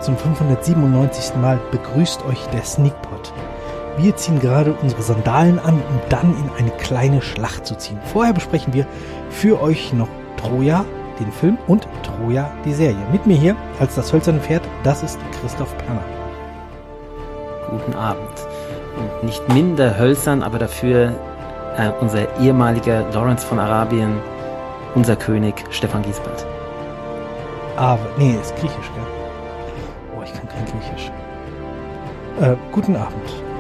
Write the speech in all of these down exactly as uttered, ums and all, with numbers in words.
zum fünfhundertsiebenundneunzigsten Mal begrüßt euch der Sneakpot. Wir ziehen gerade unsere Sandalen an, um dann in eine kleine Schlacht zu ziehen. Vorher besprechen wir für euch noch Troja, den Film, und Troja, die Serie. Mit mir hier als das hölzerne Pferd, das ist Christoph Perner. Guten Abend. Und nicht minder hölzern, aber dafür äh, unser ehemaliger Lawrence von Arabien, unser König Stefan Giesbert. Aber, nee, ist griechisch, gell? Oh, ich kann kein Griechisch. Äh, guten Abend.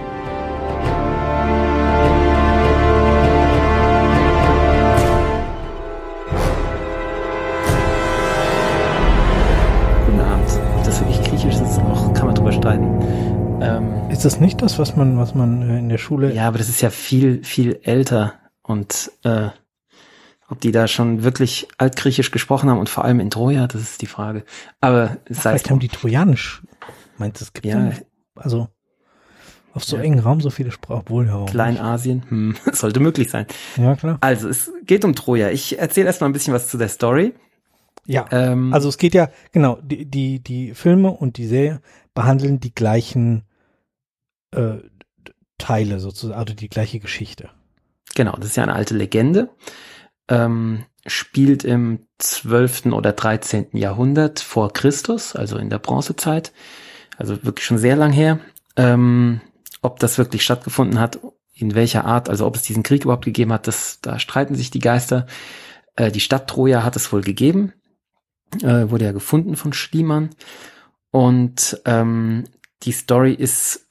Guten Abend. Ob das wirklich griechisch ist, auch, kann man drüber streiten. Ähm, ist das nicht das, was man, was man äh, in der Schule... Ja, aber das ist ja viel, viel älter und äh, ob die da schon wirklich altgriechisch gesprochen haben und vor allem in Troja, das ist die Frage. Aber Ach, vielleicht haben die Trojanisch. Meinst du, es gibt ja, also auf so ja. engen Raum so viele Sprachen? Wohl, ja. Kleinasien, hm, sollte möglich sein. Ja, klar. Also, es geht um Troja. Ich erzähle erstmal ein bisschen was zu der Story. Ja, ähm, also es geht ja, genau, die, die, die Filme und die Serie behandeln die gleichen äh, Teile sozusagen, also die gleiche Geschichte. Genau, das ist ja eine alte Legende. Ähm, spielt im zwölften oder dreizehnten Jahrhundert vor Christus, also in der Bronzezeit, also wirklich schon sehr lang her. Ähm, ob das wirklich stattgefunden hat, in welcher Art, also ob es diesen Krieg überhaupt gegeben hat, das, da streiten sich die Geister. Äh, die Stadt Troja hat es wohl gegeben, äh, wurde ja gefunden von Schliemann. Und ähm, die Story ist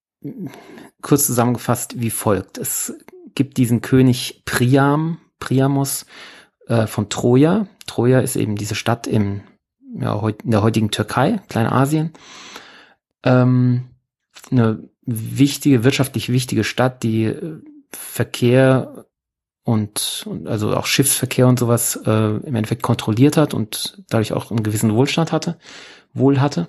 kurz zusammengefasst wie folgt. Es gibt diesen König Priam, Priamos äh, von Troja. Troja ist eben diese Stadt im, ja, heut, in der heutigen Türkei, Kleinasien. Ähm, eine wichtige, wirtschaftlich wichtige Stadt, die äh, Verkehr und, und also auch Schiffsverkehr und sowas äh, im Endeffekt kontrolliert hat und dadurch auch einen gewissen Wohlstand hatte, Wohl hatte.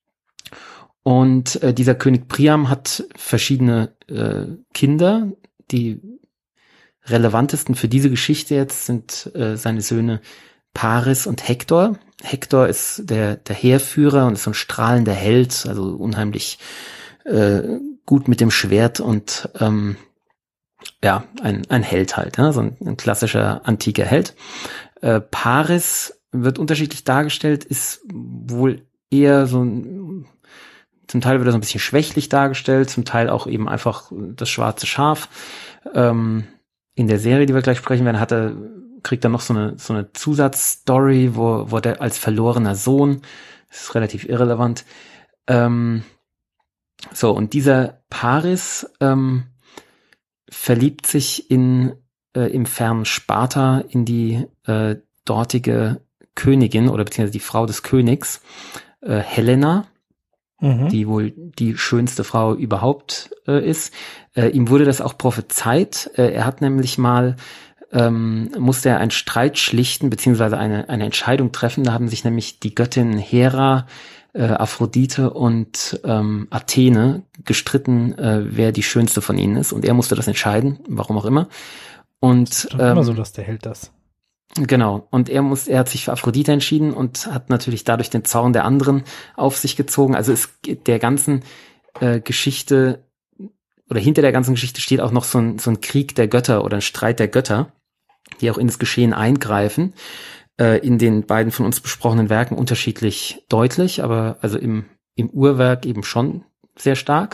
Und äh, dieser König Priam hat verschiedene äh, Kinder, die relevantesten für diese Geschichte jetzt sind äh, seine Söhne Paris und Hektor. Hektor ist der der Heerführer und ist so ein strahlender Held, also unheimlich äh, gut mit dem Schwert und ähm, ja, ein ein Held halt, ja, so ein, ein klassischer antiker Held. Äh, Paris wird unterschiedlich dargestellt, ist wohl eher so ein, zum Teil wird er so ein bisschen schwächlich dargestellt, zum Teil auch eben einfach das schwarze Schaf. Ähm, In der Serie, die wir gleich sprechen werden, hat er, kriegt er noch so eine, so eine Zusatzstory, wo, wo der als verlorener Sohn, das ist relativ irrelevant, ähm, so, und dieser Paris, ähm, verliebt sich in, äh, im fernen Sparta in die, äh, dortige Königin oder beziehungsweise die Frau des Königs, äh, Helena, mhm. die wohl die schönste Frau überhaupt äh, ist. Äh, ihm wurde das auch prophezeit. Äh, er hat nämlich mal, ähm, musste er einen Streit schlichten, beziehungsweise eine, eine Entscheidung treffen. Da haben sich nämlich die Göttinnen Hera, äh, Aphrodite und ähm, Athene gestritten, äh, wer die schönste von ihnen ist. Und er musste das entscheiden, warum auch immer. Und das ist doch ähm, immer so, dass der Held das. Genau. Und er muss, er hat sich für Aphrodite entschieden und hat natürlich dadurch den Zorn der anderen auf sich gezogen. Also es der ganzen äh, Geschichte oder hinter der ganzen Geschichte steht auch noch so ein, so ein Krieg der Götter oder ein Streit der Götter, die auch in das Geschehen eingreifen. Äh, in den beiden von uns besprochenen Werken unterschiedlich deutlich, aber also im, im Urwerk eben schon sehr stark.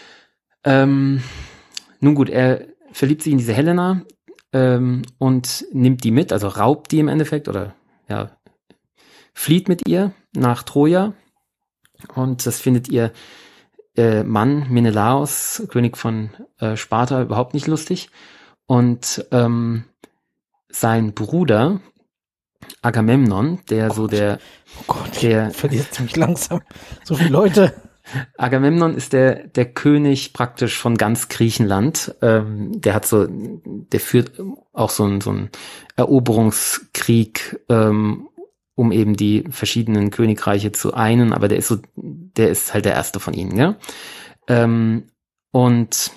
Ähm, nun gut, er verliebt sich in diese Helena, Ähm, und nimmt die mit, also raubt die im Endeffekt oder ja flieht mit ihr nach Troja und das findet ihr äh, Mann Menelaos, König von äh, Sparta, überhaupt nicht lustig und ähm, sein Bruder Agamemnon, der oh so der oh Gott, der verliert ziemlich langsam so viele Leute. Agamemnon ist der der König praktisch von ganz Griechenland. Ähm, der hat so, der führt auch so einen so einen Eroberungskrieg, ähm, um eben die verschiedenen Königreiche zu einen. Aber der ist so, der ist halt der erste von ihnen, ja. Ähm, und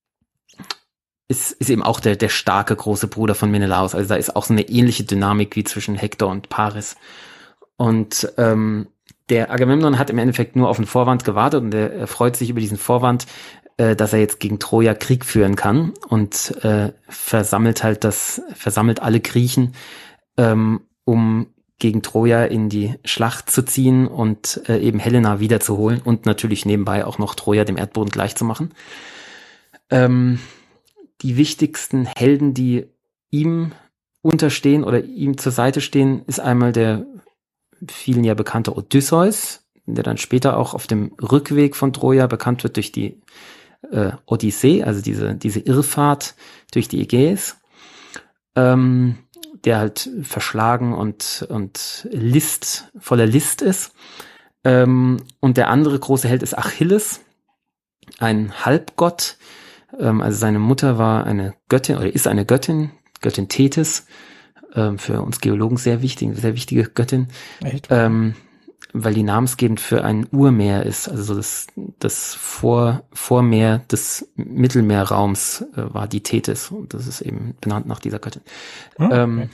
ist ist eben auch der der starke große Bruder von Menelaos. Also da ist auch so eine ähnliche Dynamik wie zwischen Hektor und Paris. Und ähm, der Agamemnon hat im Endeffekt nur auf einen Vorwand gewartet und er, er freut sich über diesen Vorwand, äh, dass er jetzt gegen Troja Krieg führen kann und äh, versammelt halt das, versammelt alle Griechen, ähm, um gegen Troja in die Schlacht zu ziehen und äh, eben Helena wiederzuholen und natürlich nebenbei auch noch Troja dem Erdboden gleichzumachen. Ähm, die wichtigsten Helden, die ihm unterstehen oder ihm zur Seite stehen, ist einmal der vielen ja bekannte Odysseus, der dann später auch auf dem Rückweg von Troja bekannt wird durch die äh, Odyssee, also diese diese Irrfahrt durch die Ägäis, ähm, der halt verschlagen und und List voller List ist. Ähm, und der andere große Held ist Achilles, ein Halbgott. Ähm, also seine Mutter war eine Göttin oder ist eine Göttin, Göttin Tethys, ähm, für uns Geologen sehr wichtig, sehr wichtige Göttin. Echt? Ähm, weil die namensgebend für ein Urmeer ist, also so das, das Vor, Vormeer des Mittelmeerraums äh, war die Tethys und das ist eben benannt nach dieser Göttin. Oh, okay. ähm,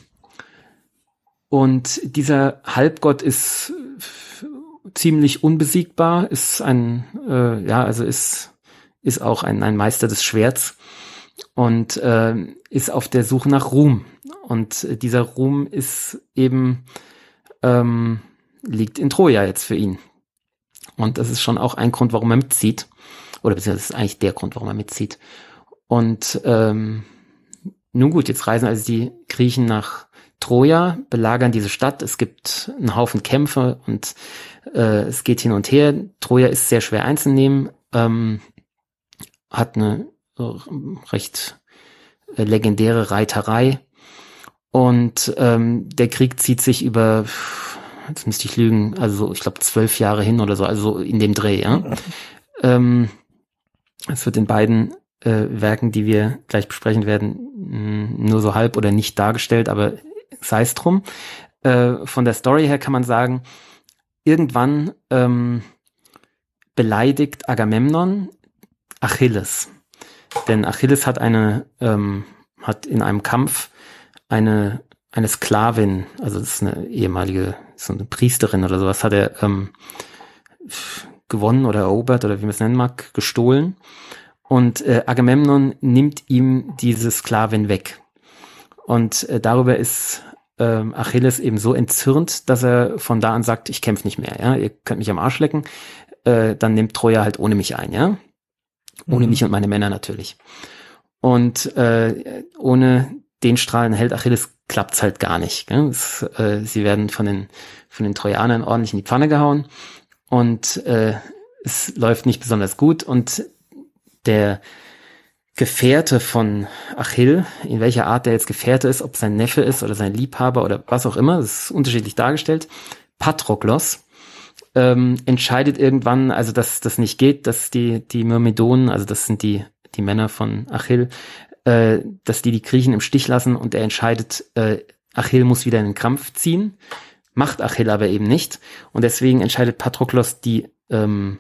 und dieser Halbgott ist ziemlich unbesiegbar, ist ein, äh, ja, also ist, ist auch ein, ein Meister des Schwerts und äh, ist auf der Suche nach Ruhm. Und äh, dieser Ruhm ist eben, ähm, liegt in Troja jetzt für ihn. Und das ist schon auch ein Grund, warum er mitzieht. Oder beziehungsweise das ist eigentlich der Grund, warum er mitzieht. Und ähm, nun gut, jetzt reisen also die Griechen nach Troja, belagern diese Stadt. Es gibt einen Haufen Kämpfe und äh, es geht hin und her. Troja ist sehr schwer einzunehmen, ähm, hat eine äh, recht äh, legendäre Reiterei. Und ähm, der Krieg zieht sich über, jetzt müsste ich lügen, also ich glaube zwölf Jahre hin oder so, also in dem Dreh, ja. ähm, es wird in beiden äh, Werken, die wir gleich besprechen werden, mh, nur so halb oder nicht dargestellt, aber sei es drum. Äh, von der Story her kann man sagen, irgendwann ähm, beleidigt Agamemnon Achilles. Denn Achilles hat eine, ähm, hat in einem Kampf eine eine Sklavin, also das ist eine ehemalige, so eine Priesterin oder sowas, hat er ähm, gewonnen oder erobert oder wie man es nennen mag, gestohlen. Und äh, Agamemnon nimmt ihm diese Sklavin weg. Und äh, darüber ist äh, Achilles eben so entzürnt, dass er von da an sagt, ich kämpfe nicht mehr, ja, ihr könnt mich am Arsch lecken, äh, dann nimmt Troja halt ohne mich ein, ja, ohne mhm. mich und meine Männer natürlich. Und äh, ohne den strahlenden Held Achilles klappt's halt gar nicht. Gell? Es, äh, sie werden von den von den Trojanern ordentlich in die Pfanne gehauen und äh, es läuft nicht besonders gut und der Gefährte von Achill, in welcher Art der jetzt Gefährte ist, ob sein Neffe ist oder sein Liebhaber oder was auch immer, das ist unterschiedlich dargestellt, Patroklos, ähm, entscheidet irgendwann, also dass das nicht geht, dass die die Myrmidonen, also das sind die die Männer von Achill, äh, dass die die Griechen im Stich lassen und er entscheidet, äh, Achill muss wieder in den Kampf ziehen, macht Achill aber eben nicht und deswegen entscheidet Patroklos, die ähm,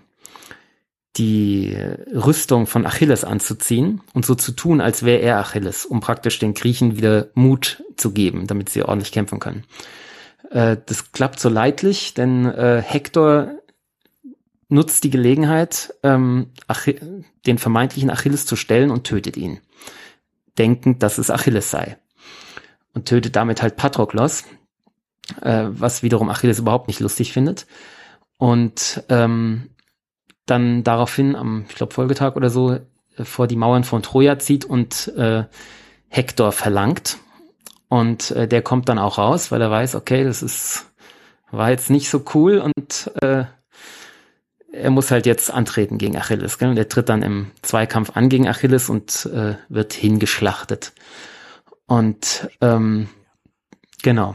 die Rüstung von Achilles anzuziehen und so zu tun, als wäre er Achilles, um praktisch den Griechen wieder Mut zu geben, damit sie ordentlich kämpfen können. Äh, das klappt so leidlich, denn äh, Hektor nutzt die Gelegenheit, ähm, Achi- den vermeintlichen Achilles zu stellen und tötet ihn, denkend, dass es Achilles sei. Und tötet damit halt Patroklos, äh, was wiederum Achilles überhaupt nicht lustig findet. Und ähm, dann daraufhin am, ich glaube, Folgetag oder so, äh, vor die Mauern von Troja zieht und äh, Hektor verlangt. Und äh, der kommt dann auch raus, weil er weiß, okay, das ist war jetzt nicht so cool und äh, er muss halt jetzt antreten gegen Achilles. Gell? Und er tritt dann im Zweikampf an gegen Achilles und äh, wird hingeschlachtet. Und ähm, genau.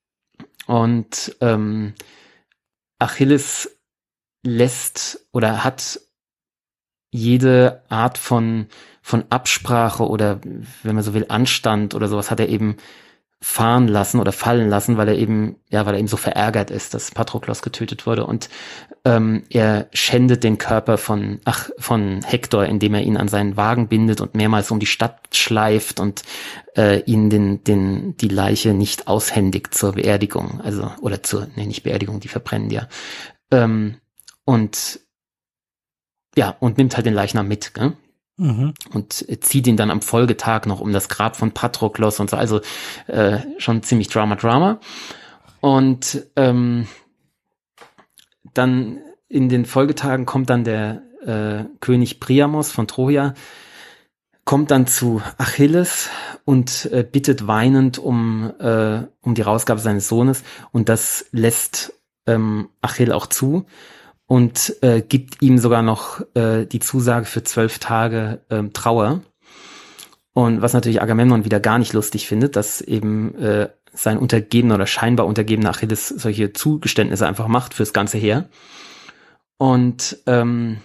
Und ähm, Achilles lässt oder hat jede Art von von Absprache oder, wenn man so will, Anstand oder sowas hat er eben fahren lassen oder fallen lassen, weil er eben, ja, weil er eben so verärgert ist, dass Patroklos getötet wurde, und ähm, er schändet den Körper von, ach, von Hektor, indem er ihn an seinen Wagen bindet und mehrmals um die Stadt schleift und äh, ihn den, den, die Leiche nicht aushändigt zur Beerdigung, also, oder zur, nee, nicht Beerdigung, die verbrennen ja, ähm, und, ja, und nimmt halt den Leichnam mit, gell? Mhm. Und zieht ihn dann am Folgetag noch um das Grab von Patroklos und so, also äh, schon ziemlich Drama, Drama. Und ähm, dann in den Folgetagen kommt dann der äh, König Priamos von Troja, kommt dann zu Achilles und äh, bittet weinend um äh, um die Rausgabe seines Sohnes, und das lässt ähm, Achill auch zu. Und äh, gibt ihm sogar noch äh, die Zusage für zwölf Tage ähm, Trauer. Und was natürlich Agamemnon wieder gar nicht lustig findet, dass eben äh, sein untergebener oder scheinbar untergebener Achilles solche Zugeständnisse einfach macht fürs ganze Heer. Und ähm,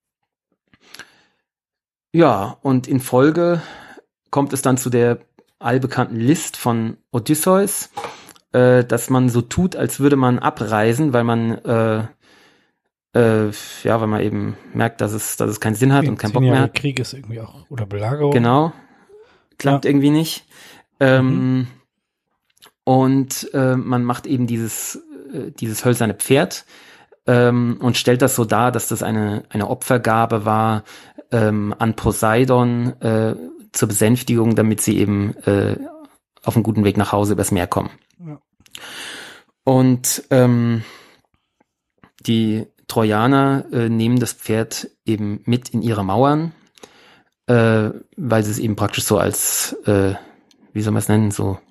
ja, und in Folge kommt es dann zu der allbekannten List von Odysseus, äh, dass man so tut, als würde man abreisen, weil man äh, Äh, ja, weil man eben merkt, dass es, dass es keinen Sinn hat und keinen Bock mehr hat. Krieg ist irgendwie auch, oder Belagerung. Genau. Klappt ja irgendwie nicht. Ähm, mhm. Und äh, man macht eben dieses, äh, dieses hölzerne Pferd ähm, und stellt das so dar, dass das eine, eine Opfergabe war ähm, an Poseidon äh, zur Besänftigung, damit sie eben äh, auf einen guten Weg nach Hause übers Meer kommen. Ja. Und ähm, die Trojaner äh, nehmen das Pferd eben mit in ihre Mauern, äh, weil sie es eben praktisch so als, äh, wie soll man es nennen, so,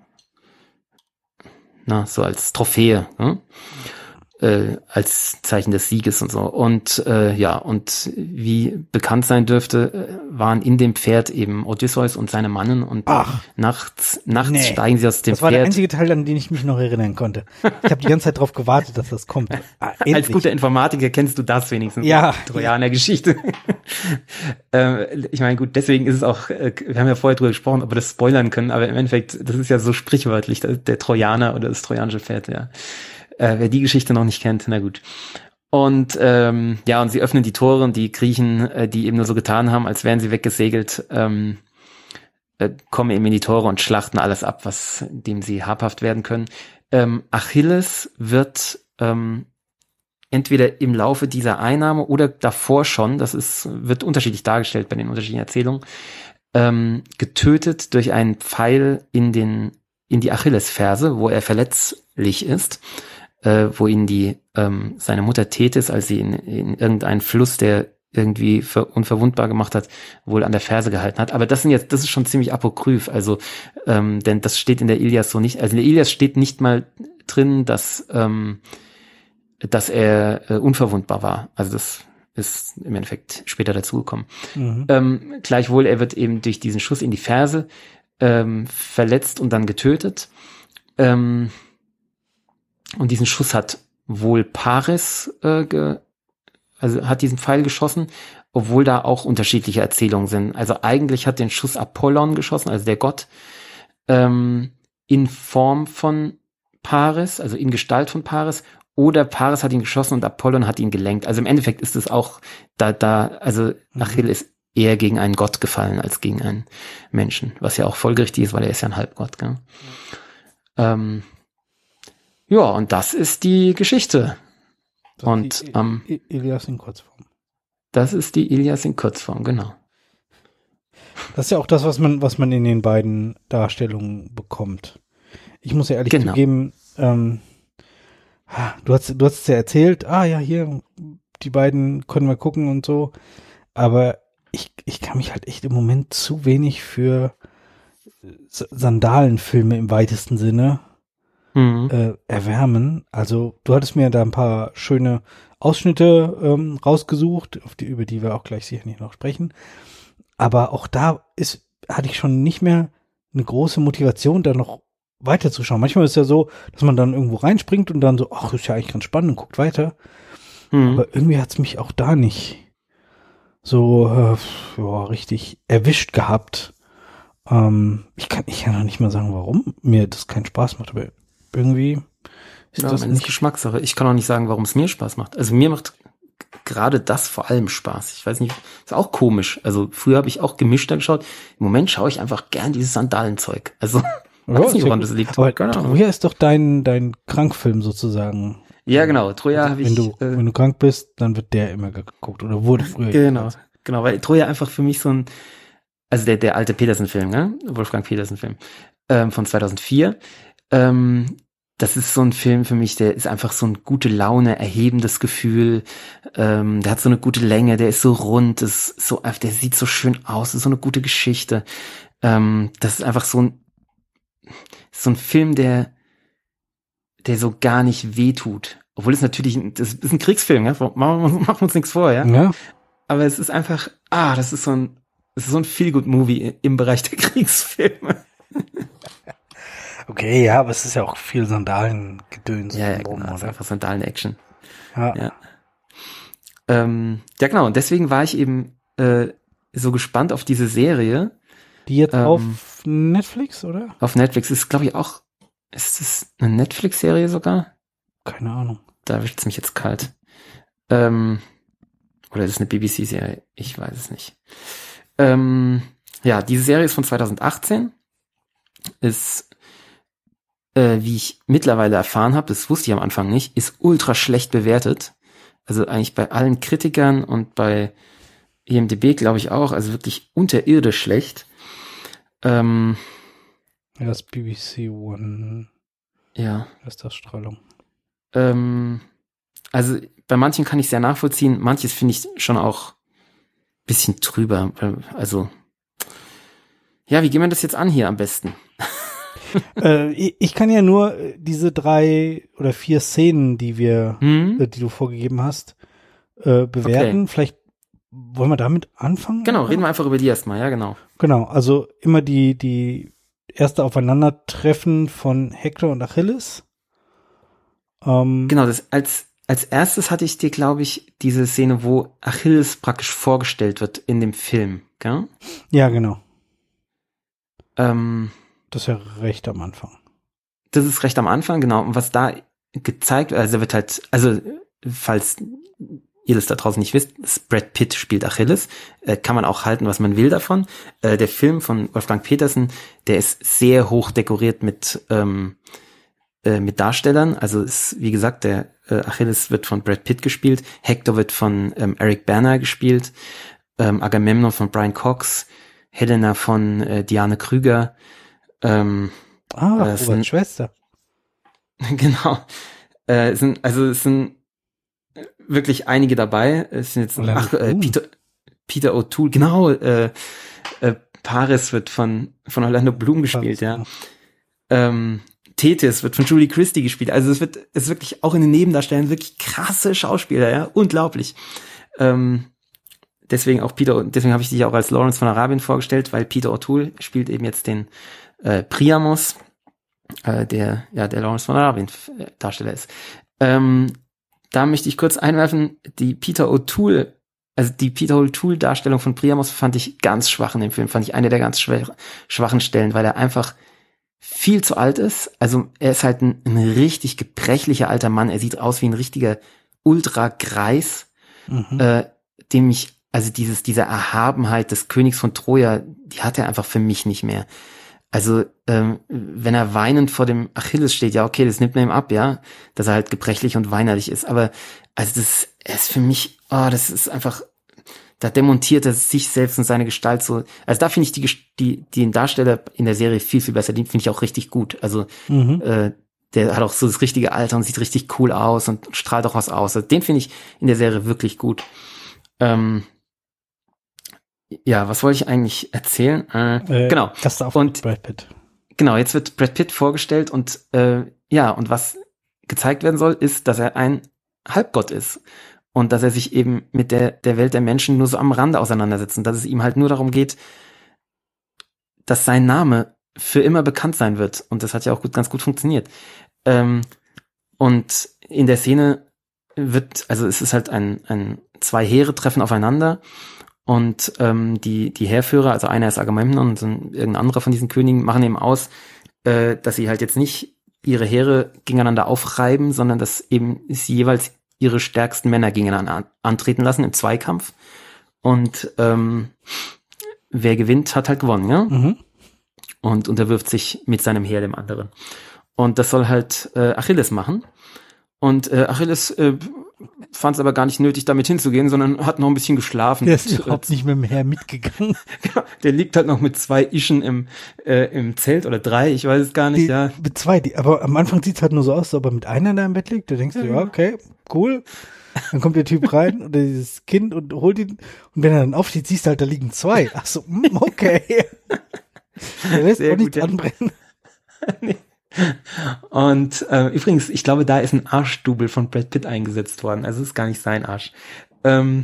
na, so als Trophäe, ne? äh, als Zeichen des Sieges und so. Und äh, ja, und wie bekannt sein dürfte, waren in dem Pferd eben Odysseus und seine Mannen, und Ach, nachts, nachts nee. steigen sie aus dem Pferd. Das war Pferd. Der einzige Teil, an den ich mich noch erinnern konnte. Ich habe die ganze Zeit darauf gewartet, dass das kommt. Ah, als guter Informatiker kennst du das wenigstens. Ja. Trojaner-Geschichte. äh, ich meine, gut, deswegen ist es auch, äh, wir haben ja vorher drüber gesprochen, ob wir das spoilern können, aber im Endeffekt, das ist ja so sprichwörtlich, der, der Trojaner oder das trojanische Pferd, ja. Äh, wer die Geschichte noch nicht kennt, na gut. Und ähm, ja, und sie öffnen die Tore, und die Griechen, äh, die eben nur so getan haben, als wären sie weggesegelt, ähm, äh, kommen eben in die Tore und schlachten alles ab, was dem sie habhaft werden können. Ähm, Achilles wird ähm, entweder im Laufe dieser Einnahme oder davor schon, das ist wird unterschiedlich dargestellt bei den unterschiedlichen Erzählungen, ähm, getötet durch einen Pfeil in den in die Achillesferse, wo er verletzlich ist. Äh, wo ihn die ähm, seine Mutter Tethys, als sie in, in irgendeinen Fluss, der irgendwie ver- unverwundbar gemacht hat, wohl an der Ferse gehalten hat. Aber das sind jetzt, das ist schon ziemlich apokryph, also ähm, denn das steht in der Ilias so nicht. Also in der Ilias steht nicht mal drin, dass ähm, dass er äh, unverwundbar war. Also das ist im Endeffekt später dazugekommen. Mhm. Ähm, gleichwohl, er wird eben durch diesen Schuss in die Ferse ähm, verletzt und dann getötet. Ähm, Und diesen Schuss hat wohl Paris, äh, ge, also hat diesen Pfeil geschossen, obwohl da auch unterschiedliche Erzählungen sind. Also eigentlich hat den Schuss Apollon geschossen, also der Gott, ähm, in Form von Paris, also in Gestalt von Paris, oder Paris hat ihn geschossen und Apollon hat ihn gelenkt. Also im Endeffekt ist es auch, da, da, also Achill ist eher gegen einen Gott gefallen als gegen einen Menschen, was ja auch folgerichtig ist, weil er ist ja ein Halbgott, gell? Mhm. Ähm, Ja, und das ist die Geschichte. Das und die ähm, Ilias in Kurzform. Das ist die Ilias in Kurzform, genau. Das ist ja auch das, was man, was man in den beiden Darstellungen bekommt. Ich muss ja ehrlich genau. zugeben, ähm, du hast, du hast es ja erzählt, ah ja, hier, die beiden können wir gucken und so, aber ich, ich kann mich halt echt im Moment zu wenig für Sandalenfilme im weitesten Sinne Mhm. Äh, erwärmen. Also du hattest mir da ein paar schöne Ausschnitte ähm, rausgesucht, auf die, über die wir auch gleich sicherlich noch sprechen. Aber auch da ist, hatte ich schon nicht mehr eine große Motivation, da noch weiterzuschauen. Manchmal ist es ja so, dass man dann irgendwo reinspringt und dann so, ach, ist ja eigentlich ganz spannend und guckt weiter. Mhm. Aber irgendwie hat es mich auch da nicht so äh, ja, richtig erwischt gehabt. Ähm, ich kann, ich kann noch nicht mal sagen, warum mir das keinen Spaß macht, aber irgendwie ist Ja, das meine ist nicht. Geschmackssache. Ich kann auch nicht sagen, warum es mir Spaß macht. Also mir macht gerade das vor allem Spaß. Ich weiß nicht, ist auch komisch. Also früher habe ich auch gemischter geschaut. Im Moment schaue ich einfach gern dieses Sandalenzeug. Also Ja, weiß nicht, woran sehr das gut. liegt. Aber Keine Ahnung. Troja ist doch dein, dein Krankfilm sozusagen. Ja, genau. Troja Also, habe wenn ich. du, äh, wenn du krank bist, dann wird der immer geguckt oder wurde früher. Genau, jedenfalls. genau, weil Troja einfach für mich so ein, also der, der alte Petersen-Film, ne? Wolfgang Petersen-Film, ähm, von zweitausendvier. Ähm, das ist so ein Film für mich, der ist einfach so ein gute Laune, erhebendes Gefühl. Ähm, der hat so eine gute Länge, der ist so rund, das ist so, der sieht so schön aus, das ist so eine gute Geschichte. Ähm, das ist einfach so ein, so ein Film, der, der so gar nicht wehtut. Obwohl es natürlich, ein- das ist ein Kriegsfilm, ja? Machen wir machen wir uns nichts vor, ja? Ja. Aber es ist einfach, ah, das ist so ein, das ist so ein Feel-Good-Movie im Bereich der Kriegsfilme. Okay, ja, aber es ist ja auch viel Sandalengedöns Ja, ja, drum, genau, das ist oder? einfach Sandalen-Action. Ja. Ja. Ähm, ja, genau, und deswegen war ich eben äh, so gespannt auf diese Serie Die jetzt Ähm, auf Netflix, oder? auf Netflix. Ist, glaube ich, auch, ist es eine Netflix-Serie sogar? Keine Ahnung. Da erwischt es mich jetzt kalt. Ähm, oder ist es eine B B C-Serie? Ich weiß es nicht. Ähm, ja, diese Serie ist von zweitausendachtzehn. Ist, äh, wie ich mittlerweile erfahren habe, das wusste ich am Anfang nicht, ist ultra schlecht bewertet. Also eigentlich bei allen Kritikern und bei I M D B glaube ich auch, also wirklich unterirdisch schlecht. Ähm, Ja, das B B C One ja. ist das Strahlung. Ähm, also bei manchen kann ich sehr nachvollziehen, manches finde ich schon auch ein bisschen drüber. Also, ja, wie gehen wir das jetzt an hier am besten? äh, ich, ich kann ja nur äh, diese drei oder vier Szenen, die wir, Hm? äh, die du vorgegeben hast, äh, bewerten. Okay. Vielleicht wollen wir damit anfangen? Genau, oder? reden wir einfach über die erstmal, ja, genau. Genau, also immer die, die erste Aufeinandertreffen von Hektor und Achilles. Ähm, Genau, das als als erstes hatte ich dir, glaube ich, diese Szene, wo Achilles praktisch vorgestellt wird in dem Film, gell? Ja, genau. Ähm, Das ist ja recht am Anfang. das ist recht am Anfang, genau. Und was da gezeigt wird, also wird halt, also falls ihr das da draußen nicht wisst, Brad Pitt spielt Achilles, äh, kann man auch halten, was man will davon. Äh, der Film von Wolfgang Petersen, der ist sehr hoch dekoriert mit ähm, äh, mit Darstellern. Also ist, wie gesagt, der äh, Achilles wird von Brad Pitt gespielt, Hector wird von ähm, Eric Bana gespielt, ähm, Agamemnon von Brian Cox, Helena von äh, Diane Krüger. Ähm, Ah, äh, es sind- Roberts Schwester. Genau. Äh, es sind, also es sind wirklich einige dabei. Es sind jetzt, Orlando ach, äh, Bloom. Peter, Peter O'Toole, genau, äh, äh, Paris wird von, von Orlando Bloom gespielt, ja. Ähm, Tethys wird von Julie Christie gespielt. Also es wird, es ist wirklich auch in den Nebendarstellern wirklich krasse Schauspieler, ja. Unglaublich. Ähm, deswegen auch Peter, deswegen habe ich dich auch als Lawrence von Arabien vorgestellt, weil Peter O'Toole spielt eben jetzt den äh, Priamos, äh, der ja der Lawrence von Arabien äh, Darsteller ist. Ähm, da möchte ich kurz einwerfen, die Peter O'Toole, also die Peter O'Toole Darstellung von Priamos fand ich ganz schwach in dem Film, fand ich eine der ganz schwach, schwachen Stellen, weil er einfach viel zu alt ist. Also er ist halt ein, ein richtig gebrechlicher alter Mann. Er sieht aus wie ein richtiger Ultra-Greis, Mhm. äh, dem ich, also dieses, diese Erhabenheit des Königs von Troja, die hat er einfach für mich nicht mehr. Also, ähm, wenn er weinend vor dem Achilles steht, ja, okay, das nimmt man ihm ab, ja, dass er halt gebrechlich und weinerlich ist. Aber, also das, er ist für mich, oh, das ist einfach, da demontiert er sich selbst und seine Gestalt so. Also da finde ich die, die, den Darsteller in der Serie viel, viel besser. Den finde ich auch richtig gut. Also, Mhm. äh, der hat auch so das richtige Alter und sieht richtig cool aus und strahlt auch was aus. Also den finde ich in der Serie wirklich gut. Ähm, ja, was wollte ich eigentlich erzählen? Äh, Äh, genau. Erster Auftritt Und Brad Pitt. genau, jetzt wird Brad Pitt vorgestellt und äh, ja, und was gezeigt werden soll, ist, dass er ein Halbgott ist und dass er sich eben mit der der Welt der Menschen nur so am Rande auseinandersetzt und dass es ihm halt nur darum geht, dass sein Name für immer bekannt sein wird. Und das hat ja auch gut, ganz gut funktioniert. Ähm, und in der Szene wird, also es ist halt ein, ein zwei Heere treffen aufeinander Und ähm, die die Heerführer, also einer ist Agamemnon und irgendein anderer von diesen Königen, machen eben aus, äh, dass sie halt jetzt nicht ihre Heere gegeneinander aufreiben, sondern dass eben sie jeweils ihre stärksten Männer gegeneinander antreten lassen im Zweikampf. Und ähm, wer gewinnt, hat halt gewonnen, ja? Mhm. Und unterwirft sich mit seinem Heer dem anderen. Und das soll halt äh, Achilles machen. Und äh, Achilles äh, fand es aber gar nicht nötig, damit hinzugehen, sondern hat noch ein bisschen geschlafen. Der ist überhaupt nicht mit dem Heer mitgegangen. Der liegt halt noch mit zwei Ischen im äh, im Zelt oder drei, ich weiß es gar nicht, Die, ja. Mit zwei, die, aber am Anfang sieht's halt nur so aus, aber mit einer da im Bett liegt, da denkst du, ja, okay, cool. Dann kommt der Typ rein oder dieses Kind und holt ihn und wenn er dann aufsteht, siehst du halt, da liegen zwei. Ach so, mm, okay. Der lässt Sehr auch nichts gut, ja. anbrennen. Nee. Und äh, übrigens, ich glaube, da ist ein Arschdouble von Brad Pitt eingesetzt worden. Also es ist gar nicht sein Arsch. Ähm,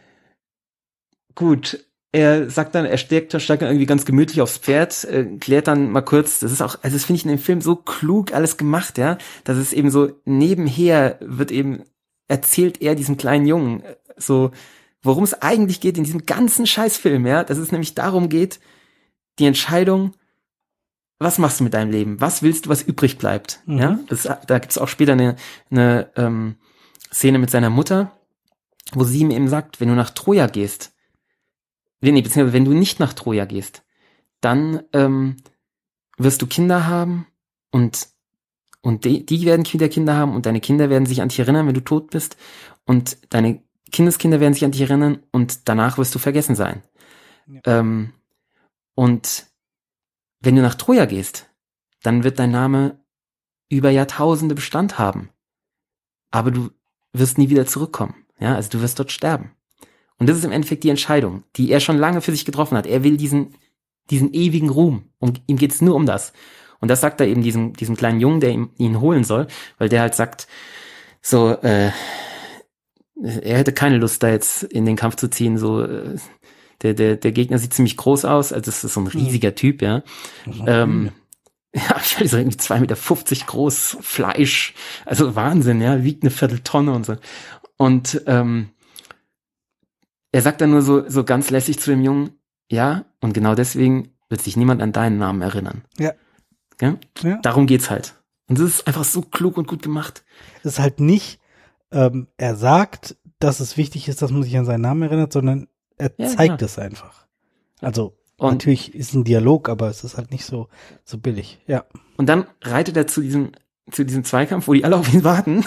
gut, er sagt dann, er steigt, steigt dann irgendwie ganz gemütlich aufs Pferd, äh, klärt dann mal kurz, das ist auch, also das finde ich in dem Film so klug alles gemacht, ja, dass es eben so nebenher wird eben, erzählt er diesem kleinen Jungen so, worum es eigentlich geht in diesem ganzen Scheißfilm, ja, dass es nämlich darum geht, die Entscheidung, was machst du mit deinem Leben? Was willst du, was übrig bleibt? Mhm. Ja, das, da gibt's auch später eine, eine ähm, Szene mit seiner Mutter, wo sie ihm eben sagt, wenn du nach Troja gehst, nee, beziehungsweise wenn du nicht nach Troja gehst, dann ähm, wirst du Kinder haben und und die, die werden wieder Kinder haben und deine Kinder werden sich an dich erinnern, wenn du tot bist und deine Kindeskinder werden sich an dich erinnern und danach wirst du vergessen sein. Ja. Ähm, und wenn du nach Troja gehst, dann wird dein Name über Jahrtausende Bestand haben. Aber du wirst nie wieder zurückkommen. Ja, also du wirst dort sterben. Und das ist im Endeffekt die Entscheidung, die er schon lange für sich getroffen hat. Er will diesen, diesen ewigen Ruhm. Und ihm geht's nur um das. Und das sagt er eben diesem, diesem kleinen Jungen, der ihm, ihn holen soll, weil der halt sagt, so, äh, er hätte keine Lust, da jetzt in den Kampf zu ziehen, so, äh, Der, der, der Gegner sieht ziemlich groß aus, also das ist so ein riesiger mhm. Typ, ja. Mhm. Ähm, ja, so irgendwie zwei Meter fünfzig groß, Fleisch, also Wahnsinn, ja, wiegt eine Vierteltonne und so. Und ähm, er sagt dann nur so, so ganz lässig zu dem Jungen, ja, und genau deswegen wird sich niemand an deinen Namen erinnern. Ja. Ja? Ja. Darum geht's halt. Und das ist einfach so klug und gut gemacht. Es ist halt nicht, ähm, er sagt, dass es wichtig ist, dass man sich an seinen Namen erinnert, sondern er ja, zeigt genau. es einfach. Also und natürlich ist ein Dialog, aber es ist halt nicht so so billig. Ja. Und dann reitet er zu diesem zu diesem Zweikampf, wo die alle auf ihn warten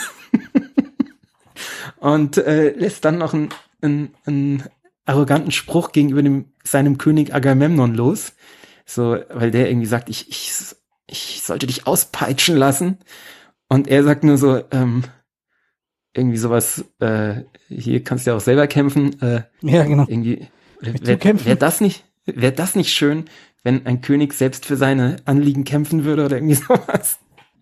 und äh, lässt dann noch einen, einen, einen arroganten Spruch gegenüber dem seinem König Agamemnon los, so weil der irgendwie sagt, ich ich ich sollte dich auspeitschen lassen und er sagt nur so ähm, irgendwie sowas, äh, hier kannst du ja auch selber kämpfen. Äh, ja, genau. Irgendwie, wäre wär das nicht, wäre das nicht schön, wenn ein König selbst für seine Anliegen kämpfen würde oder irgendwie sowas?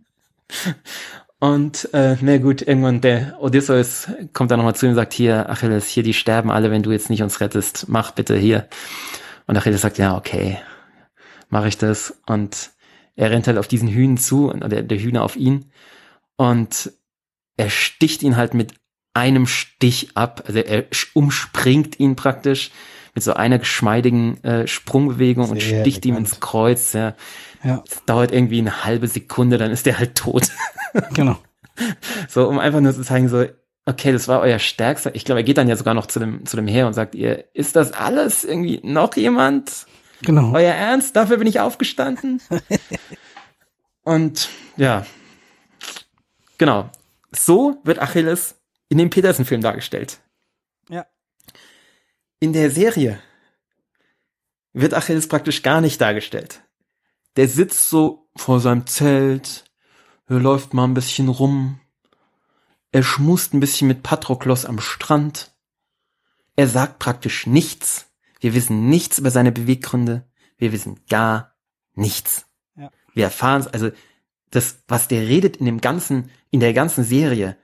Und, äh, na gut, irgendwann der Odysseus kommt dann nochmal zu ihm und sagt, hier, Achilles, hier, die sterben alle, wenn du jetzt nicht uns rettest. Mach bitte hier. Und Achilles sagt, ja, okay, mache ich das. Und er rennt halt auf diesen Hühnen zu, oder der Hühner auf ihn. Und er sticht ihn halt mit einem Stich ab, also er umspringt ihn praktisch mit so einer geschmeidigen äh, Sprungbewegung Sehr und sticht elegant. ihm ins Kreuz. Ja. Ja. Das dauert irgendwie eine halbe Sekunde, dann ist der halt tot. Genau. So, um einfach nur zu zeigen, so, okay, das war euer Stärkster. Ich glaube, er geht dann ja sogar noch zu dem zu dem Heer und sagt, ihr, ist das alles irgendwie noch jemand? Genau. Euer Ernst? Dafür bin ich aufgestanden? Und ja, genau. So wird Achilles in dem Petersen-Film dargestellt. Ja. In der Serie wird Achilles praktisch gar nicht dargestellt. Der sitzt so vor seinem Zelt, er läuft mal ein bisschen rum, er schmust ein bisschen mit Patroklos am Strand, er sagt praktisch nichts, wir wissen nichts über seine Beweggründe, wir wissen gar nichts. Ja. Wir erfahren es, also das, was der redet in dem ganzen, in der ganzen Serie,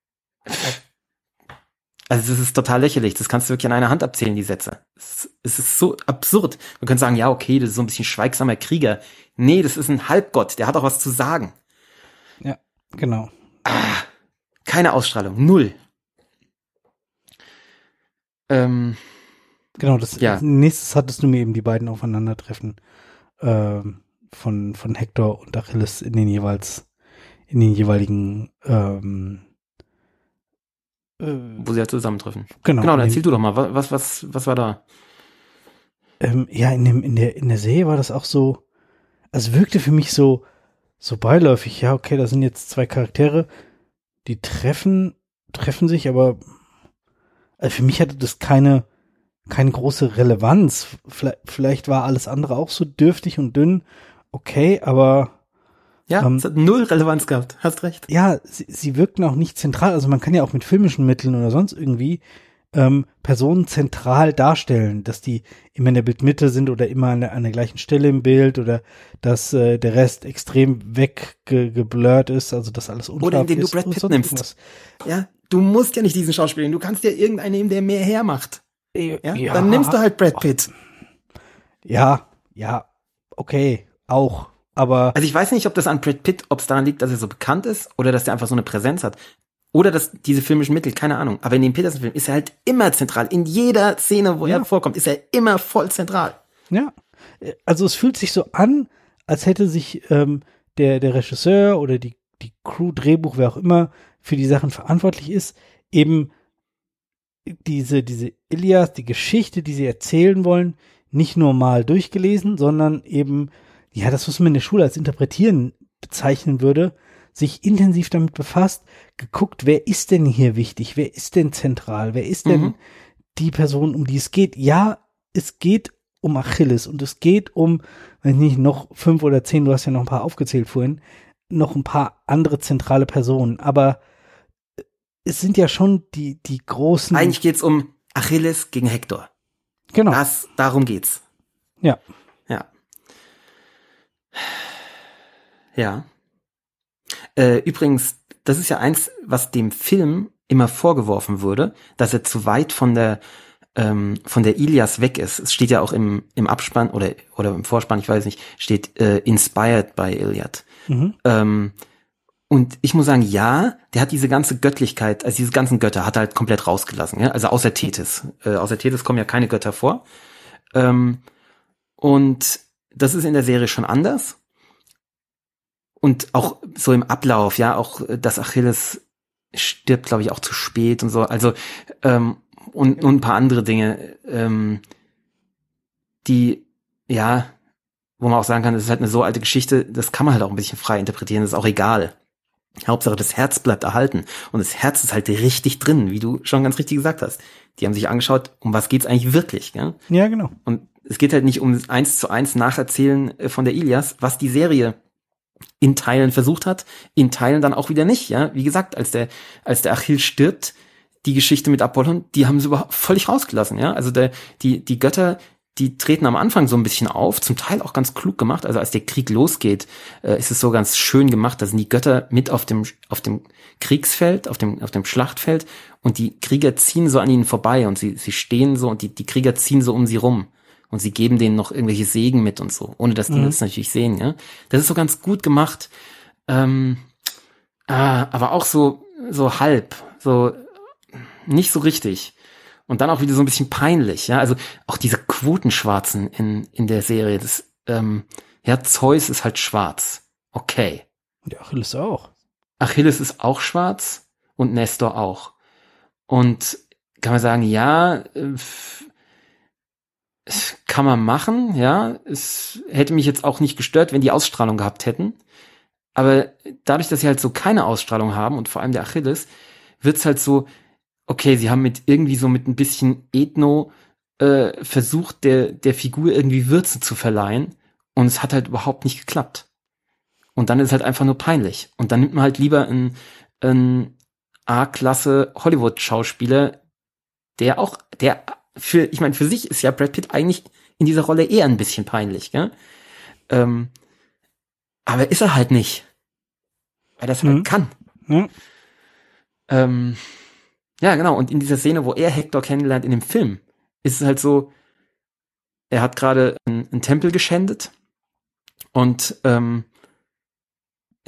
also das ist total lächerlich, das kannst du wirklich an einer Hand abzählen, die Sätze. Es, es ist so absurd. Man könnte sagen, ja, okay, das ist so ein bisschen schweigsamer Krieger. Nee, das ist ein Halbgott, der hat auch was zu sagen. Ja, genau. Ah, keine Ausstrahlung, null. Ähm, Genau, das Ja. nächstes hattest du mir eben die beiden Aufeinandertreffen ähm, von, von Hector und Achilles in den jeweils, in den jeweiligen ähm, äh, Wo sie halt zusammentreffen. genau, Genau, in dann dem, erzähl du doch mal, was, was, was war da? ähm, ja, in dem, in der, in der Serie war das auch so, also wirkte für mich so, so beiläufig, ja, okay, da sind jetzt zwei Charaktere, die treffen, treffen sich, aber also für mich hatte das keine, keine große Relevanz. Vielleicht, vielleicht war alles andere auch so dürftig und dünn, okay, aber Ja, ähm, es hat null Relevanz gehabt, hast recht. ja, sie, sie wirkten auch nicht zentral. Also man kann ja auch mit filmischen Mitteln oder sonst irgendwie ähm, Personen zentral darstellen, dass die immer in der Bildmitte sind oder immer an der, an der gleichen Stelle im Bild oder dass äh, der Rest extrem weggeblurrt ist, also dass alles unscharf Oder indem du ist Brad und Pitt sonst nimmst. irgendwas. Ja, du musst ja nicht diesen Schauspieler nehmen, du kannst ja irgendeinen nehmen, der mehr hermacht. Ja? Ja. Dann nimmst du halt Brad Pitt. Ja, ja, okay, auch, aber Also ich weiß nicht, ob das an Brad Pitt, ob es daran liegt, dass er so bekannt ist oder dass der einfach so eine Präsenz hat. Oder dass diese filmischen Mittel, keine Ahnung. Aber in dem Peterson-Film ist er halt immer zentral. In jeder Szene, wo Ja. er vorkommt, ist er immer voll zentral. ja, also es fühlt sich so an, als hätte sich ähm, der, der Regisseur oder die, die Crew, Drehbuch, wer auch immer für die Sachen verantwortlich ist, eben diese, diese Ilias, die Geschichte, die sie erzählen wollen, nicht nur mal durchgelesen, sondern eben, ja, das, was man in der Schule als Interpretieren bezeichnen würde, sich intensiv damit befasst, geguckt, wer ist denn hier wichtig, wer ist denn zentral, wer ist denn Mhm. die Person, um die es geht. Ja, es geht um Achilles und es geht um, wenn nicht noch fünf oder zehn, du hast ja noch ein paar aufgezählt vorhin, noch ein paar andere zentrale Personen, aber es sind ja schon die, die großen. Eigentlich geht's um Achilles gegen Hector. Genau. Das, darum geht's. Ja. Ja. Ja. Äh, übrigens, das ist ja eins, was dem Film immer vorgeworfen wurde, dass er zu weit von der ähm, von der Ilias weg ist. Es steht ja auch im im Abspann oder oder im Vorspann, ich weiß nicht, steht äh, inspired by Iliad. Mhm. Ähm, und ich muss sagen, ja, der hat diese ganze Göttlichkeit, also diese ganzen Götter hat er halt komplett rausgelassen. Ja? Also außer Tethys. Äh, außer Tethys kommen ja keine Götter vor. Ähm, und das ist in der Serie schon anders. Und auch so im Ablauf, ja, auch, dass Achilles stirbt, glaube ich, auch zu spät und so. Also, ähm, und, und ein paar andere Dinge, ähm, die, ja, wo man auch sagen kann, das ist halt eine so alte Geschichte, das kann man halt auch ein bisschen frei interpretieren, das ist auch egal. Hauptsache, das Herz bleibt erhalten. Und das Herz ist halt richtig drin, wie du schon ganz richtig gesagt hast. Die haben sich angeschaut, um was geht's eigentlich wirklich, gell? Ja, genau. Und es geht halt nicht um eins zu eins Nacherzählen von der Ilias, was die Serie in Teilen versucht hat, in Teilen dann auch wieder nicht, ja. Wie gesagt, als der, als der Achill stirbt, die Geschichte mit Apollon, die haben sie überhaupt völlig rausgelassen, ja. Also der, die, die Götter, die treten am Anfang so ein bisschen auf, zum Teil auch ganz klug gemacht. Also als der Krieg losgeht, äh, ist es so ganz schön gemacht. Da sind die Götter mit auf dem, auf dem Kriegsfeld, auf dem, auf dem Schlachtfeld und die Krieger ziehen so an ihnen vorbei und sie, sie stehen so und die, die Krieger ziehen so um sie rum. Und sie geben denen noch irgendwelche Segen mit und so, ohne dass die Mhm. das natürlich sehen, ja. Das ist so ganz gut gemacht, ähm, ah, aber auch so, so halb, so nicht so richtig. Und dann auch wieder so ein bisschen peinlich, ja. Also auch diese Quotenschwarzen in, in der Serie, das, ähm, ja, Zeus ist halt schwarz. Okay. Der Achilles auch. Achilles ist auch schwarz und Nestor auch. Und kann man sagen, ja, äh, kann man machen, ja. Es hätte mich jetzt auch nicht gestört, wenn die Ausstrahlung gehabt hätten. Aber dadurch, dass sie halt so keine Ausstrahlung haben und vor allem der Achilles, wird's halt so, okay, sie haben mit irgendwie so mit ein bisschen Ethno äh, versucht, der, der Figur irgendwie Würze zu verleihen. Und es hat halt überhaupt nicht geklappt. Und dann ist es halt einfach nur peinlich. Und dann nimmt man halt lieber einen, einen A-Klasse Hollywood-Schauspieler, der auch, der für, ich meine, für sich ist ja Brad Pitt eigentlich in dieser Rolle eher ein bisschen peinlich, gell? Ähm, aber ist er halt nicht. Weil das halt Mhm. kann. Ja. Ähm, ja, genau. Und in dieser Szene, wo er Hector kennenlernt in dem Film, ist es halt so, er hat gerade einen, einen Tempel geschändet und ähm,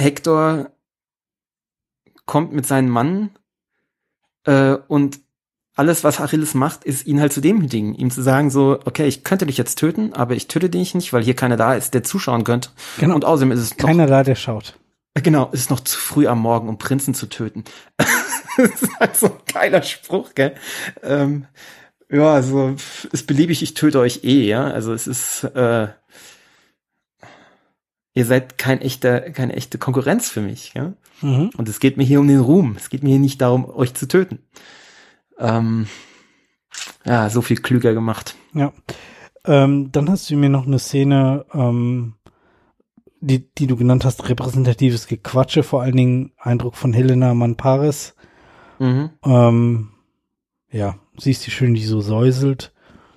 Hector kommt mit seinem Mann äh, und alles, was Achilles macht, ist ihn halt zu demütigen, ihm zu sagen so, okay, ich könnte dich jetzt töten, aber ich töte dich nicht, weil hier keiner da ist, der zuschauen könnte. Genau. Und außerdem ist es noch, keiner da, der schaut. Genau, es ist noch zu früh am Morgen, um Prinzen zu töten. Das ist halt so ein geiler Spruch, gell? Ähm, ja, also ist beliebig, ich töte euch eh, ja. Also es ist, äh, ihr seid kein echter, keine echte Konkurrenz für mich, ja. Mhm. Und es geht mir hier um den Ruhm. Es geht mir hier nicht darum, euch zu töten. Ähm, ja, so viel klüger gemacht. Ja. Ähm, dann hast du mir noch eine Szene, ähm, die, die du genannt hast, repräsentatives Gequatsche, vor allen Dingen Eindruck von Helena Mann-Paris. Mhm. Ähm, ja, siehst du schön, die so säuselt.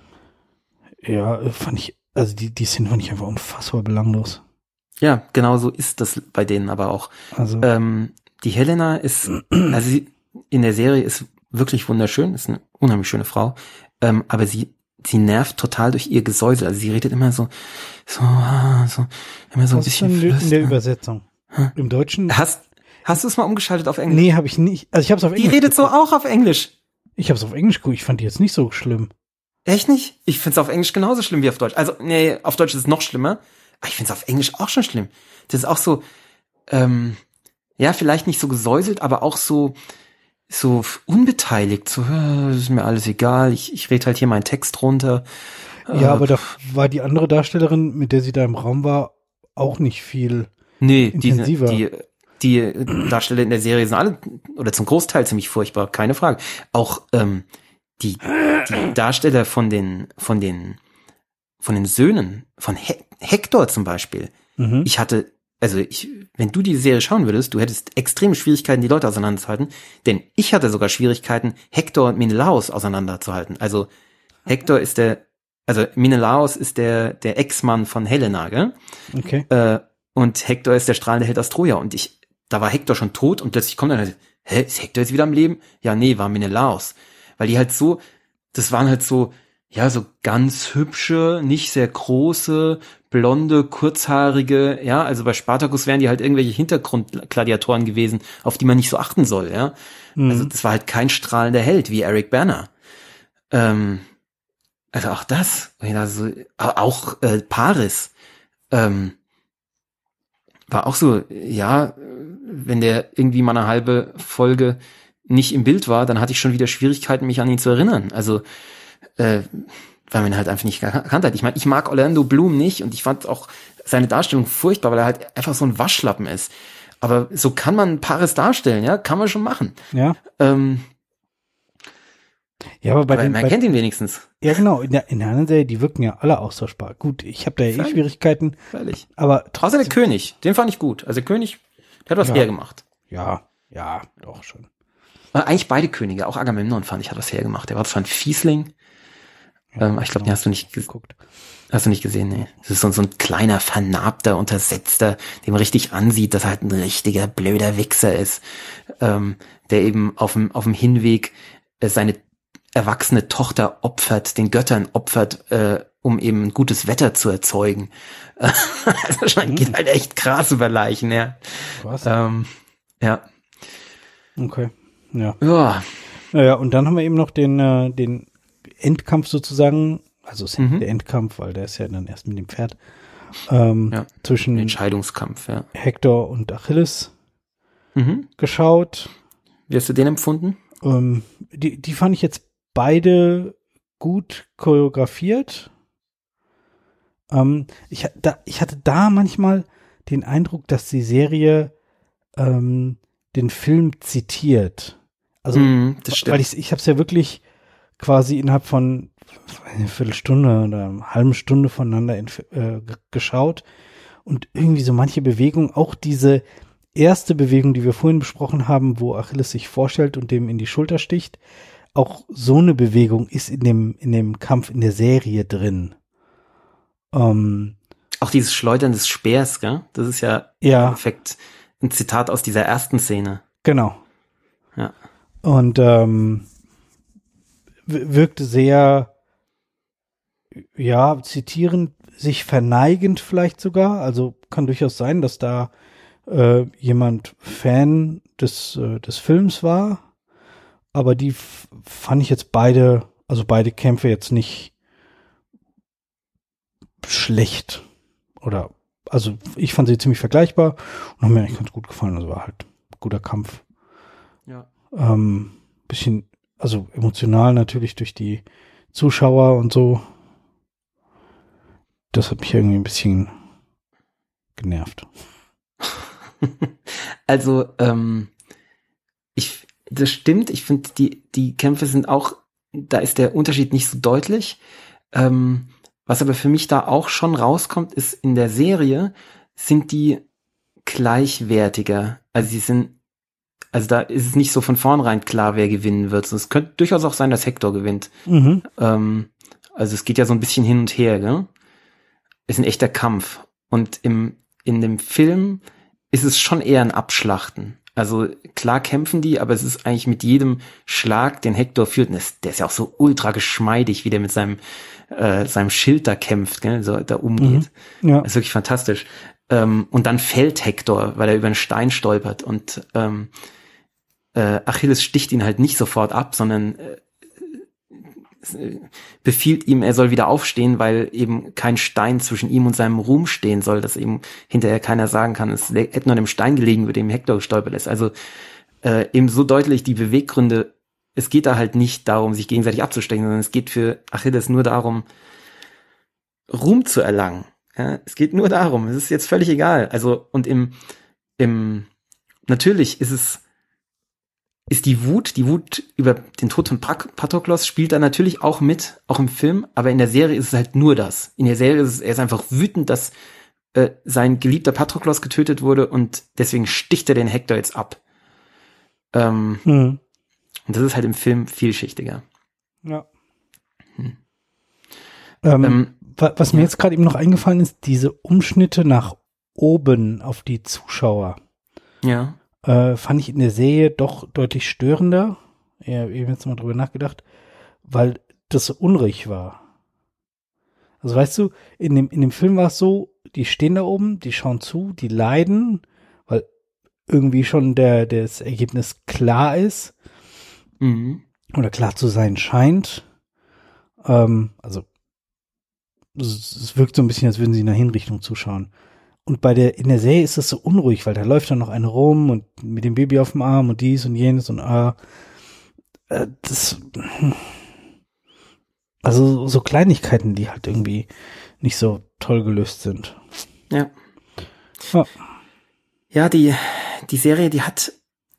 Ja, fand ich, also die, die Szene fand ich einfach unfassbar belanglos. Ja, genau so ist das bei denen aber auch. Also, Ähm, die Helena ist, also sie in der Serie ist wirklich wunderschön, ist eine unheimlich schöne Frau, ähm, aber sie sie nervt total durch ihr Gesäusel. Also sie redet immer so, so, so immer so ein was ist bisschen denn in der flüstern. Übersetzung? Hm? Im Deutschen? Hast hast du es mal umgeschaltet auf Englisch? Nee, habe ich nicht. Also ich habe es auf Die Englisch. redet so auch auf Englisch. Ich habe es auf Englisch geguckt. Ich fand die jetzt nicht so schlimm. Echt nicht? Ich find's auf Englisch genauso schlimm wie auf Deutsch. Also, nee, auf Deutsch ist es noch schlimmer. Aber ich find's auf Englisch auch schon schlimm. Das ist auch so, ähm, ja, vielleicht nicht so gesäuselt, aber auch so, so unbeteiligt. So, äh, ist mir alles egal. Ich, ich rede halt hier meinen Text runter. Ja, äh, aber da war die andere Darstellerin, mit der sie da im Raum war, auch nicht viel Nee, die, intensiver. die, die Darsteller in der Serie sind alle, oder zum Großteil ziemlich furchtbar, keine Frage. Auch, ähm, die, die Darsteller von den, von den, von den Söhnen, von He- Hector zum Beispiel. Mhm. Ich hatte, also ich, wenn du die Serie schauen würdest, du hättest extreme Schwierigkeiten, die Leute auseinanderzuhalten, denn ich hatte sogar Schwierigkeiten, Hector und Menelaos auseinanderzuhalten. Also Hector ist der, also Menelaos ist der, der Ex-Mann von Helena, gell? Okay. Äh, und Hector ist der strahlende Held aus Troja. Und ich, da war Hector schon tot und plötzlich kommt dann, hä, ist Hector jetzt wieder am Leben? Ja, nee, war Menelaos. Weil die halt so, das waren halt so, ja, so ganz hübsche, nicht sehr große, blonde, kurzhaarige, ja, also bei Spartacus wären die halt irgendwelche Hintergrundgladiatoren gewesen, auf die man nicht so achten soll, ja. Mhm. Also das war halt kein strahlender Held wie Eric Bana. Ähm, also auch das, also auch äh, Paris, ähm, war auch so, ja, wenn der irgendwie mal eine halbe Folge nicht im Bild war, dann hatte ich schon wieder Schwierigkeiten, mich an ihn zu erinnern. Also, äh, weil man ihn halt einfach nicht gekannt hat. Ich meine, ich mag Orlando Bloom nicht und ich fand auch seine Darstellung furchtbar, weil er halt einfach so ein Waschlappen ist. Aber so kann man Paris darstellen, ja, kann man schon machen. Ja. Ähm, Ja, aber bei aber den, man bei, kennt ihn wenigstens. ja genau, in der, in der anderen Serie, die wirken ja alle austauschbar. Gut, ich habe da ja eh Freilich. Schwierigkeiten, Freilich. aber Außer trotzdem, der König, den fand ich gut. Also der König, der hat was Ja. hergemacht. ja, ja, doch schon. Äh, eigentlich beide Könige, auch Agamemnon fand ich, hat was hergemacht. Der war zwar ein Fiesling, Ja, ähm, ich glaube, den hast du nicht, ge- geguckt. hast du nicht gesehen, nee. Das ist so, so ein kleiner, vernarbter, untersetzter, dem man richtig ansieht, dass er halt ein richtiger, blöder Wichser ist, ähm, der eben auf dem, auf dem Hinweg äh, seine erwachsene Tochter opfert, den Göttern opfert, äh, um eben ein gutes Wetter zu erzeugen. Also schon geht halt echt krass über Leichen, ja. Was? Ähm, ja. Okay. Ja. Ja. Naja, und dann haben wir eben noch den, äh, den Endkampf sozusagen, also es ist Mhm. der Endkampf, weil der ist ja dann erst mit dem Pferd, ähm, Ja. zwischen Den Entscheidungskampf, ja. Hector und Achilles Mhm. geschaut. Wie hast du den empfunden? Ähm, die, die fand ich jetzt beide gut choreografiert. Ähm, ich, ha- da, ich hatte da manchmal den Eindruck, dass die Serie ähm, den Film zitiert. Also, Mhm, das stimmt. weil ich, ich habe es ja wirklich quasi innerhalb von eine Viertelstunde oder einer halben Stunde voneinander entf- äh, g- geschaut und irgendwie so manche Bewegung, auch diese erste Bewegung, die wir vorhin besprochen haben, wo Achilles sich vorstellt und dem in die Schulter sticht, auch so eine Bewegung ist in dem in dem Kampf in der Serie drin. Ähm, Auch dieses Schleudern des Speers, gell? Das ist ja ja, im Endeffekt ein Zitat aus dieser ersten Szene. genau. Ja. Und ähm, w- wirkte sehr, ja, zitierend, sich verneigend vielleicht sogar. Also kann durchaus sein, dass da äh, jemand Fan des, äh, des Films war. aber die f- fand ich jetzt beide, also beide Kämpfe jetzt nicht schlecht. Oder, also ich fand sie ziemlich vergleichbar und haben mir eigentlich ganz gut gefallen. Also war halt ein guter Kampf. Ja. Ähm, bisschen, also emotional natürlich durch die Zuschauer und so. Das hat mich irgendwie ein bisschen genervt. Also, ähm, ich, das stimmt. Ich finde, die, die Kämpfe sind auch, da ist der Unterschied nicht so deutlich. Ähm, was aber für mich da auch schon rauskommt, ist, in der Serie sind die gleichwertiger. Also sie sind, also da ist es nicht so von vornherein klar, wer gewinnen wird. Es könnte durchaus auch sein, dass Hector gewinnt. Mhm. Ähm, also es geht ja so ein bisschen hin und her, gell? Ist ein echter Kampf. Und im, in dem Film ist es schon eher ein Abschlachten. Also klar kämpfen die, aber es ist eigentlich mit jedem Schlag, den Hector führt, und das, der ist ja auch so ultra geschmeidig, wie der mit seinem äh, seinem Schild da kämpft, gell, so da umgeht. Mhm. Ja. Das ist wirklich fantastisch. Ähm, und dann fällt Hector, weil er über einen Stein stolpert und ähm, äh, Achilles sticht ihn halt nicht sofort ab, sondern äh, befiehlt ihm, er soll wieder aufstehen, weil eben kein Stein zwischen ihm und seinem Ruhm stehen soll, dass eben hinterher keiner sagen kann, es hätte nur an dem Stein gelegen, über dem Hector gestolpert ist. Also äh, eben so deutlich die Beweggründe, es geht da halt nicht darum, sich gegenseitig abzustechen, sondern es geht für Achilles nur darum, Ruhm zu erlangen. Ja, es geht nur darum, es ist jetzt völlig egal. Also und im, im natürlich ist es ist die Wut, die Wut über den Tod von Patroklos spielt da natürlich auch mit, auch im Film, aber in der Serie ist es halt nur das. In der Serie ist es, er ist einfach wütend, dass äh, sein geliebter Patroklos getötet wurde und deswegen sticht er den Hector jetzt ab. Ähm, Mhm. Und das ist halt im Film vielschichtiger. Ja. Hm. Ähm, Ähm, wa- was mir ja. jetzt gerade eben noch eingefallen ist, diese Umschnitte nach oben auf die Zuschauer, Ja. äh, fand ich in der Serie doch deutlich störender. Ja, ich habe jetzt mal drüber nachgedacht, weil das so unruhig war. Also weißt du, in dem, in dem Film war es so, die stehen da oben, die schauen zu, die leiden, weil irgendwie schon der, das Ergebnis klar ist Mhm. oder klar zu sein scheint. Ähm, also es, es wirkt so ein bisschen, als würden sie in einer Hinrichtung zuschauen. Und bei der, in der Serie ist es so unruhig, weil da läuft dann noch eine rum und mit dem Baby auf dem Arm und dies und jenes und ah, äh, das, also so Kleinigkeiten, die halt irgendwie nicht so toll gelöst sind. Ja. Ja. Ja, die, die Serie, die hat,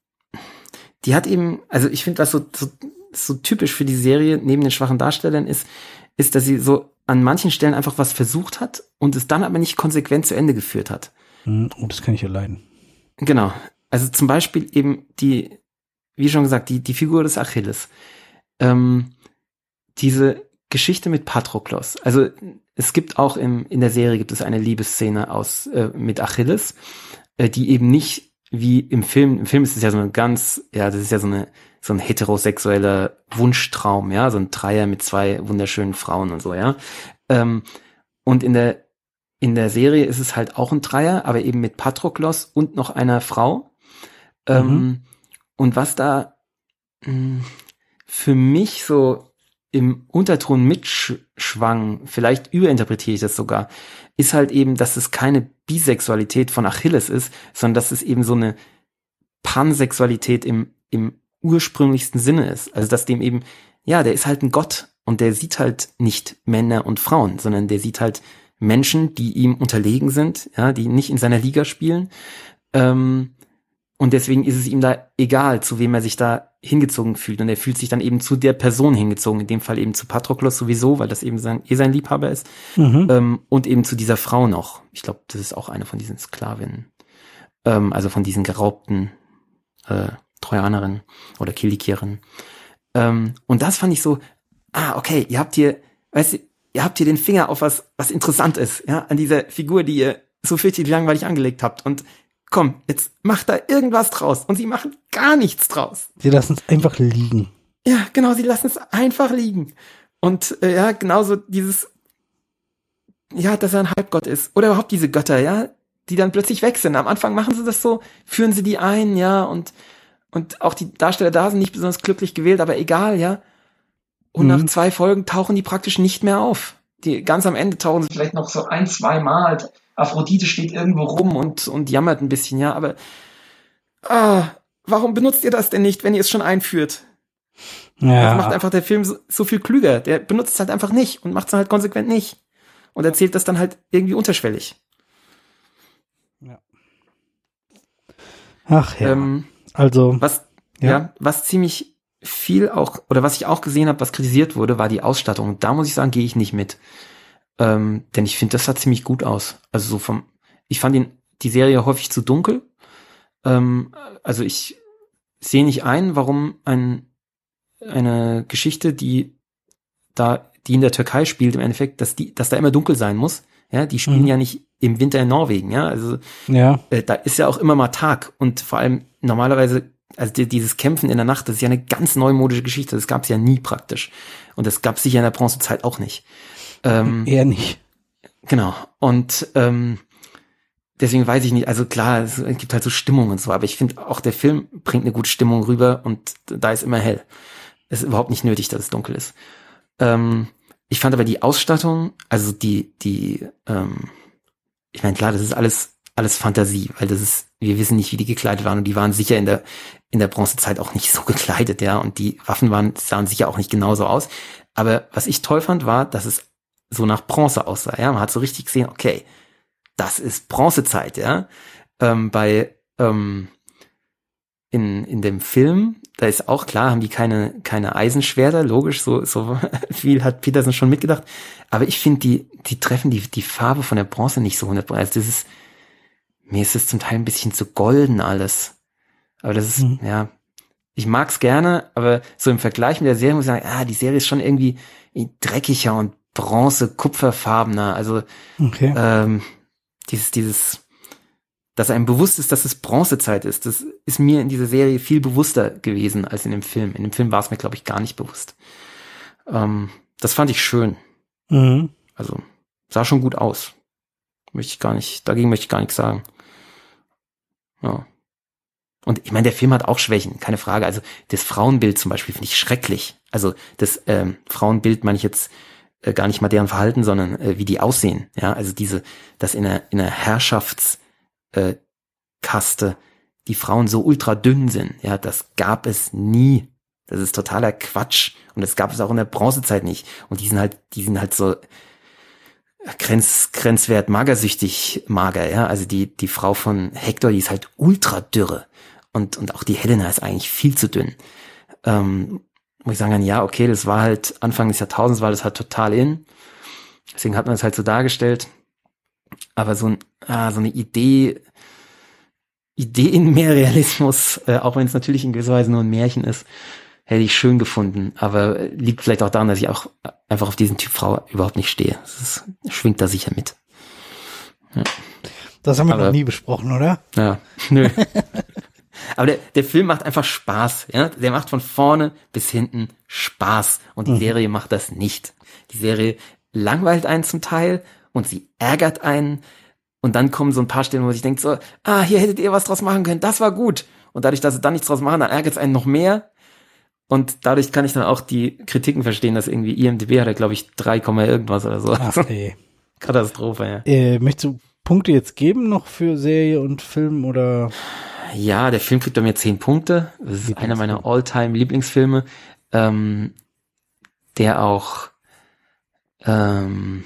die hat eben, also ich finde, was so, so, so typisch für die Serie neben den schwachen Darstellern ist, ist, dass sie so an manchen Stellen einfach was versucht hat und es dann aber nicht konsequent zu Ende geführt hat. Hm, oh, das kann ich ja leiden. Genau. Also zum Beispiel eben die, wie schon gesagt, die, die Figur des Achilles. Ähm, diese Geschichte mit Patroklos. Also es gibt auch im, in der Serie gibt es eine Liebesszene aus, äh, mit Achilles, äh, die eben nicht wie im Film, im Film ist es ja so eine ganz, ja, das ist ja so eine, so ein heterosexueller Wunschtraum, ja, so ein Dreier mit zwei wunderschönen Frauen und so, ja. Ähm, und in der, in der Serie ist es halt auch ein Dreier, aber eben mit Patroklos und noch einer Frau. Ähm, Mhm. Und was da mh, für mich so im Unterton mitschwang, vielleicht überinterpretiere ich das sogar, ist halt eben, dass es keine Bisexualität von Achilles ist, sondern dass es eben so eine Pansexualität im, im ursprünglichsten Sinne ist. Also dass dem eben, ja, der ist halt ein Gott und der sieht halt nicht Männer und Frauen, sondern der sieht halt Menschen, die ihm unterlegen sind, ja, die nicht in seiner Liga spielen. Ähm, Und deswegen ist es ihm da egal, zu wem er sich da hingezogen fühlt. Und er fühlt sich dann eben zu der Person hingezogen, in dem Fall eben zu Patroklos sowieso, weil das eben sein, eh sein Liebhaber ist. Mhm. Ähm, und eben zu dieser Frau noch. Ich glaube, das ist auch eine von diesen Sklavinnen. Ähm, also von diesen geraubten äh, Trojanerinnen oder Kilikerinnen. Ähm, und das fand ich so, ah, okay, ihr habt hier, weißt du, ihr habt hier den Finger auf was, was interessant ist, ja, an dieser Figur, die ihr so fürchterlich langweilig angelegt habt. Und komm, jetzt macht da irgendwas draus. Und sie machen gar nichts draus. Sie lassen es einfach liegen. Ja, genau, sie lassen es einfach liegen. Und äh, ja, genauso dieses, ja, dass er ein Halbgott ist. Oder überhaupt diese Götter, ja, die dann plötzlich weg sind. Am Anfang machen sie das so, führen sie die ein, ja, und Und auch die Darsteller da sind nicht besonders glücklich gewählt, aber egal, ja. Und mhm. nach zwei Folgen tauchen die praktisch nicht mehr auf. Die ganz am Ende tauchen sie vielleicht noch so ein, zwei Mal. Aphrodite steht irgendwo rum und, und jammert ein bisschen, ja, aber ah, warum benutzt ihr das denn nicht, wenn ihr es schon einführt? Ja. Das macht einfach der Film so, so viel klüger. Der benutzt es halt einfach nicht und macht es halt konsequent nicht. Und erzählt das dann halt irgendwie unterschwellig. Ja. Ach ja. Ähm, also. Was, ja. ja, was ziemlich viel auch, oder was ich auch gesehen habe, was kritisiert wurde, war die Ausstattung. Und da muss ich sagen, gehe ich nicht mit. Ähm, denn ich finde, das sah ziemlich gut aus. Also so vom, ich fand ihn, die Serie häufig zu dunkel. Ähm, also ich sehe nicht ein, warum ein, eine Geschichte, die da, die in der Türkei spielt, im Endeffekt, dass die, dass da immer dunkel sein muss. Ja, die spielen mhm. ja nicht im Winter in Norwegen, ja. Also ja. Äh, da ist ja auch immer mal Tag und vor allem normalerweise, also die, dieses Kämpfen in der Nacht, das ist ja eine ganz neumodische Geschichte. Das gab es ja nie praktisch. Und das gab es sicher in der Bronzezeit auch nicht. Ähm, Eher nicht. Genau. Und ähm, deswegen weiß ich nicht, also klar, es gibt halt so Stimmung und so, aber ich finde auch der Film bringt eine gute Stimmung rüber und da ist immer hell. Es ist überhaupt nicht nötig, dass es dunkel ist. Ähm, ich fand aber die Ausstattung, also die, die, ähm, ich meine, klar, das ist alles, alles Fantasie, weil das ist, wir wissen nicht, wie die gekleidet waren und die waren sicher in der, in der Bronzezeit auch nicht so gekleidet, ja, und die Waffen waren, sahen sicher auch nicht genauso aus. Aber was ich toll fand, war, dass es so nach Bronze aussah, ja, man hat so richtig gesehen, okay, das ist Bronzezeit, ja. Ähm, bei, ähm, in, in dem Film, da ist auch klar, haben die keine, keine Eisenschwerter, logisch, so, so viel hat Peterson schon mitgedacht. Aber ich finde, die, die treffen die, die Farbe von der Bronze nicht so hundert Prozent. Also das ist, mir ist es zum Teil ein bisschen zu golden alles. Aber das ist, mhm. ja, ich mag's gerne, aber so im Vergleich mit der Serie muss ich sagen, ah, die Serie ist schon irgendwie dreckiger und Bronze, kupferfarbener. Also, okay. ähm, dieses, dieses, dass einem bewusst ist, dass es Bronzezeit ist. Das ist mir in dieser Serie viel bewusster gewesen als in dem Film. In dem Film war es mir, glaube ich, gar nicht bewusst. Ähm, das fand ich schön. Mhm. Also, sah schon gut aus. Möchte ich gar nicht, dagegen möchte ich gar nichts sagen. Ja. Und ich meine, der Film hat auch Schwächen, keine Frage. Also, das Frauenbild zum Beispiel finde ich schrecklich. Also, das ähm, Frauenbild meine ich jetzt äh, gar nicht mal deren Verhalten, sondern äh, wie die aussehen. Ja, also diese, das in einer, in einer Herrschafts- Äh, Kaste, die Frauen so ultra dünn sind, ja, das gab es nie. Das ist totaler Quatsch und das gab es auch in der Bronzezeit nicht. Und die sind halt, die sind halt so grenz, grenzwert magersüchtig mager, ja. Also die die Frau von Hector, die ist halt ultra dürre und und auch die Helena ist eigentlich viel zu dünn. Ähm, muss ich sagen, ja, okay, das war halt Anfang des Jahrtausends war das halt total in. Deswegen hat man es halt so dargestellt. Aber so, ein, ah, so eine Idee, Idee in mehr Realismus, äh, auch wenn es natürlich in gewisser Weise nur ein Märchen ist, hätte ich schön gefunden. Aber äh, liegt vielleicht auch daran, dass ich auch einfach auf diesen Typ Frau überhaupt nicht stehe. Das ist, schwingt da sicher mit. Ja. Das haben wir Aber, noch nie besprochen, oder? Ja, nö. Aber der, der Film macht einfach Spaß. Ja? Der macht von vorne bis hinten Spaß. Und die mhm. Serie macht das nicht. Die Serie langweilt einen zum Teil und sie ärgert einen und dann kommen so ein paar Stellen, wo man sich denkt so, ah, hier hättet ihr was draus machen können, das war gut. Und dadurch, dass sie dann nichts draus machen, dann ärgert es einen noch mehr. Und dadurch kann ich dann auch die Kritiken verstehen, dass irgendwie I M D B hat ja, glaube ich, drei, irgendwas oder so. Ach, ey. Katastrophe, ja. Äh, möchtest du Punkte jetzt geben noch für Serie und Film oder? Ja, der Film kriegt bei mir zehn Punkte. Das ist einer meiner All-Time-Lieblingsfilme, ähm, der auch ähm,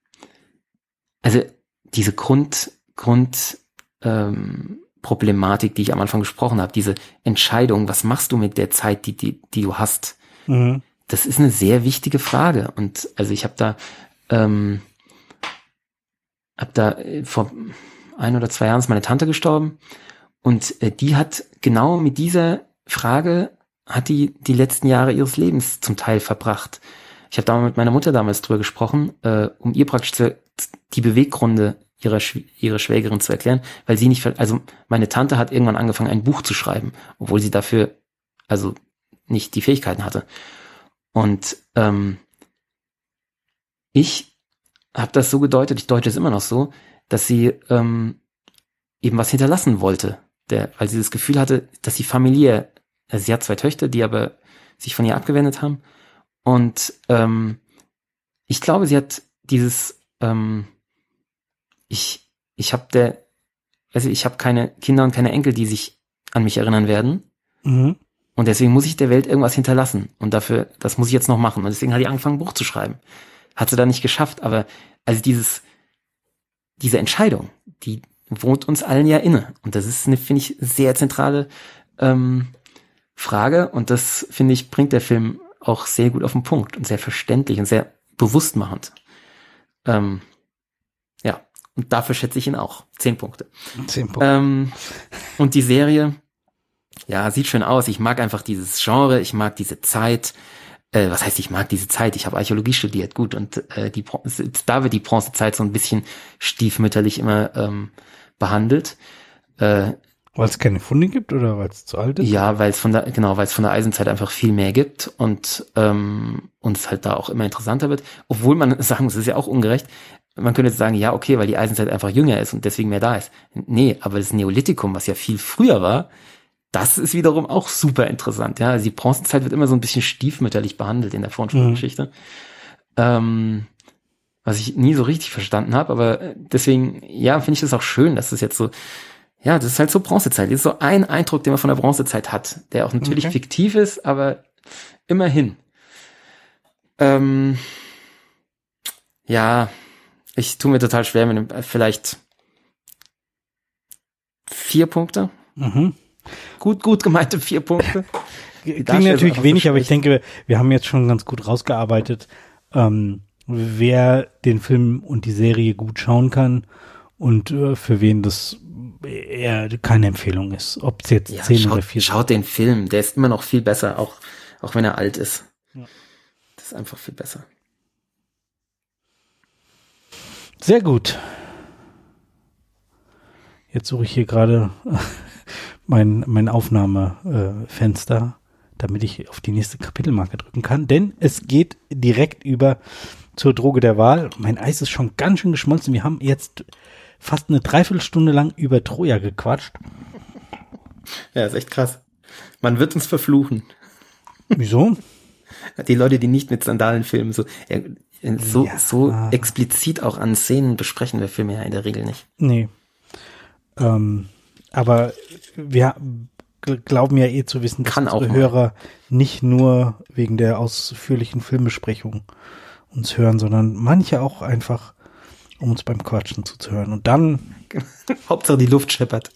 also diese Grund, Grund ähm, Problematik, die ich am Anfang gesprochen habe, diese Entscheidung, was machst du mit der Zeit, die die, die du hast? Mhm. Das ist eine sehr wichtige Frage. Und also ich habe da ähm, hab da äh, vor ein oder zwei Jahren ist meine Tante gestorben und äh, die hat genau mit dieser Frage hat die die letzten Jahre ihres Lebens zum Teil verbracht. Ich habe da mal mit meiner Mutter damals drüber gesprochen, äh, um ihr praktisch zu, die Beweggründe ihrer Schw- ihrer Schwägerin zu erklären, weil sie nicht, also meine Tante hat irgendwann angefangen, ein Buch zu schreiben, obwohl sie dafür also nicht die Fähigkeiten hatte. Und ähm, ich habe das so gedeutet, ich deute es immer noch so, dass sie ähm, eben was hinterlassen wollte, der, weil sie das Gefühl hatte, dass sie familiär, also sie hat zwei Töchter, die aber sich von ihr abgewendet haben. Und ähm, ich glaube, sie hat dieses, ähm, ich, ich habe der, also ich habe keine Kinder und keine Enkel, die sich an mich erinnern werden. Mhm. Und deswegen muss ich der Welt irgendwas hinterlassen. Und dafür, das muss ich jetzt noch machen. Und deswegen hat die angefangen, ein Buch zu schreiben. Hat sie da nicht geschafft, aber also dieses, diese Entscheidung, die wohnt uns allen ja inne. Und das ist eine, finde ich, sehr zentrale ähm, Frage. Und das, finde ich, bringt der Film auch sehr gut auf den Punkt und sehr verständlich und sehr bewusstmachend. Ähm, ja, und dafür schätze ich ihn auch. Zehn Punkte. Zehn Punkte. Ähm, und die Serie, ja, sieht schön aus. Ich mag einfach dieses Genre, ich mag diese Zeit. Äh, was heißt, ich mag diese Zeit? Ich habe Archäologie studiert, gut. Und äh, die da wird die Bronzezeit so ein bisschen stiefmütterlich immer ähm, behandelt. Äh, weil es keine Funde gibt oder weil es zu alt ist? Ja, weil es von der genau, weil es von der Eisenzeit einfach viel mehr gibt und ähm, uns halt da auch immer interessanter wird. Obwohl man sagen muss, es ist ja auch ungerecht. Man könnte jetzt sagen, ja, okay, weil die Eisenzeit einfach jünger ist und deswegen mehr da ist. Nee, aber das Neolithikum, was ja viel früher war, das ist wiederum auch super interessant. Ja, also die Bronzezeit wird immer so ein bisschen stiefmütterlich behandelt in der Vorgeschichte. Mhm. Ähm, was ich nie so richtig verstanden habe, aber deswegen, ja, finde ich das auch schön, dass das jetzt so, ja, das ist halt so Bronzezeit. Das ist so ein Eindruck, den man von der Bronzezeit hat, der auch natürlich okay. fiktiv ist, aber immerhin. Ähm, ja, ich tue mir total schwer mit einem, vielleicht vier Punkte. Mhm. Gut, gut gemeinte vier Punkte. Klingt natürlich wenig, so aber ich denke, wir haben jetzt schon ganz gut rausgearbeitet, ähm, wer den Film und die Serie gut schauen kann und äh, für wen das eher keine Empfehlung ist. Ob es jetzt ja, zehn schaut, oder vier Schaut den Film, der ist immer noch viel besser, auch, auch wenn er alt ist. Ja. Das ist einfach viel besser. Sehr gut. Jetzt suche ich hier gerade mein, mein Aufnahmefenster, damit ich auf die nächste Kapitelmarke drücken kann, denn es geht direkt über zur Droge der Wahl. Mein Eis ist schon ganz schön geschmolzen. Wir haben jetzt fast eine Dreiviertelstunde lang über Troja gequatscht. Ja, ist echt krass. Man wird uns verfluchen. Wieso? Die Leute, die nicht mit Sandalen filmen, so, so, ja. so explizit auch an Szenen besprechen wir Filme ja in der Regel nicht. Nee. Ähm, aber wir glauben ja eh zu wissen, dass Kann unsere auch Hörer nicht nur wegen der ausführlichen Filmbesprechung uns hören, sondern manche auch einfach, um uns beim Quatschen zuzuhören. Und dann Hauptsache die Luft scheppert.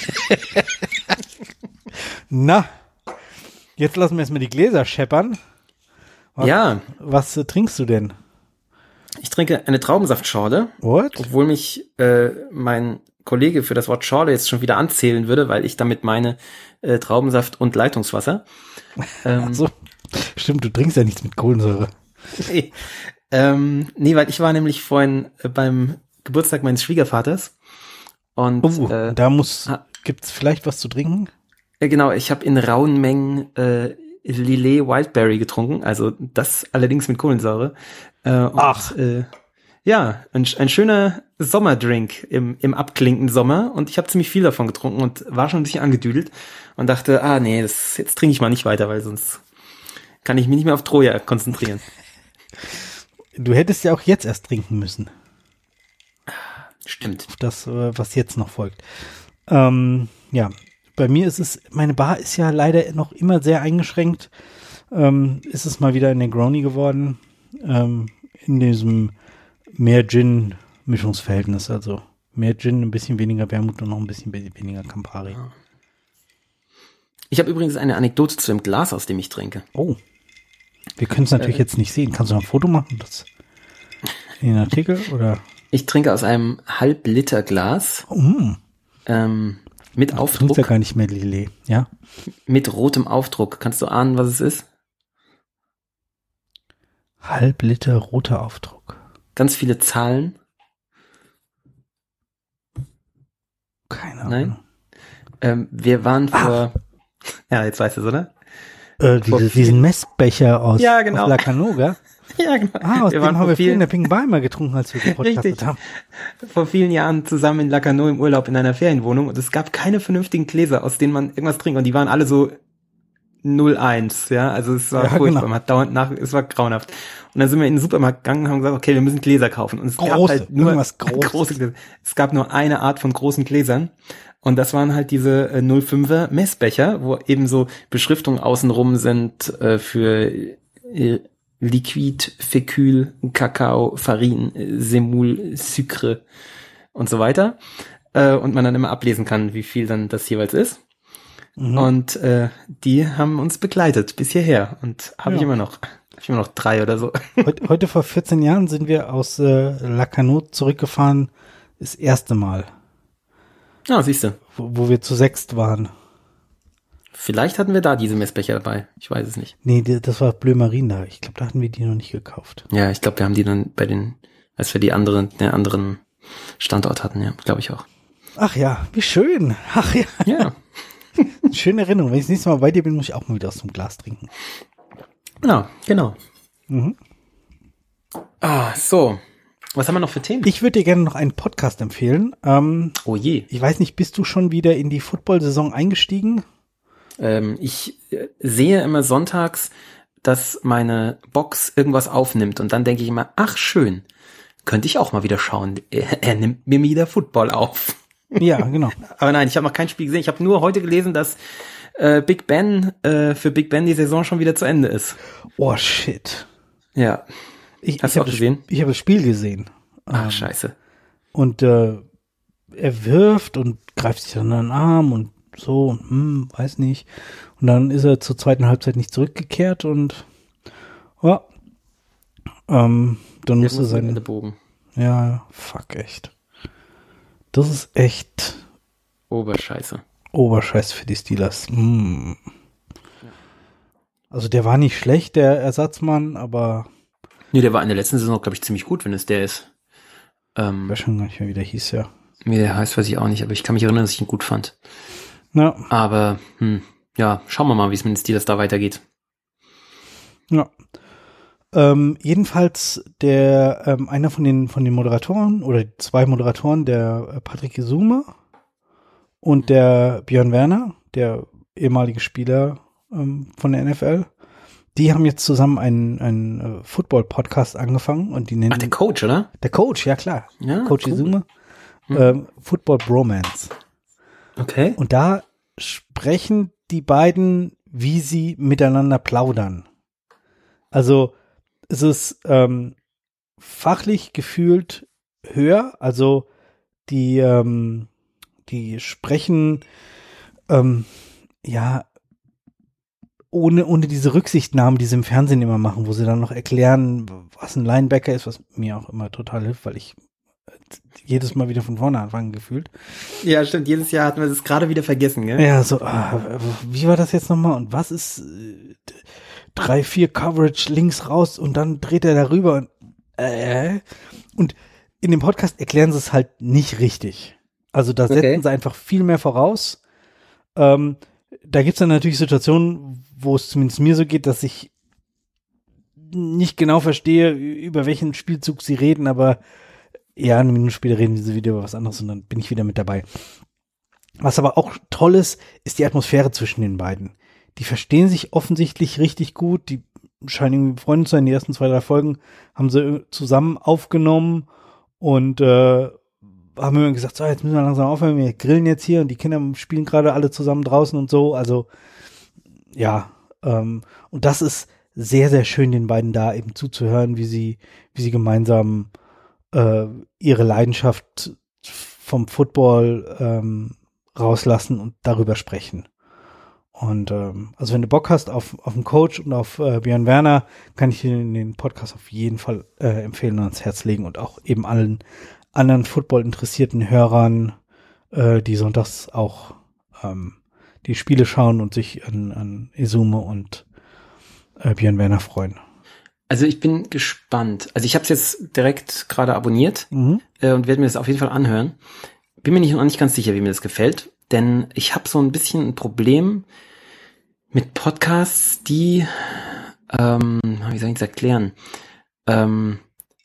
Na, jetzt lassen wir erstmal die Gläser scheppern. Was, ja. Was äh, trinkst du denn? Ich trinke eine Traubensaftschorle. What? Obwohl mich äh, mein Kollege für das Wort Schorle jetzt schon wieder anzählen würde, weil ich damit meine äh, Traubensaft und Leitungswasser. Ähm, Ach so, stimmt, du trinkst ja nichts mit Kohlensäure. Nee, ähm, nee, weil ich war nämlich vorhin äh, beim Geburtstag meines Schwiegervaters und oh, äh, da muss ah, gibt's vielleicht was zu trinken? Äh, genau, ich habe in rauen Mengen äh, Lillet Wildberry getrunken, also das allerdings mit Kohlensäure. Äh, und, Ach. Äh, ja, ein, ein schöner Sommerdrink im, im abklingenden Sommer und ich habe ziemlich viel davon getrunken und war schon ein bisschen angedüdelt und dachte, ah nee, das, jetzt trinke ich mal nicht weiter, weil sonst kann ich mich nicht mehr auf Troja konzentrieren. Du hättest ja auch jetzt erst trinken müssen. Stimmt. Auf das, was jetzt noch folgt. Ähm, ja, bei mir ist es, meine Bar ist ja leider noch immer sehr eingeschränkt. Ähm, ist es mal wieder in Negroni geworden. Ähm, in diesem mehr Gin-Mischungsverhältnis. Also mehr Gin, ein bisschen weniger Wermut und noch ein bisschen weniger Campari. Ich habe übrigens eine Anekdote zu dem Glas, aus dem ich trinke. Oh. Wir können es natürlich äh, jetzt nicht sehen. Kannst du noch ein Foto machen? Das in den Artikel oder? Ich trinke aus einem Halb-Liter-Glas. Mm. Ähm, mit Ach, Aufdruck. Das ist ja gar nicht mehr Lillet, ja? Mit rotem Aufdruck. Kannst du ahnen, was es ist? Halb Liter roter Aufdruck. Ganz viele Zahlen. Keine Ahnung. Nein? Ähm, wir waren vor... Ah. Ja, jetzt weißt du es, oder? Äh, diese, diesen Messbecher aus, ja, genau. aus La Canoga. Ja, genau. Ah, aus wir dem waren haben wir viel vielen, in der Pink Bar immer getrunken, als wir gepodcastet Richtig. haben. vor vielen Jahren zusammen in Lacanau im Urlaub in einer Ferienwohnung und es gab keine vernünftigen Gläser, aus denen man irgendwas trinkt und die waren alle so null eins, ja, also es war Ja, furchtbar, genau. man hat dauernd nach, es war grauenhaft. Und dann sind wir in den Supermarkt gegangen und haben gesagt, okay, wir müssen Gläser kaufen. Und es gab Große, halt nur irgendwas Großes. große Gläser. Es gab nur eine Art von großen Gläsern. Und das waren halt diese äh, null Komma fünfer Messbecher, wo eben so Beschriftungen außenrum sind äh, für äh, Liquid, Fekül, Kakao, Farin, äh, Semul, Sucre und so weiter. Äh, und man dann immer ablesen kann, wie viel dann das jeweils ist. Mhm. Und äh, die haben uns begleitet bis hierher. Und habe Ja. ich immer noch. Habe ich immer noch drei oder so. Heute, heute vor vierzehn Jahren sind wir aus äh, Lacanau zurückgefahren, das erste Mal, Ah, siehst du. wo, wo wir zu sechst waren. Vielleicht hatten wir da diese Messbecher dabei. Ich weiß es nicht. Nee, die, das war Bleu Marine da. Ich glaube, da hatten wir die noch nicht gekauft. Ja, ich glaube, wir haben die dann bei den, als wir die anderen, den anderen Standort hatten, ja, glaube ich auch. Ach ja, wie schön. Ach ja, Ja, schöne Erinnerung. Wenn ich das nächste Mal bei dir bin, muss ich auch mal wieder aus dem Glas trinken. genau, genau. Mhm. Ah, so. Was haben wir noch für Themen? Ich würde dir gerne noch einen Podcast empfehlen. Ähm, oh je. ich weiß nicht, bist du schon wieder in die Football-Saison eingestiegen? Ähm, ich äh, sehe immer sonntags, dass meine Box irgendwas aufnimmt und dann denke ich immer, ach schön, könnte ich auch mal wieder schauen. Er, er nimmt mir wieder Football auf. Ja, genau. Aber nein, ich habe noch kein Spiel gesehen. Ich habe nur heute gelesen, dass äh, Big Ben äh, für Big Ben die Saison schon wieder zu Ende ist. Oh, shit. Ja. Ich, Hast ich du habe auch das, gesehen? ich habe das Spiel gesehen. Ach, Ähm, scheiße. Und äh, er wirft und greift sich dann an den Arm und so, und, hm, weiß nicht. Und dann ist er zur zweiten Halbzeit nicht zurückgekehrt und ja, ähm, dann musste sein, Bogen. ja, fuck, echt. Das ist echt Oberscheiße. Oberscheiß für die Steelers. Hm. Also der war nicht schlecht, der Ersatzmann, aber Nee, der war in der letzten Saison, glaube ich, ziemlich gut, wenn es der ist. Ähm, ich weiß schon gar nicht mehr, wie der hieß, ja. wie der heißt, weiß ich auch nicht, aber ich kann mich erinnern, dass ich ihn gut fand. Ja, Aber, hm, ja, schauen wir mal, wie es mit den Steelers da weitergeht. ja. Ähm, jedenfalls der ähm, einer von den von den Moderatoren oder zwei Moderatoren, der äh, Patrick Isume und der Björn Werner, der ehemalige Spieler ähm, von der N F L, die haben jetzt zusammen einen einen äh, Football-Podcast angefangen und die nennen Ach, der Coach, oder? der Coach, ja klar, Ja, Coach cool. Isume, Hm. ähm, Football Bromance. Okay. Und da sprechen die beiden, wie sie miteinander plaudern. Also es ist ähm, fachlich gefühlt höher. Also die ähm, die sprechen ähm, ja ohne ohne diese Rücksichtnahmen, die sie im Fernsehen immer machen, wo sie dann noch erklären, was ein Linebacker ist, was mir auch immer total hilft, weil ich jedes Mal wieder von vorne anfangen gefühlt. Ja, stimmt. Jedes Jahr hatten wir das gerade wieder vergessen, gell? Ja, so, ah, wie war das jetzt nochmal? Und was ist äh, drei, vier Coverage links raus und dann dreht er darüber und äh, und in dem Podcast erklären sie es halt nicht richtig. Also da setzen Okay. sie einfach viel mehr voraus. Ähm, da gibt's dann natürlich Situationen, wo es zumindest mir so geht, dass ich nicht genau verstehe, über welchen Spielzug sie reden, aber ja, eine Minute später reden diese wieder über was anderes und dann bin ich wieder mit dabei. Was aber auch toll ist, ist die Atmosphäre zwischen den beiden. Die verstehen sich offensichtlich richtig gut, die scheinen irgendwie befreundet zu sein. Die ersten zwei, drei Folgen haben sie zusammen aufgenommen und äh, haben immer gesagt, so, jetzt müssen wir langsam aufhören, wir grillen jetzt hier und die Kinder spielen gerade alle zusammen draußen und so. Also ja, ähm, und das ist sehr, sehr schön, den beiden da eben zuzuhören, wie sie, wie sie gemeinsam äh, ihre Leidenschaft vom Football ähm, rauslassen und darüber sprechen. Und ähm, also wenn du Bock hast auf, auf einen Coach und auf äh, Björn Werner, kann ich dir den Podcast auf jeden Fall äh, empfehlen und ans Herz legen und auch eben allen anderen Football-interessierten Hörern, äh, die sonntags auch ähm, die Spiele schauen und sich an, an Isume und äh, Björn Werner freuen. Also ich bin gespannt. Also ich habe es jetzt direkt gerade abonniert Mhm. äh, und werde mir das auf jeden Fall anhören. Bin mir nicht, noch nicht ganz sicher, wie mir das gefällt, denn ich habe so ein bisschen ein Problem mit Podcasts, die, ähm, wie soll ich das erklären, ähm,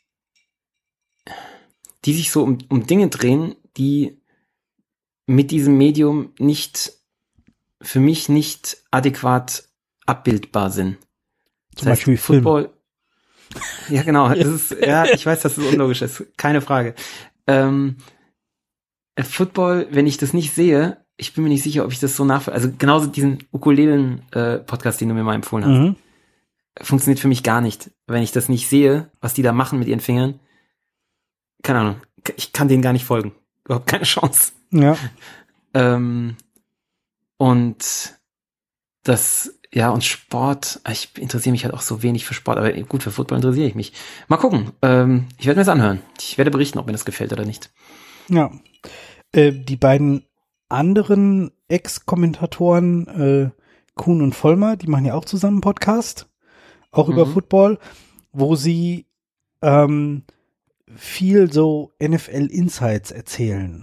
die sich so um, um Dinge drehen, die mit diesem Medium nicht, für mich nicht adäquat abbildbar sind. Zum das Beispiel heißt, Football. Film. Ja, genau. Das ist, ja, ich weiß, dass es unlogisch ist. Keine Frage. Ähm, Football, wenn ich das nicht sehe, ich bin mir nicht sicher, ob ich das so nachvoll. Also genauso diesen Ukulelen-Podcast, äh, den du mir mal empfohlen hast, mhm. funktioniert für mich gar nicht. Wenn ich das nicht sehe, was die da machen mit ihren Fingern, keine Ahnung, ich kann denen gar nicht folgen. Überhaupt keine Chance. Ja. ähm, und das, ja, und Sport, ich interessiere mich halt auch so wenig für Sport, aber gut, für Football interessiere ich mich. Mal gucken. Ähm, ich werde mir das anhören. Ich werde berichten, ob mir das gefällt oder nicht. Ja. Äh, die beiden anderen Ex-Kommentatoren, äh, Kuhn und Vollmer, die machen ja auch zusammen einen Podcast, auch mhm. über Football, wo sie ähm, viel so N F L-Insights erzählen.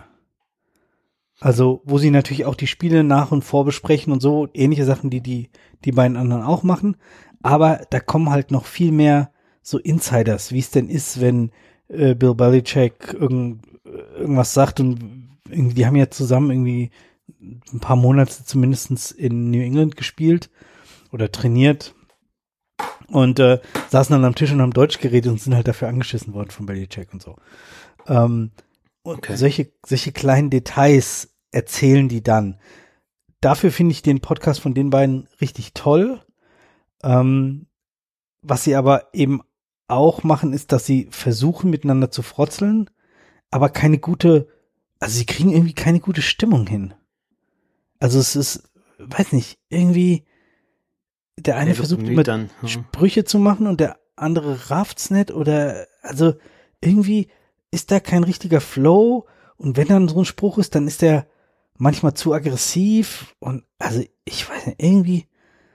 Also, wo sie natürlich auch die Spiele nach- und vorbesprechen und so, ähnliche Sachen, die die, die beiden anderen auch machen. Aber da kommen halt noch viel mehr so Insiders, wie es denn ist, wenn äh, Bill Belichick irgend, irgendwas sagt und irgendwie, die haben ja zusammen irgendwie ein paar Monate zumindest in New England gespielt oder trainiert und äh, saßen dann am Tisch und haben Deutsch geredet und sind halt dafür angeschissen worden von Belichick und so. Ähm, und okay. solche, solche kleinen Details erzählen die dann. Dafür finde ich den Podcast von den beiden richtig toll. Ähm, was sie aber eben auch machen, ist, dass sie versuchen, miteinander zu frotzeln, aber keine gute, also sie kriegen irgendwie keine gute Stimmung hin. Also es ist, weiß nicht, irgendwie der eine der versucht immer dann, hm. Sprüche zu machen und der andere rafft's nicht oder, also irgendwie ist da kein richtiger Flow und wenn dann so ein Spruch ist, dann ist der manchmal zu aggressiv und also ich weiß nicht, irgendwie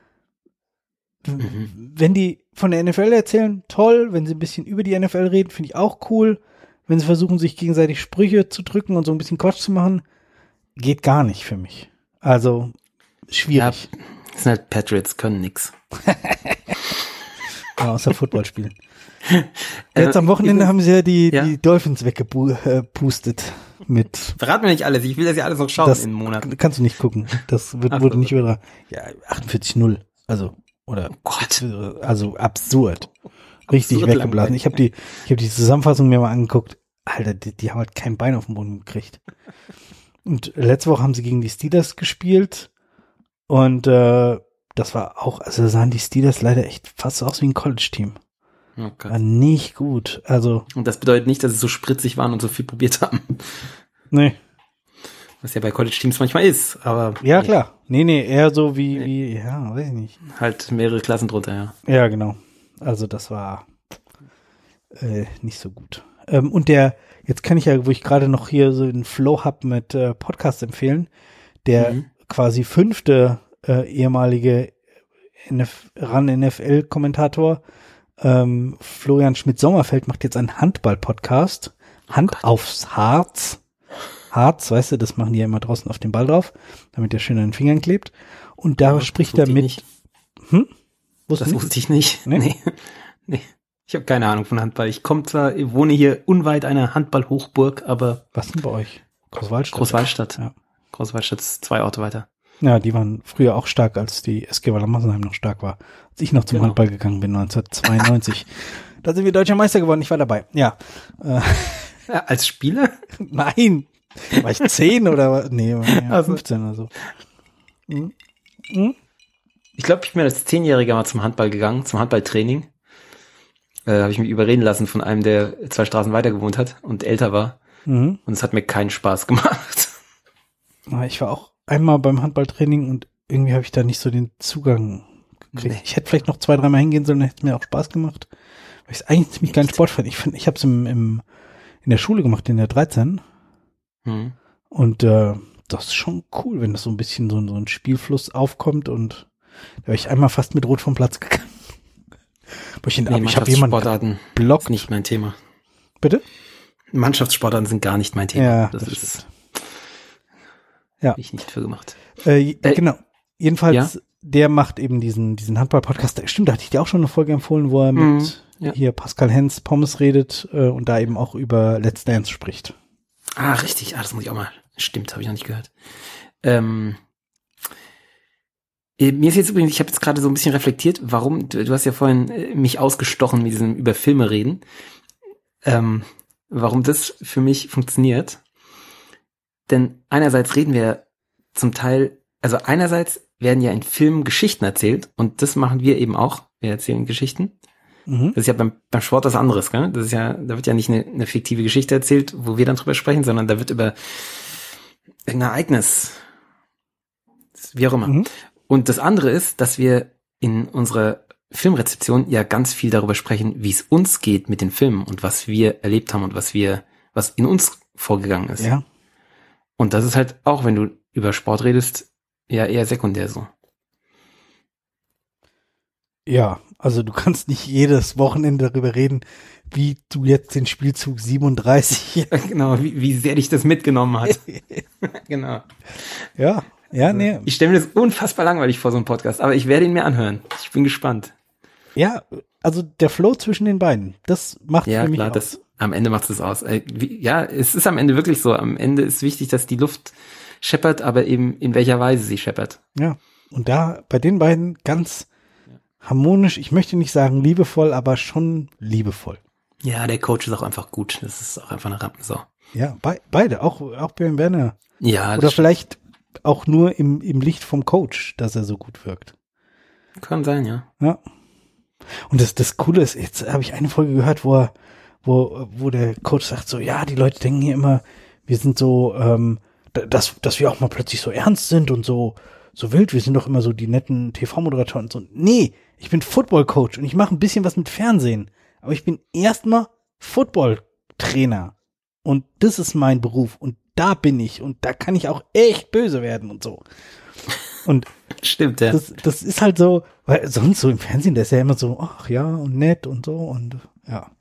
mhm. wenn die von der N F L erzählen, toll, wenn sie ein bisschen über die N F L reden, finde ich auch cool, wenn sie versuchen, sich gegenseitig Sprüche zu drücken und so ein bisschen Quatsch zu machen, geht gar nicht für mich. Also schwierig. Ja, das sind halt Patriots, können nix. Ja, außer Football spielen. Jetzt am Wochenende haben sie ja die, ja? die Dolphins weggepustet mit. Verrat mir nicht alles, ich will das ja alles noch schauen das in einem Monat. Kannst du nicht gucken. Das wird, wurde nicht wieder. Ja, achtundvierzig null. Also, oder. Oh Gott. Also absurd. Richtig absurd weggeblasen. Ich habe die, ich habe die Zusammenfassung mir mal angeguckt. Alter, die, die haben halt kein Bein auf den Boden gekriegt. Und letzte Woche haben sie gegen die Steelers gespielt. Und, äh, das war auch, also sahen die Steelers leider echt fast aus wie ein College-Team. Okay. War nicht gut. Also. Und das bedeutet nicht, dass sie so spritzig waren und so viel probiert haben. Nee. Was ja bei College-Teams manchmal ist, aber. Ja, nee. klar. Nee, nee, eher so wie, nee. wie, ja, weiß ich nicht. Halt mehrere Klassen drunter, ja. Ja, genau. Also das war äh, nicht so gut. Ähm, und der, jetzt kann ich ja, wo ich gerade noch hier so einen Flow hab mit äh, Podcast empfehlen, der mhm. quasi fünfte äh, ehemalige N F, Run-N F L-Kommentator ähm, Florian Schmidt-Sommerfeld macht jetzt einen Handball-Podcast. Hand oh aufs Harz. Harz, weißt du, das machen die ja immer draußen auf den Ball drauf, damit der schön an den Fingern klebt. Und da ja, spricht er mit. Nicht. Hm? Das nicht? wusste ich nicht. Nee? Nee. nee. Ich habe keine Ahnung von Handball. Ich komme zwar, ich wohne hier unweit einer Handball-Hochburg, aber. Was denn bei euch? Großwaldstadt. Großwaldstadt. Ja. Großwaldstadt ist zwei Orte weiter. Ja, die waren früher auch stark, als die S G Weiler Massenheim noch stark war. Als ich noch zum genau. Handball gegangen bin, neunzehnhundertzweiundneunzig. Da sind wir deutscher Meister geworden, ich war dabei. Ja. Äh. Ja, als Spieler? Nein. War ich zehn oder was? Nee, war ja also. fünfzehn oder so. Hm? Hm? Ich glaube, ich bin als Zehnjähriger mal zum Handball gegangen, zum Handballtraining. Äh, habe ich mich überreden lassen von einem, der zwei Straßen weiter gewohnt hat und älter war. Mhm. Und es hat mir keinen Spaß gemacht. Ich war auch einmal beim Handballtraining und irgendwie habe ich da nicht so den Zugang gekriegt. Nee. Ich hätte vielleicht noch zwei, dreimal hingehen sollen, dann hätte es mir auch Spaß gemacht. Weil ich es eigentlich ziemlich geilen Sport fand. Ich finde, ich habe es im, im, in der Schule gemacht, in der dreizehn. Hm. Und äh, das ist schon cool, wenn das so ein bisschen so, so ein Spielfluss aufkommt und da wäre ich einmal fast mit Rot vom Platz gegangen. Ich, nee, ich habe jemanden Block. Ist nicht mein Thema. Bitte? Mannschaftssportarten sind gar nicht mein Thema. Ja, das, das ist ja. ich nicht für gemacht. Äh, äh, genau. Jedenfalls, ja? Der macht eben diesen diesen Handball-Podcast. Stimmt, da hatte ich dir auch schon eine Folge empfohlen, wo er mit, ja. hier Pascal Hens Pommes redet äh, und da eben auch über Let's Dance spricht. Ah, richtig. Ah, das muss ich auch mal. Stimmt, habe ich noch nicht gehört. Ähm, äh, mir ist jetzt übrigens, ich habe jetzt gerade so ein bisschen reflektiert, warum, du, du hast ja vorhin äh, mich ausgestochen mit diesem über Filme reden, ähm, warum das für mich funktioniert. Denn einerseits reden wir zum Teil, also einerseits werden ja in Filmen Geschichten erzählt und das machen wir eben auch. Wir erzählen Geschichten. Mhm. Das ist ja beim, beim Sport was anderes, gell? Das ist ja, da wird ja nicht eine, eine fiktive Geschichte erzählt, wo wir dann drüber sprechen, sondern da wird über irgendein Ereignis, wie auch immer. Mhm. Und das andere ist, dass wir in unserer Filmrezeption ja ganz viel darüber sprechen, wie es uns geht mit den Filmen und was wir erlebt haben und was wir, was in uns vorgegangen ist. Ja. Und das ist halt auch, wenn du über Sport redest, ja eher sekundär so. Ja, also du kannst nicht jedes Wochenende darüber reden, wie du jetzt den Spielzug siebenunddreißig. Genau, wie, wie sehr dich das mitgenommen hat. Genau. Ja, ja, nee. Ich stelle mir das unfassbar langweilig vor, so einem Podcast, aber ich werde ihn mir anhören. Ich bin gespannt. Ja, also der Flow zwischen den beiden, das macht Ja, für mich klar, aus. das, am Ende macht es aus. Äh, wie, ja, es ist am Ende wirklich so. Am Ende ist wichtig, dass die Luft scheppert, aber eben in welcher Weise sie scheppert. Ja, und da bei den beiden ganz harmonisch, ich möchte nicht sagen liebevoll, aber schon liebevoll. Ja, der Coach ist auch einfach gut. Das ist auch einfach eine Rampensau. Ja, be beide, auch, auch Björn Werner. Ja, Oder das vielleicht auch nur im, im Licht vom Coach, dass er so gut wirkt. kann sein, ja. Ja. Und das, das Coole ist, jetzt habe ich eine Folge gehört, wo er, wo, wo der Coach sagt so, ja, die Leute denken hier immer, wir sind so, ähm, dass, dass wir auch mal plötzlich so ernst sind und so, so wild, wir sind doch immer so die netten T V-Moderatoren und so. Nee, ich bin Football-Coach und ich mache ein bisschen was mit Fernsehen. Aber ich bin erstmal Football-Trainer. Und das ist mein Beruf. Und da bin ich. Und da kann ich auch echt böse werden und so. Und Stimmt, ja. das, das ist halt so, weil sonst so im Fernsehen, der ist ja immer so, ach ja, und nett und so und ja.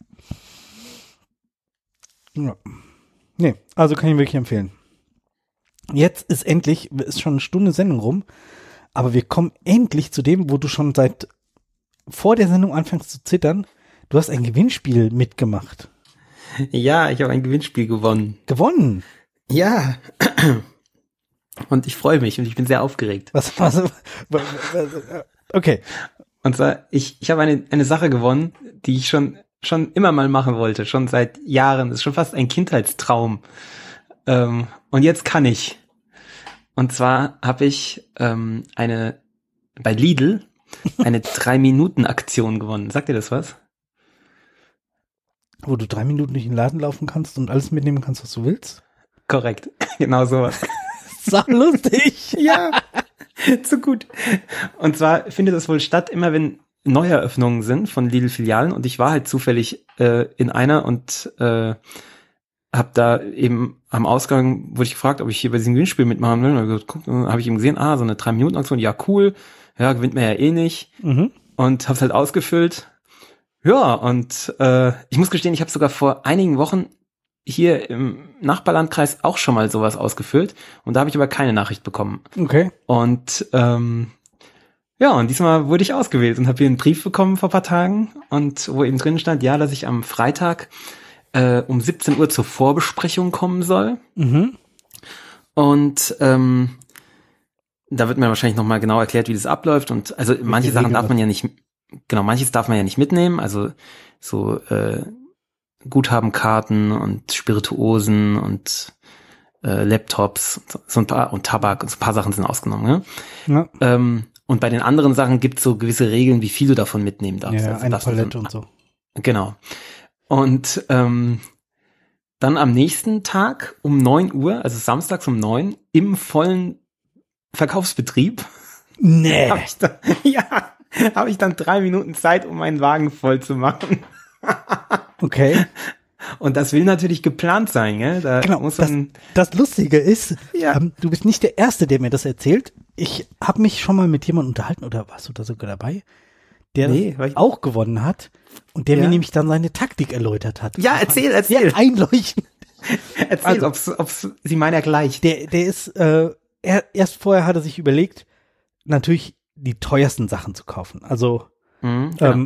Ja. Nee, also kann ich wirklich empfehlen. Jetzt ist endlich, ist schon eine Stunde Sendung rum, aber wir kommen endlich zu dem, wo du schon seit vor der Sendung anfängst zu zittern. Du hast ein Gewinnspiel mitgemacht. Ja, ich habe ein Gewinnspiel gewonnen. Gewonnen? Ja. Und ich freue mich und ich bin sehr aufgeregt. Was, was, was, was okay. Und zwar, ich, ich habe eine, eine Sache gewonnen, die ich schon, schon immer mal machen wollte, schon seit Jahren. Das ist schon fast ein Kindheitstraum. Ähm, und jetzt kann ich. Und zwar habe ich ähm, eine, bei Lidl, eine drei-Minuten-Aktion gewonnen. Sagt dir das was? Wo du drei Minuten durch den Laden laufen kannst und alles mitnehmen kannst, was du willst? Korrekt, genau sowas. Sau lustig. Ja, zu gut. Und zwar findet das wohl statt, immer wenn Neueröffnungen sind von Lidl-Filialen. Und ich war halt zufällig äh, in einer und äh, habe da eben am Ausgang, wurde ich gefragt, ob ich hier bei diesem Gewinnspiel mitmachen will. Und dann habe ich eben gesehen, ah, so eine drei-Minuten-Aktion, ja cool. Ja, gewinnt man ja eh nicht. Mhm. Und hab's halt ausgefüllt. Ja, und äh, ich muss gestehen, ich habe sogar vor einigen Wochen hier im Nachbarlandkreis auch schon mal sowas ausgefüllt. Und da habe ich aber keine Nachricht bekommen. Okay. Und ähm, ja, und diesmal wurde ich ausgewählt und habe hier einen Brief bekommen vor ein paar Tagen. Und wo eben drin stand, ja, dass ich am Freitag äh, um siebzehn Uhr zur Vorbesprechung kommen soll. Mhm. Und ähm, da wird mir wahrscheinlich nochmal genau erklärt, wie das abläuft. Und also manche Sachen darf man ja nicht, genau, manches darf man ja nicht mitnehmen. Also so äh, Guthabenkarten und Spirituosen und äh, Laptops, so ein paar und Tabak und so ein paar Sachen sind ausgenommen. Ne? Ja, Ähm, und bei den anderen Sachen gibt es so gewisse Regeln, wie viel du davon mitnehmen darfst. ja Also eine darfst du Palette so- und so. Genau. Und ähm, dann am nächsten Tag um neun Uhr, also samstags um neun, im vollen Verkaufsbetrieb, Nee. habe ich dann, ja, habe ich dann drei Minuten Zeit, um meinen Wagen voll zu machen. Okay. Und das will natürlich geplant sein, gell? Da Genau, muss das, man, das Lustige ist, Ja. ähm, du bist nicht der Erste, der mir das erzählt. Ich habe mich schon mal mit jemandem unterhalten, oder warst du da sogar dabei, der Nee, das war ich- auch gewonnen hat und der Ja. mir nämlich dann seine Taktik erläutert hat. Ja, erzähl, Sehr erzähl. einleuchtend. erzähl, also- ob's, ob's sie meiner gleicht. Der, der ist, äh, er, erst vorher hat er sich überlegt, natürlich die teuersten Sachen zu kaufen. Also Mhm, genau. ähm,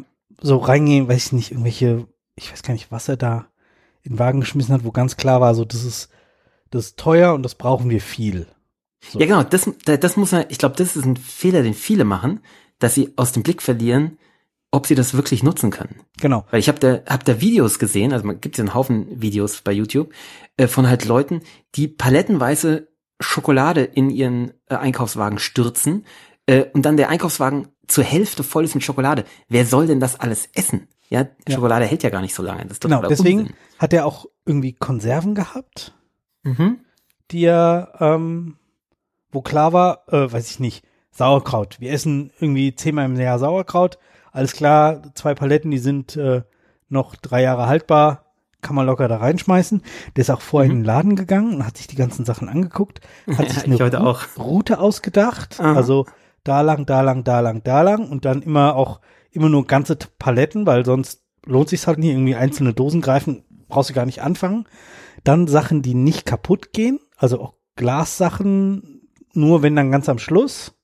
so reingehen, weiß ich nicht, irgendwelche, ich weiß gar nicht, was er da in den Wagen geschmissen hat, wo ganz klar war, so, das ist, das ist teuer und das brauchen wir viel. So. Ja, genau, das, das muss man, ich glaube, das ist ein Fehler, den viele machen, dass sie aus dem Blick verlieren, ob sie das wirklich nutzen können. Genau. Weil ich habe da, hab da Videos gesehen, also man gibt ja einen Haufen Videos bei YouTube, äh, von halt Leuten, die palettenweise Schokolade in ihren äh, Einkaufswagen stürzen äh, und dann der Einkaufswagen zur Hälfte voll ist mit Schokolade. Wer soll denn das alles essen? Ja, Ja. Schokolade hält ja gar nicht so lange. Das ist Genau, totaler deswegen Unsinn. hat er auch irgendwie Konserven gehabt, Mhm. die er, ähm, wo klar war, äh, weiß ich nicht, Sauerkraut. Wir essen irgendwie zehnmal im Jahr Sauerkraut. Alles klar, zwei Paletten, die sind äh, noch drei Jahre haltbar, kann man locker da reinschmeißen. Der ist auch vorher Mhm. in den Laden gegangen und hat sich die ganzen Sachen angeguckt, hat sich Ja, eine ich heute Ru- auch. Route ausgedacht, Aha. also da lang, da lang, da lang, da lang und dann immer auch, immer nur ganze T- Paletten, weil sonst lohnt sich's halt nicht, irgendwie einzelne Dosen greifen, brauchst du gar nicht anfangen. Dann Sachen, die nicht kaputt gehen, also auch Glassachen, nur wenn dann ganz am Schluss.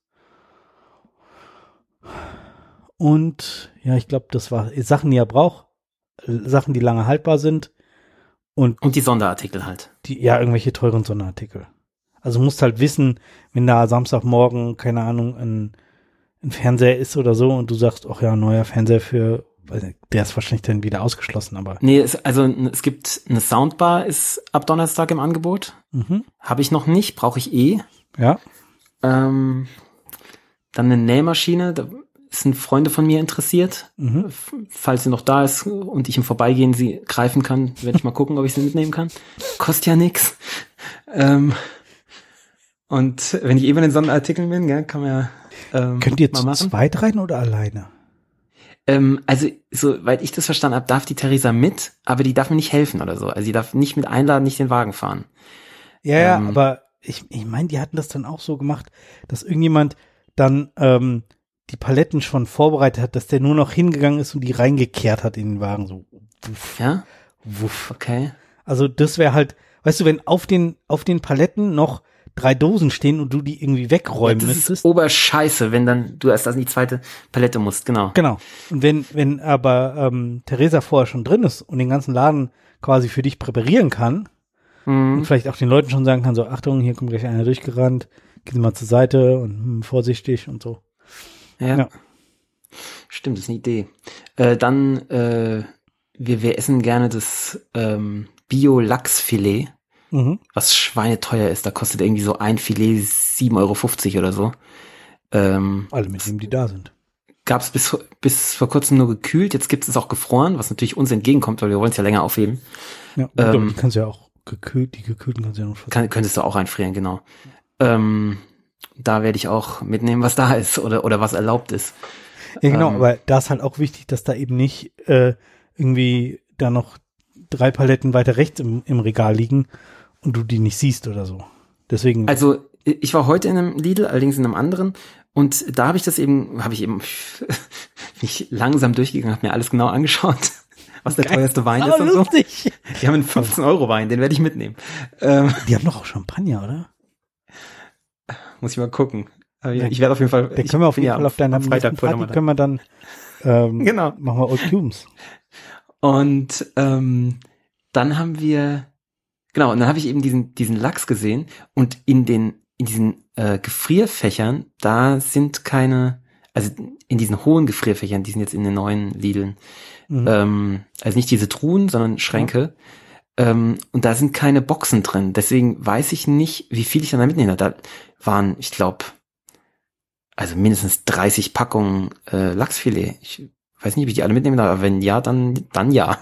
Und ja, ich glaube, das war Sachen, die er braucht, äh, Sachen, die lange haltbar sind und Und die Sonderartikel halt. die, ja, irgendwelche teuren Sonderartikel. Also du musst halt wissen, wenn da Samstagmorgen, keine Ahnung, ein, ein Fernseher ist oder so und du sagst, ach ja, neuer Fernseher für, weiß nicht, der ist wahrscheinlich dann wieder ausgeschlossen, aber Nee, es, also es gibt eine Soundbar, ist ab Donnerstag im Angebot. mhm, Habe ich noch nicht, brauche ich eh. ja, Ähm, dann eine Nähmaschine, da sind Freunde von mir interessiert. mhm. F- Falls sie noch da ist und ich im Vorbeigehen sie greifen kann, werde ich mal gucken, ob ich sie mitnehmen kann. Kostet ja nix. Ähm, und wenn ich eben in den Sonderartikeln bin, gell, kann man ja ähm, Könnt ihr mal zu machen. zweit rein oder alleine? Ähm, also, soweit ich das verstanden habe, darf die Theresa mit, aber die darf mir nicht helfen oder so. Also sie darf nicht mit einladen, nicht den Wagen fahren. Ja, ja, Ähm. aber ich, ich meine, die hatten das dann auch so gemacht, dass irgendjemand dann ähm, die Paletten schon vorbereitet hat, dass der nur noch hingegangen ist und die reingekehrt hat in den Wagen, so wuff, Ja? wuff. Okay. Also das wäre halt, weißt du, wenn auf den auf den Paletten noch drei Dosen stehen und du die irgendwie wegräumen Das müsstest. ist oberscheiße, wenn dann du erst an die zweite Palette musst, genau. Genau. Und wenn wenn aber ähm, Theresa vorher schon drin ist und den ganzen Laden quasi für dich präparieren kann und Mhm. vielleicht auch den Leuten schon sagen kann, so Achtung, hier kommt gleich einer durchgerannt, gehen Sie mal zur Seite und hm, vorsichtig und so. Ja. Ja. Stimmt, das ist eine Idee. Äh, dann, äh, wir, wir essen gerne das ähm, Bio-Lachsfilet, Mhm. was schweineteuer ist. Da kostet irgendwie so ein Filet sieben Euro fünfzig oder so. Ähm, Alle mit dem, die da sind. Gab es bis, bis vor kurzem nur gekühlt, jetzt gibt es auch gefroren, was natürlich uns entgegenkommt, weil wir wollen es ja länger aufheben. Ja, und ähm, Ähm, die kannst du ja auch gekühlt, die gekühlten kannst du ja noch versuchen. Kann, könntest du auch einfrieren, genau. Ähm, da werde ich auch mitnehmen, was da ist oder, oder was erlaubt ist. Ja, genau, ähm, aber da ist halt auch wichtig, dass da eben nicht äh, irgendwie da noch drei Paletten weiter rechts im, im Regal liegen und du die nicht siehst oder so. Deswegen. Also ich war heute in einem Lidl, allerdings in einem anderen, und da habe ich das eben, habe ich eben mich langsam durchgegangen, habe mir alles genau angeschaut, was der Geil. teuerste Wein Oh, ist und so. lustig. Die haben einen fünfzehn Euro Wein, den werde ich mitnehmen. Ähm, Die haben doch auch Champagner, oder? muss ich mal gucken. Aber Ja, ich werde auf jeden Fall. Den ich können wir auf bin jeden ja Fall auf deiner am Freitag nächsten vorher Party nochmal da. können wir dann ähm, Genau. machen wir Old Cubes. Und ähm, dann haben wir, genau, und dann habe ich eben diesen diesen Lachs gesehen und in den in diesen äh, Gefrierfächern, da sind keine, also in diesen hohen Gefrierfächern, die sind jetzt in den neuen Lidln, Mhm. ähm, also nicht diese Truhen, sondern Schränke, ähm, und da sind keine Boxen drin. Deswegen weiß ich nicht, wie viel ich dann da mitnehme. Da waren, ich glaube, also mindestens dreißig Packungen äh, Lachsfilet. Ich weiß nicht, wie ich die alle mitnehmen darf, aber wenn ja, dann dann ja.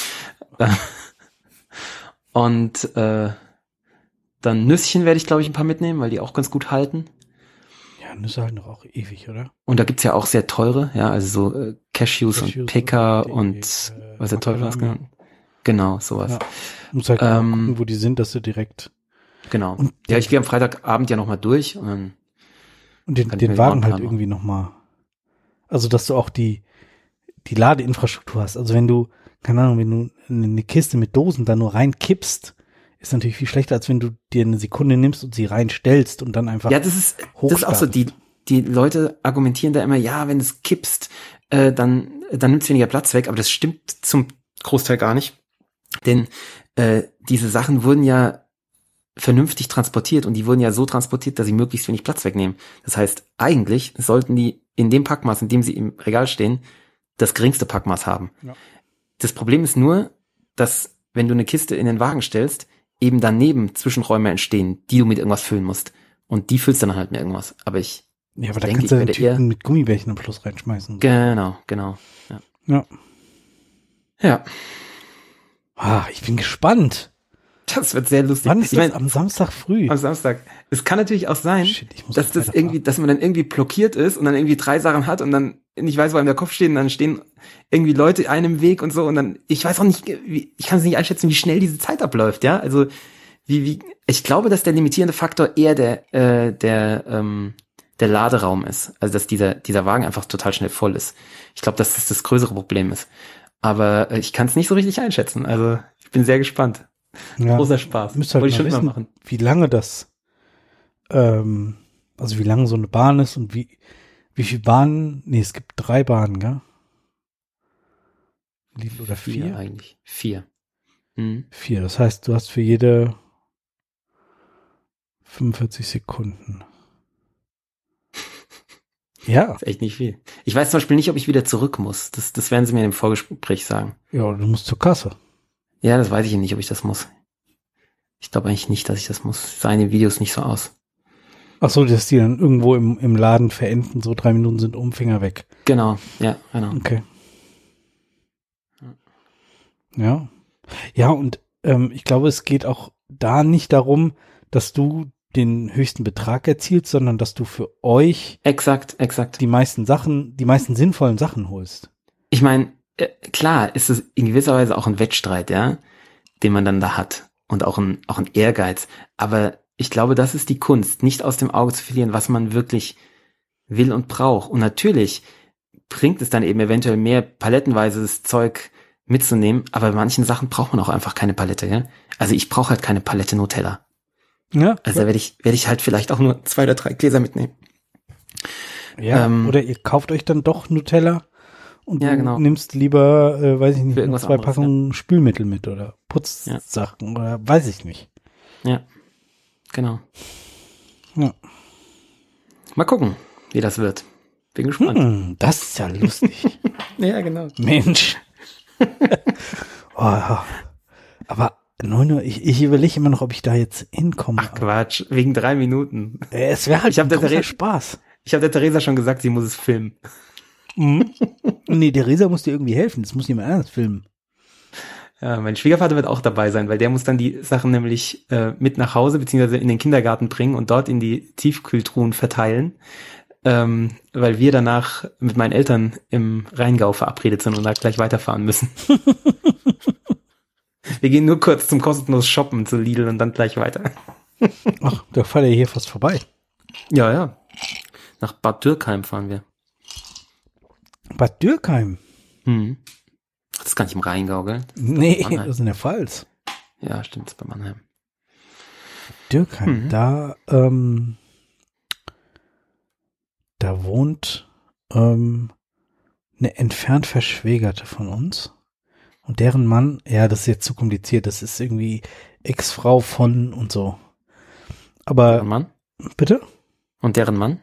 Und äh, dann Nüsschen werde ich, glaube ich, ein paar mitnehmen, weil die auch ganz gut halten. Ja, Nüsse halten doch auch ewig, oder? Und da gibt's ja auch sehr teure, ja, also so äh, Cashews, Cashews und Peka und die, und äh, was der Teufel was Macadamia. genannt. Genau, sowas. Ja. Muss halt Ähm, mal gucken, wo die sind, dass du direkt Genau. Und- ja, ich gehe am Freitagabend ja nochmal durch und dann, und den, Kann ich mir den den Wagen halt Nordplan machen. irgendwie nochmal, also dass du auch die die Ladeinfrastruktur hast. Also wenn du, keine Ahnung, wenn du eine Kiste mit Dosen da nur reinkippst, ist natürlich viel schlechter, als wenn du dir eine Sekunde nimmst und sie reinstellst und dann einfach ja, das ist, das ist auch so, die, die Leute argumentieren da immer, ja, wenn du es kippst, äh, dann dann nimmt es weniger Platz weg, aber das stimmt zum Großteil gar nicht. Denn äh, diese Sachen wurden ja vernünftig transportiert und die wurden ja so transportiert, dass sie möglichst wenig Platz wegnehmen. Das heißt, eigentlich sollten die in dem Packmaß, in dem sie im Regal stehen, das geringste Packmaß haben. Ja. Das Problem ist nur, dass wenn du eine Kiste in den Wagen stellst, eben daneben Zwischenräume entstehen, die du mit irgendwas füllen musst. Und die füllst du dann halt mit irgendwas. Aber ich Ja, aber da denke, kannst du den Tüten eher mit Gummibärchen am Schluss reinschmeißen. Genau, genau. Ja. Ja. ja. Ah, ich bin gespannt. Das wird sehr lustig. Wann ist ich das? mein, Am Samstag früh? Am Samstag. Es kann natürlich auch sein, Shit, ich muss dass das irgendwie, dass man dann irgendwie blockiert ist und dann irgendwie drei Sachen hat und dann nicht weiß, wo einem der Kopf steht und dann stehen irgendwie Leute einem im Weg und so und dann, ich weiß auch nicht, wie, ich kann es nicht einschätzen, wie schnell diese Zeit abläuft, ja, also wie, wie, ich glaube, dass der limitierende Faktor eher der, äh, der, ähm, der Laderaum ist, also dass dieser, dieser Wagen einfach total schnell voll ist. Ich glaube, dass das das größere Problem ist. Aber äh, ich kann es nicht so richtig einschätzen, also ich bin sehr gespannt. Ja, großer Spaß. Müsst halt Wollte ich mal schon wissen, mal machen. wie lange das, ähm, also wie lange so eine Bahn ist und wie, wie viele Bahnen, nee, es gibt drei Bahnen, gell? Oder vier? Vier eigentlich. Vier. Mhm. Vier, das heißt, du hast für jede fünfundvierzig Sekunden. Ja. Das ist echt nicht viel. Ich weiß zum Beispiel nicht, ob ich wieder zurück muss. Das, das werden sie mir im Vorgespräch sagen. Ja, du musst zur Kasse. Ja, das weiß ich nicht, ob ich das muss. Ich glaube eigentlich nicht, dass ich das muss. Sah in den Videos nicht so aus. Ach so, dass die dann irgendwo im, im Laden verenden, so drei Minuten sind um, Finger weg. Genau, ja, genau. Okay. Ja. Ja, und ähm, ich glaube, es geht auch da nicht darum, dass du den höchsten Betrag erzielst, sondern dass du für euch exakt, exakt die meisten Sachen, die meisten sinnvollen Sachen holst. Ich meine, äh, klar ist es in gewisser Weise auch ein Wettstreit, ja, den man dann da hat und auch ein auch ein Ehrgeiz. Aber ich glaube, das ist die Kunst, nicht aus dem Auge zu verlieren, was man wirklich will und braucht. Und natürlich bringt es dann eben eventuell mehr palettenweises Zeug mitzunehmen, aber bei manchen Sachen braucht man auch einfach keine Palette, ja. Also ich brauche halt keine Palette Nutella. Ja. Also da werde ich werde ich halt vielleicht auch nur zwei oder drei Gläser mitnehmen. Ja. Ähm, oder ihr kauft euch dann doch Nutella und ja, du genau. nimmst lieber, äh, weiß ich nicht, irgendwas zwei anderes, Packungen ja. Spülmittel mit oder Putzsachen ja. oder weiß ich nicht. Ja, genau. Ja. Mal gucken, wie das wird. Bin gespannt. Hm, das ist ja lustig. Ja, genau. Mensch. oh, aber neun Uhr, ich, ich überlege immer noch, ob ich da jetzt hinkomme. Ach Quatsch, wegen drei Minuten. Äh, es wäre halt ich hab ein großer Ther- Spaß. Ich habe der Theresa schon gesagt, sie muss es filmen. Mhm. Nee, Theresa muss dir irgendwie helfen, das muss jemand anders filmen. Ja, mein Schwiegervater wird auch dabei sein, weil der muss dann die Sachen nämlich äh, mit nach Hause beziehungsweise in den Kindergarten bringen und dort in die Tiefkühltruhen verteilen, ähm, weil wir danach mit meinen Eltern im Rheingau verabredet sind und da gleich weiterfahren müssen. Wir gehen nur kurz zum kostenlos Shoppen zu Lidl und dann gleich weiter. Ach, da fahrt ja hier fast vorbei. Ja, ja. Nach Bad Dürkheim fahren wir. Bad Dürkheim? Hm. Das ist gar nicht im Rheingau, gell? Nee, Mannheim. das ist in der Pfalz. Ja, stimmt, das ist bei Mannheim. Dürkheim, Mhm. da, ähm, da wohnt ähm, eine entfernt Verschwägerte von uns. Und deren Mann, ja, das ist jetzt zu kompliziert, das ist irgendwie Ex-Frau von und so. Aber, Deren Mann? bitte? Und deren Mann?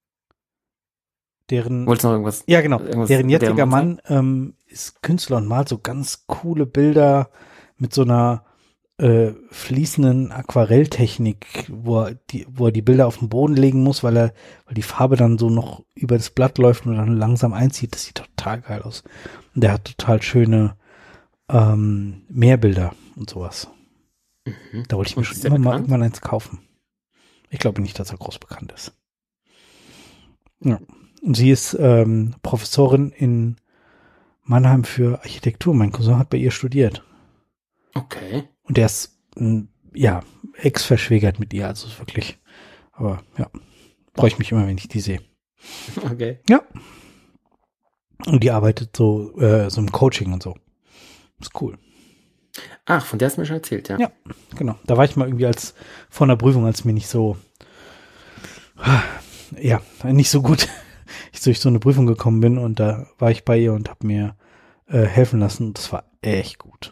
Deren, Wolltest du noch irgendwas? ja genau, irgendwas deren jetziger deren Mann ähm, ist Künstler und malt so ganz coole Bilder mit so einer äh, fließenden Aquarelltechnik, wo er, die, wo er die Bilder auf den Boden legen muss, weil er, weil die Farbe dann so noch über das Blatt läuft und dann langsam einzieht. Das sieht total geil aus. Und der hat total schöne ähm, Meerbilder und sowas. Mhm. Da wollte ich mir Und schon ist der immer mal bekannt? irgendwann eins kaufen. Ich glaube nicht, dass er groß bekannt ist. Ja. Und sie ist ähm, Professorin in Mannheim für Architektur. Mein Cousin hat bei ihr studiert. Okay. Und der ist, m, ja, ex-verschwägert mit ihr, also ist wirklich, aber ja, freue ich mich immer, wenn ich die sehe. Okay. Ja. Und die arbeitet so, äh, so im Coaching und so. Ist cool. Ach, von der hast du mir schon erzählt, ja. Ja, genau. Da war ich mal irgendwie als, vor einer Prüfung, als mir nicht so, ja, nicht so gut ich durch so eine Prüfung gekommen bin und da war ich bei ihr und habe mir äh, helfen lassen. Das war echt gut.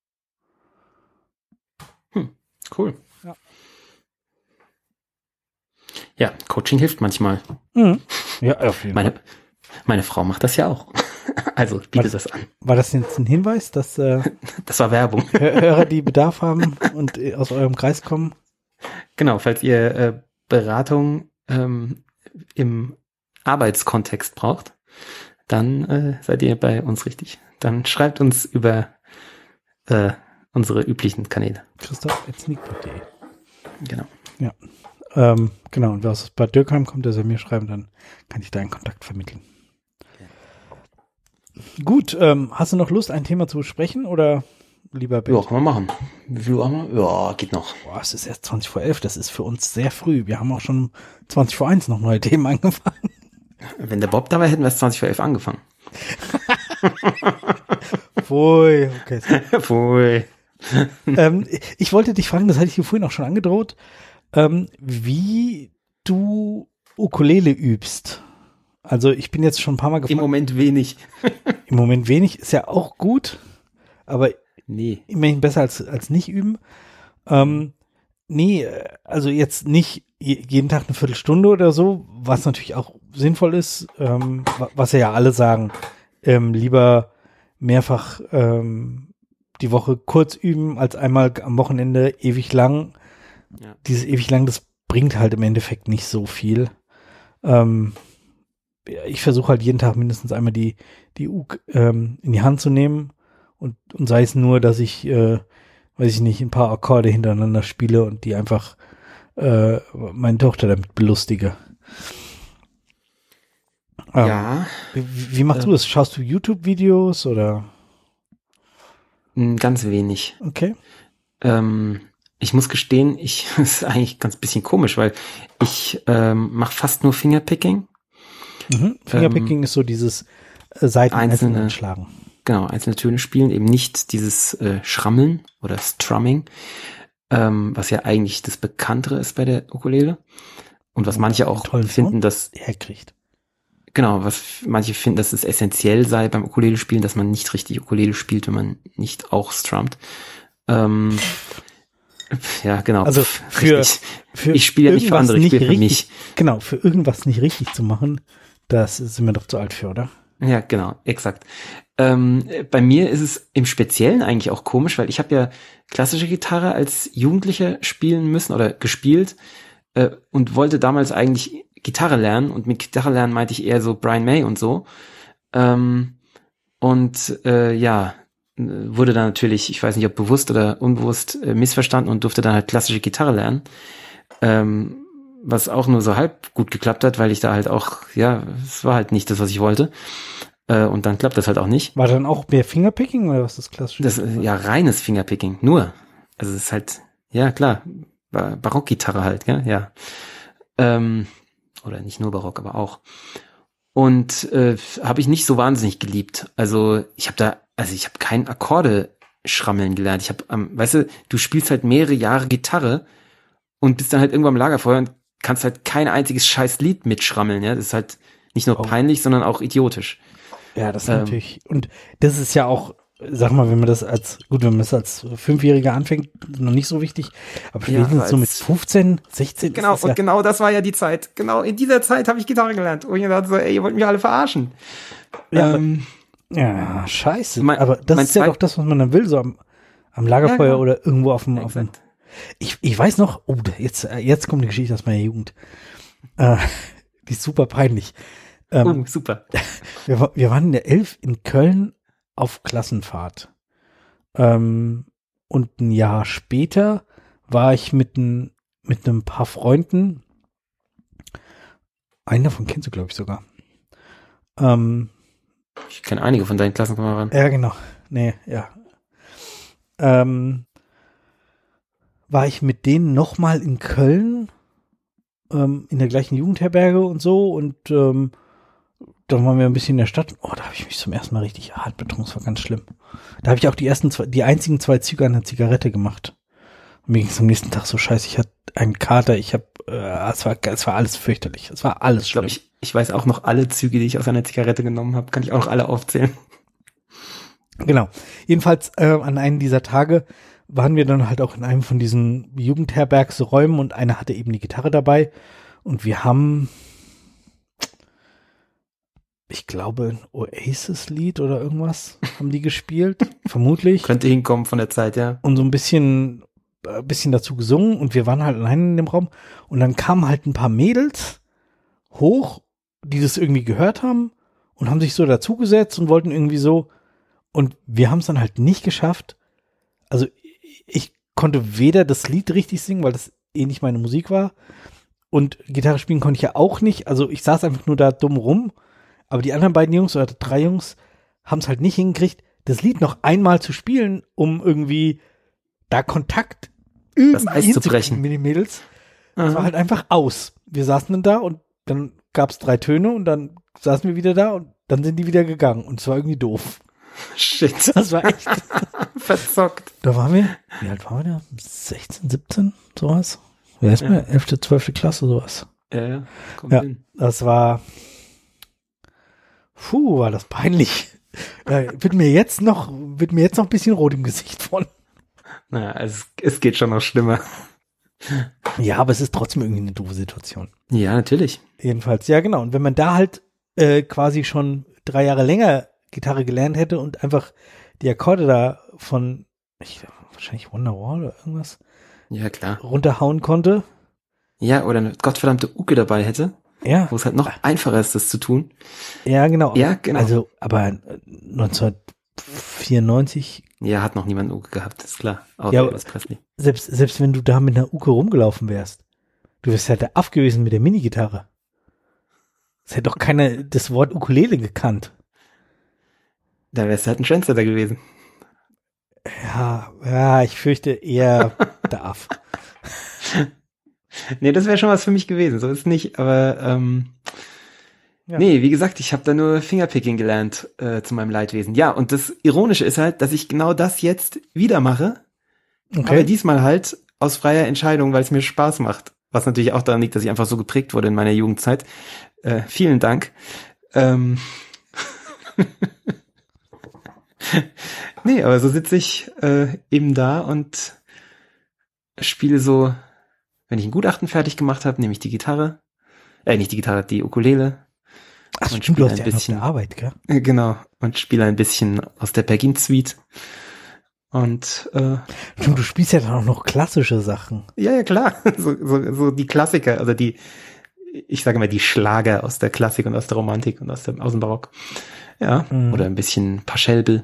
Hm, cool. Ja. Ja, Coaching hilft manchmal. Mhm. Ja, auf jeden meine, Fall. Meine Frau macht das ja auch. Also ich biete das an. War das jetzt ein Hinweis, dass äh, das war Werbung. Hörer, die Bedarf haben und äh, aus eurem Kreis kommen? Genau, falls ihr äh, Beratung ähm, im Arbeitskontext braucht, dann äh, seid ihr bei uns richtig. Dann schreibt uns über äh, unsere üblichen Kanäle. Christoph at sneak punkt de. Genau. Ja. Ähm, genau, und wer aus Bad Dürkheim kommt, der soll mir schreiben, dann kann ich da einen Kontakt vermitteln. Ja. Gut, ähm, hast du noch Lust, ein Thema zu besprechen oder lieber Bett? Ja, kann man machen. Wie viel haben wir? Ja, geht noch. Boah, es ist erst zwanzig vor elf, das ist für uns sehr früh. Wir haben auch schon zwanzig vor eins noch neue Themen angefangen. Wenn der Bob dabei hätten wir es zwanzig vor elf angefangen. Pfui, okay. Pfui. ähm, ich wollte dich fragen, das hatte ich dir vorhin auch schon angedroht, ähm, wie du Ukulele übst. Also ich bin jetzt schon ein paar Mal gefragt. Im Moment wenig. Im Moment wenig, ist ja auch gut, aber nee. Immerhin besser als, als nicht üben. Ähm, nee, also jetzt nicht jeden Tag eine Viertelstunde oder so, was natürlich auch sinnvoll ist, ähm, was ja alle sagen, ähm, lieber mehrfach ähm, die Woche kurz üben, als einmal am Wochenende ewig lang. Ja. Dieses ewig lang, das bringt halt im Endeffekt nicht so viel. Ähm, ich versuche halt jeden Tag mindestens einmal die, die Uk ähm, in die Hand zu nehmen und, und sei es nur, dass ich, äh, weiß ich nicht, ein paar Akkorde hintereinander spiele und die einfach äh, meine Tochter damit belustige. Ähm, ja. Wie, wie machst äh, du das? Schaust du YouTube-Videos oder? Ganz wenig. Okay. Ähm, ich muss gestehen, ich das ist eigentlich ganz bisschen komisch, weil ich ähm, mache fast nur Fingerpicking. Mhm. Fingerpicking ähm, ist so dieses äh, Seiten einzelne anschlagen. Genau, einzelne Töne spielen, eben nicht dieses äh, Schrammeln oder Strumming, ähm, was ja eigentlich das Bekanntere ist bei der Ukulele. Und was manche auch finden, dass herkriegt. Genau, was manche finden, dass es essentiell sei beim Ukulele-Spielen, dass man nicht richtig Ukulele spielt, wenn man nicht auch strummt. Ähm, ja, genau. Also für, für ich spiele ja nicht für andere, ich spiele für richtig, mich. Genau, für irgendwas nicht richtig zu machen, das sind wir doch zu alt für, oder? Ja, genau, exakt. Ähm, bei mir ist es im Speziellen eigentlich auch komisch, weil ich habe ja klassische Gitarre als Jugendlicher spielen müssen oder gespielt äh, und wollte damals eigentlich Gitarre lernen, und mit Gitarre lernen meinte ich eher so Brian May und so. Ähm, und äh, ja, wurde dann natürlich, ich weiß nicht, ob bewusst oder unbewusst, äh, missverstanden und durfte dann halt klassische Gitarre lernen. Ähm, was auch nur so halb gut geklappt hat, weil ich da halt auch, ja, es war halt nicht das, was ich wollte. Äh, und dann klappt das halt auch nicht. War dann auch mehr Fingerpicking oder was ist das klassische? Das ist ja reines Fingerpicking, nur. Also es ist halt, ja klar, Barockgitarre halt, ja, ja. Ähm, oder nicht nur Barock, aber auch. Und äh, habe ich nicht so wahnsinnig geliebt. Also ich habe da, also ich habe kein Akkorde schrammeln gelernt. Ich habe, ähm, weißt du, du spielst halt mehrere Jahre Gitarre und bist dann halt irgendwann am Lagerfeuer und kannst halt kein einziges scheiß Lied mitschrammeln. Ja, das ist halt nicht nur oh. peinlich, sondern auch idiotisch. Ja, das ist ähm, natürlich. Und das ist ja auch, sag mal, wenn man das als, gut, wenn man das als Fünfjähriger anfängt, noch nicht so wichtig, aber spätestens ja, so mit fünfzehn, sechzehn. Genau, ist und ja genau das war ja die Zeit. Genau, in dieser Zeit habe ich Gitarre gelernt. Und ich dachte so, ey, ihr wollt mich alle verarschen. Ja, ähm, ja scheiße. Mein, aber das ist ja doch das, was man dann will, so am, am Lagerfeuer ja, genau. oder irgendwo auf dem, auf dem. Ich, ich weiß noch, oh, jetzt, jetzt kommt die Geschichte aus meiner Jugend. Äh, die ist super peinlich. Ähm, oh, super. Wir, wir waren in der Elf in Köln auf Klassenfahrt. Ähm, und ein Jahr später war ich mit ein, mit einem paar Freunden, einen davon kennst du, glaube ich, sogar. Ähm, ich kenne einige von deinen Klassenkameraden. Ja, genau. Nee, ja. Ähm, war ich mit denen nochmal in Köln, ähm, in der gleichen Jugendherberge und so, und ähm, dann waren wir ein bisschen in der Stadt. Oh, da habe ich mich zum ersten Mal richtig hart betrunken. Das war ganz schlimm. Da habe ich auch die ersten zwei, die einzigen zwei Züge an der Zigarette gemacht. Mir ging es am nächsten Tag so scheiße, ich hatte einen Kater, ich habe, äh, es war, es war alles fürchterlich, es war alles Ich schlimm. glaube, ich, ich weiß auch noch alle Züge, die ich aus einer Zigarette genommen habe, kann ich auch noch alle aufzählen. Genau. Jedenfalls äh, an einem dieser Tage waren wir dann halt auch in einem von diesen Jugendherbergsräumen und einer hatte eben die Gitarre dabei und wir haben, ich glaube, ein Oasis-Lied oder irgendwas haben die gespielt, vermutlich. Könnte hinkommen von der Zeit, ja. Und so ein bisschen, ein bisschen dazu gesungen und wir waren halt allein in dem Raum und dann kamen halt ein paar Mädels hoch, die das irgendwie gehört haben und haben sich so dazugesetzt und wollten irgendwie so, und wir haben es dann halt nicht geschafft. Also ich konnte weder das Lied richtig singen, weil das eh nicht meine Musik war, und Gitarre spielen konnte ich ja auch nicht. Also ich saß einfach nur da dumm rum, aber die anderen beiden Jungs oder drei Jungs haben es halt nicht hingekriegt, das Lied noch einmal zu spielen, um irgendwie da Kontakt das Eis zu brechen mit den Mädels. Das war halt einfach aus. Wir saßen dann da und dann gab es drei Töne und dann saßen wir wieder da und dann sind die wieder gegangen und es war irgendwie doof. Shit. Das war echt verzockt. Da waren wir, wie alt waren wir da? sechzehn, siebzehn, sowas? Wer ist mir? elfte, zwölfte Klasse, sowas. Ja, ja, kommt ja, hin. Das war, puh, war das peinlich. äh, wird mir jetzt noch, wird mir jetzt noch ein bisschen rot im Gesicht von. Naja, es, es geht schon noch schlimmer. Ja, aber es ist trotzdem irgendwie eine doofe Situation. Ja, natürlich. Jedenfalls, ja genau. Und wenn man da halt äh, quasi schon drei Jahre länger Gitarre gelernt hätte und einfach die Akkorde da von, ich glaube, wahrscheinlich Wonderwall oder irgendwas, ja, klar, runterhauen konnte. Ja, oder eine gottverdammte Uke dabei hätte. Ja. Wo es halt noch einfacher ist, das zu tun. Ja, genau. Ja, genau. Also, aber neunzehnhundertvierundneunzig. Ja, hat noch niemand eine Uke gehabt, ist klar. Außer ja, Elvis Presley. Selbst, selbst wenn du da mit einer Uke rumgelaufen wärst, du wärst halt der Aff gewesen mit der Minigitarre. Es hätte doch keiner das Wort Ukulele gekannt. Da wärst du halt ein Trendsetter gewesen. Ja, ja, ich fürchte eher der Aff. Nee, das wäre schon was für mich gewesen, so ist nicht, aber ähm, ja. Nee, wie gesagt, ich habe da nur Fingerpicking gelernt äh, zu meinem Leidwesen. Ja, und das Ironische ist halt, dass ich genau das jetzt wieder mache, okay. Aber diesmal halt aus freier Entscheidung, weil es mir Spaß macht. Was natürlich auch daran liegt, dass ich einfach so geprägt wurde in meiner Jugendzeit. Äh, vielen Dank. Ähm nee, aber so sitze ich äh, eben da und spiele so, wenn ich ein Gutachten fertig gemacht habe, nehme ich die Gitarre, äh, nicht die Gitarre, die Ukulele. Ach stimmt, du hast ja ein bisschen auf der Arbeit, gell? Genau, und spiele ein bisschen aus der Pergin-Suite. Und äh, stimmt, du spielst ja dann auch noch klassische Sachen. Ja, ja, klar. So, so, so die Klassiker, also die, ich sage mal, die Schlager aus der Klassik und aus der Romantik und aus dem, aus dem Barock. Ja, mhm. Oder ein bisschen Paschelbel.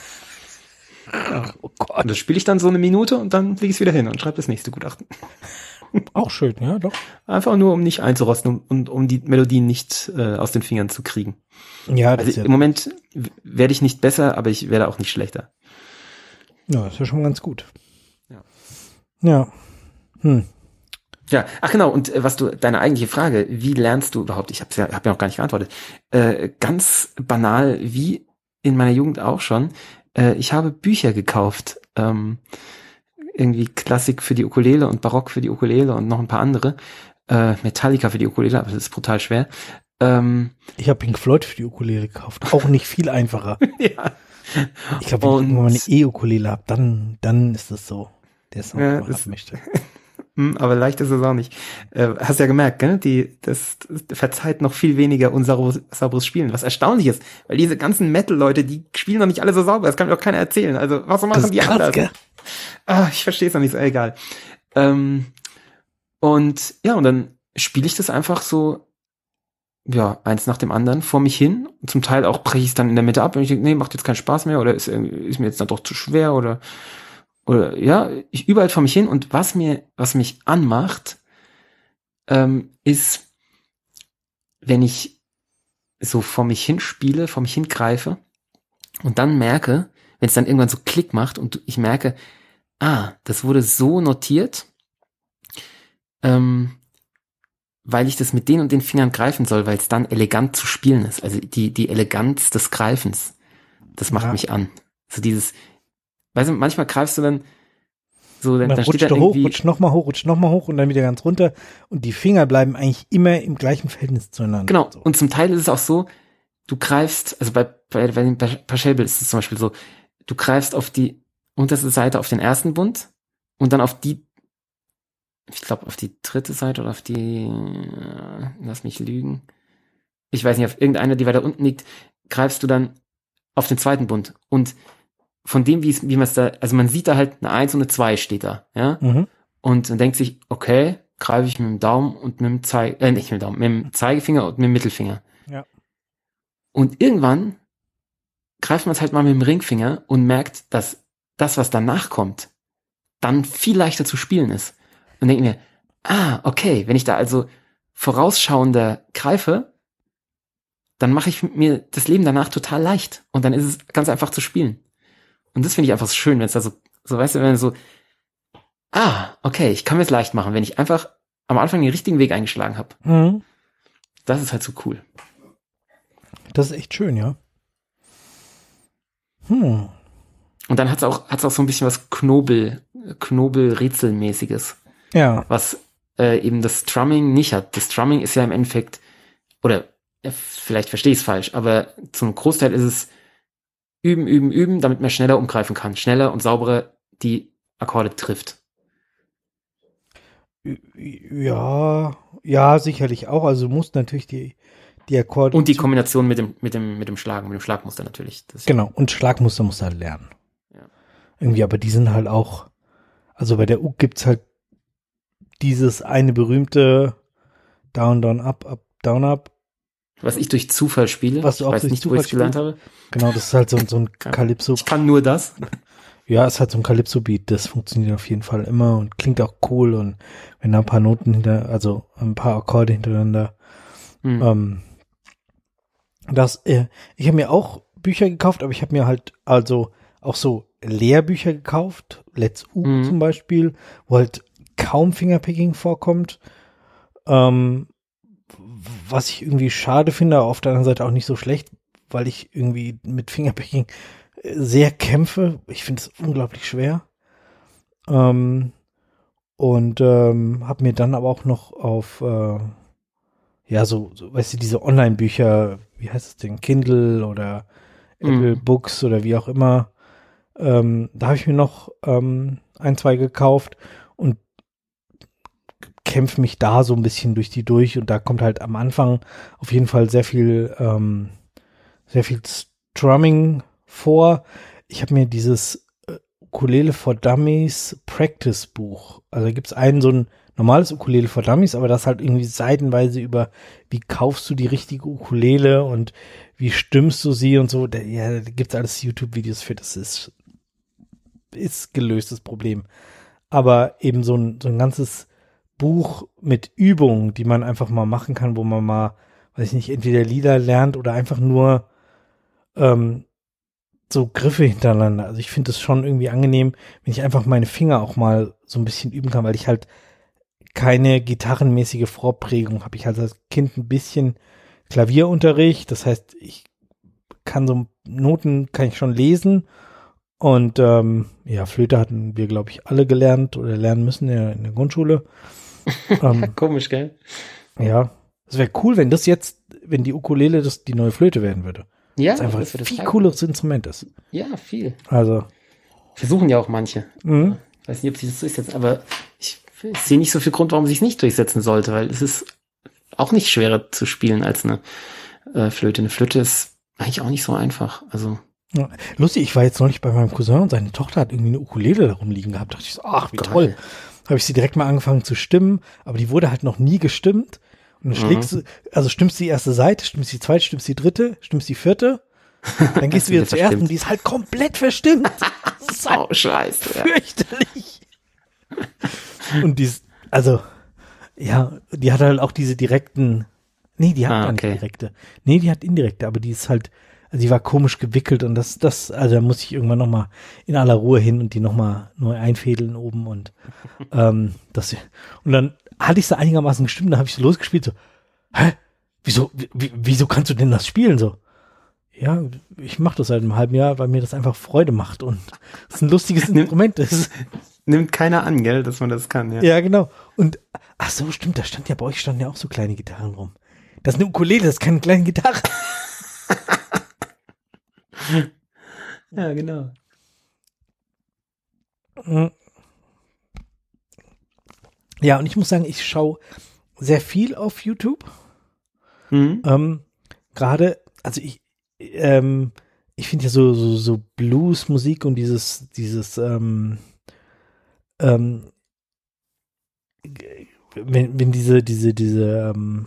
Ja. Oh Gott. Und das spiele ich dann so eine Minute und dann lege ich es wieder hin und schreibe das nächste Gutachten. Auch schön, ja, doch. Einfach nur, um nicht einzurosten und um, um die Melodien nicht äh, aus den Fingern zu kriegen. Ja, das also ist ja im Moment werde ich nicht besser, aber ich werde auch nicht schlechter. Ja, das ist ja schon ganz gut. Ja. Ja. Hm. Ja, ach genau, und äh, was du, deine eigentliche Frage, wie lernst du überhaupt, ich habe ja, hab ja noch gar nicht geantwortet, äh, ganz banal, wie in meiner Jugend auch schon, äh, ich habe Bücher gekauft, ähm, irgendwie Klassik für die Ukulele und Barock für die Ukulele und noch ein paar andere, äh, Metallica für die Ukulele, aber das ist brutal schwer. Ähm, ich habe Pink Floyd für die Ukulele gekauft, auch nicht viel einfacher. Ja. Ich glaube, wenn ich irgendwann mal eine E-Ukulele habe, dann, dann ist das so, der Sound, ja, den man haben möchte. Aber leicht ist es auch nicht. Äh, hast ja gemerkt, gell? Die, das, das verzeiht noch viel weniger unsauberes Spielen, was erstaunlich ist, weil diese ganzen Metal-Leute, die spielen noch nicht alle so sauber, das kann mir doch keiner erzählen. Also, was machen die anders? Ah, ich verstehe es noch nicht so, egal. Ähm, und ja, und dann spiele ich das einfach so, ja, eins nach dem anderen vor mich hin. Und zum Teil auch breche ich es dann in der Mitte ab, wenn ich denke, nee, macht jetzt keinen Spaß mehr oder ist, ist mir jetzt dann doch zu schwer oder oder ja, ich übe halt vor mich hin und was mir, was mich anmacht, ähm, ist, wenn ich so vor mich hin spiele, vor mich hingreife und dann merke, wenn es dann irgendwann so Klick macht und ich merke, ah, das wurde so notiert, ähm, weil ich das mit den und den Fingern greifen soll, weil es dann elegant zu spielen ist. Also die, die Eleganz des Greifens, das macht ja. mich an. So dieses, weißt du, manchmal greifst du dann So, dann, dann dann rutscht steht du da hoch, irgendwie, rutscht nochmal hoch, rutscht nochmal hoch und dann wieder ganz runter. Und die Finger bleiben eigentlich immer im gleichen Verhältnis zueinander. genau, So. und zum Teil ist es auch so, du greifst, also bei, bei, bei den Partial ist es zum Beispiel so, du greifst auf die unterste Seite auf den ersten Bund und dann auf die, ich glaube auf die dritte Seite oder auf die, äh, lass mich lügen, ich weiß nicht, auf irgendeine, die weiter unten liegt, greifst du dann auf den zweiten Bund. Und von dem, wie es, wie man es da, also man sieht da halt eine eins und eine zwei steht da, ja. Mhm. Und dann denkt sich, okay, greife ich mit dem Daumen und mit dem Zeig, äh, nicht mit dem Daumen, mit dem Zeigefinger und mit dem Mittelfinger. Ja. Und irgendwann greift man es halt mal mit dem Ringfinger und merkt, dass das, was danach kommt, dann viel leichter zu spielen ist. Und denke mir, ah, okay, wenn ich da also vorausschauender greife, dann mache ich mir das Leben danach total leicht. Und dann ist es ganz einfach zu spielen. Und das finde ich einfach so schön, wenn es da so, so, weißt du, wenn so, ah, okay, ich kann mir es leicht machen, wenn ich einfach am Anfang den richtigen Weg eingeschlagen habe. Mhm. Das ist halt so cool. Das ist echt schön, ja. Hm. Und dann hat es auch, hat's auch so ein bisschen was Knobel, Knobel-Rätselmäßiges. Ja. Was äh, eben das Strumming nicht hat. Das Strumming ist ja im Endeffekt, oder ja, vielleicht verstehe ich es falsch, aber zum Großteil ist es üben, üben, üben, damit man schneller umgreifen kann. Schneller und sauberer die Akkorde trifft. Ja, ja, sicherlich auch. Also du musst natürlich die, die Akkorde. Und die Kombination mit dem, mit dem, mit dem Schlagen, mit dem Schlagmuster natürlich. Das genau, und Schlagmuster musst du halt lernen. Ja. Irgendwie, aber die sind halt auch, also bei der U gibt's halt dieses eine berühmte Down, Down, Up, Up, Down, Up. Was ich durch Zufall spiele. Was du auch ich weiß durch nicht, Zufall wo ich gelernt spielst. habe. Genau, das ist halt so, so ein Calypso. Ich kann nur das. Ja, es hat so ein Calypso-Beat, das funktioniert auf jeden Fall immer und klingt auch cool und wenn da ein paar Noten hinter, also ein paar Akkorde hintereinander. Hm. Ähm, das, äh, ich habe mir auch Bücher gekauft, aber ich habe mir halt also auch so Lehrbücher gekauft, Let's U Mhm. zum Beispiel, wo halt kaum Fingerpicking vorkommt, ähm, was ich irgendwie schade finde, aber auf der anderen Seite auch nicht so schlecht, weil ich irgendwie mit Fingerpicking sehr kämpfe. Ich finde es unglaublich schwer. Ähm, und ähm, habe mir dann aber auch noch auf, äh, ja, so, so, weißt du, diese Online-Bücher, wie heißt es denn, Kindle oder Apple Mhm. Books oder wie auch immer, ähm, da habe ich mir noch ähm, ein, zwei gekauft und kämpfe mich da so ein bisschen durch die durch und da kommt halt am Anfang auf jeden Fall sehr viel, ähm, sehr viel Strumming vor. Ich habe mir dieses äh, Ukulele for Dummies Practice Buch, also da gibt es einen so ein normales Ukulele for Dummies, aber das halt irgendwie seitenweise über, wie kaufst du die richtige Ukulele und wie stimmst du sie und so, da, ja, da gibt es alles YouTube-Videos für, das ist ist gelöstes Problem. Aber eben so ein, so ein ganzes Buch mit Übungen, die man einfach mal machen kann, wo man mal, weiß ich nicht, entweder Lieder lernt oder einfach nur ähm, so Griffe hintereinander. Also ich finde es schon irgendwie angenehm, wenn ich einfach meine Finger auch mal so ein bisschen üben kann, weil ich halt keine gitarrenmäßige Vorprägung habe. Ich halt als Kind ein bisschen Klavierunterricht, das heißt, ich kann so Noten, kann ich schon lesen und ähm, ja, Flöte hatten wir, glaube ich, alle gelernt oder lernen müssen in der, in der Grundschule. ähm, Komisch, gell? ja, es wäre cool, wenn das jetzt, wenn die Ukulele das die neue Flöte werden würde. Ja, Das ist einfach das ein wird viel das cooleres Instrument ist. Ja, viel. Also, Versuchen ja auch manche. mhm. Ich weiß nicht, ob sich das durchsetzt, aber ich, ich sehe nicht so viel Grund, warum sich es nicht durchsetzen sollte, weil es ist auch nicht schwerer zu spielen als eine äh, Flöte. Eine Flöte ist eigentlich auch nicht so einfach. Also Ja. Lustig, ich war jetzt neulich bei meinem Cousin und seine Tochter hat irgendwie eine Ukulele da rumliegen gehabt. Da dachte ich so, ach, wie Geil. toll. Habe ich sie direkt mal angefangen zu stimmen, aber die wurde halt noch nie gestimmt. Und dann schlägst du, also stimmst die erste Seite, stimmst die zweite, stimmst die dritte, stimmst die vierte. Dann gehst du wieder zur ersten und die ist halt komplett verstimmt. Das ist halt oh, scheiße. Ja. fürchterlich. Und die ist, also, ja, die hat halt auch diese direkten, nee, die hat Ah, gar nicht okay. direkte. Nee, die hat indirekte, aber die ist halt, also die war komisch gewickelt und das, das, also da muss ich irgendwann nochmal in aller Ruhe hin und die nochmal neu einfädeln oben und, ähm, das, und dann hatte ich sie einigermaßen gestimmt, dann habe ich so losgespielt, so, hä? Wieso, wie, wieso kannst du denn das spielen, so? Ja, ich mache das seit einem halben Jahr, weil mir das einfach Freude macht und es ein lustiges Instrument ist. nimmt keiner an, gell, dass man das kann, ja. Ja, genau. Und, ach so, stimmt, da stand ja, bei euch standen ja auch so kleine Gitarren rum. Das ist eine Ukulele, das ist keine kleine Gitarre. Ja, genau. Ja, und ich muss sagen, ich schaue sehr viel auf YouTube. Mhm. Ähm, gerade, also ich, ähm, ich finde ja so, so, so Blues-Musik und dieses, dieses, ähm, ähm, wenn, wenn diese, diese, diese, ähm,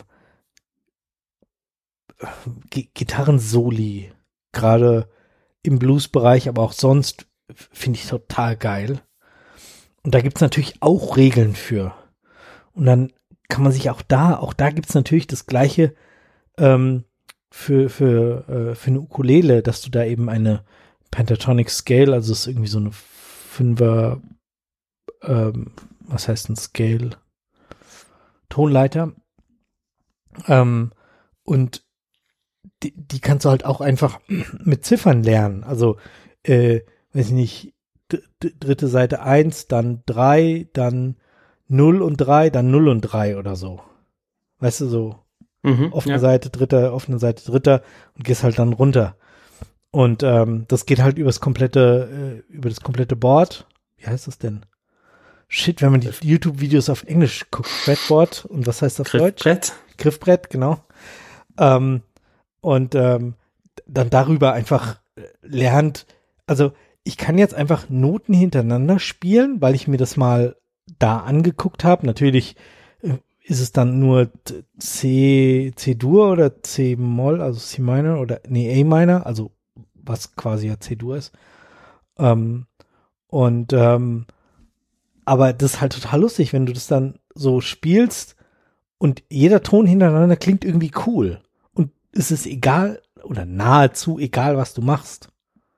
G- Gitarrensoli, gerade im Blues-Bereich, aber auch sonst, finde ich total geil. Und da gibt's natürlich auch Regeln für. Und dann kann man sich auch da, auch da gibt's natürlich das Gleiche ähm, für, für, äh, für eine Ukulele, dass du da eben eine Pentatonic Scale, also es ist irgendwie so eine Fünfer, ähm, was heißt ein Scale? Tonleiter. Ähm, und die, die kannst du halt auch einfach mit Ziffern lernen. Also, äh, weiß ich nicht, d- d- dritte Seite eins, dann drei, dann null und drei, dann null und drei oder so. Weißt du, so Mhm, offene ja. Seite, dritter, offene Seite, dritter und gehst halt dann runter. Und ähm, das geht halt übers komplette, äh, über das komplette Board. Wie heißt das denn? Shit, wenn man die YouTube-Videos auf Englisch guckt, Fretboard und was heißt auf Deutsch? Griffbrett. Griffbrett, genau. Ähm, und ähm, dann darüber einfach lernt, also ich kann jetzt einfach Noten hintereinander spielen, weil ich mir das mal da angeguckt habe. Natürlich äh, ist es dann nur C, C-Dur oder C-Moll, also C-Minor oder, nee, A-Minor, also was quasi ja C-Dur ist. Ähm, und ähm, aber das ist halt total lustig, wenn du das dann so spielst und jeder Ton hintereinander klingt irgendwie cool. Und es ist egal oder nahezu egal, was du machst.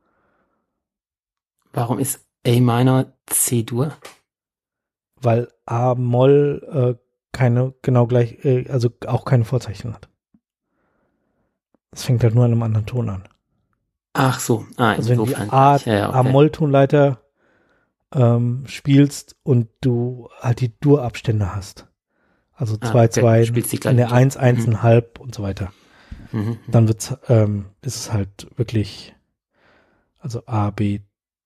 Warum ist A-Minor C-Dur? Weil A-Moll äh, keine genau gleich, äh, also auch keine Vorzeichen hat. Es fängt halt nur an einem anderen Ton an. Ach so, ah, Also wenn du die insofern. A, ja, ja, okay. A-Moll-Tonleiter ähm, spielst und du halt die Dur-Abstände hast. Also Ah, zwei, okay. zwei, Spielst die eine gleiche. eins, eins, Mhm. ein halb und so weiter. Mhm. Dann wird's, ähm, ist es halt wirklich, also A, B,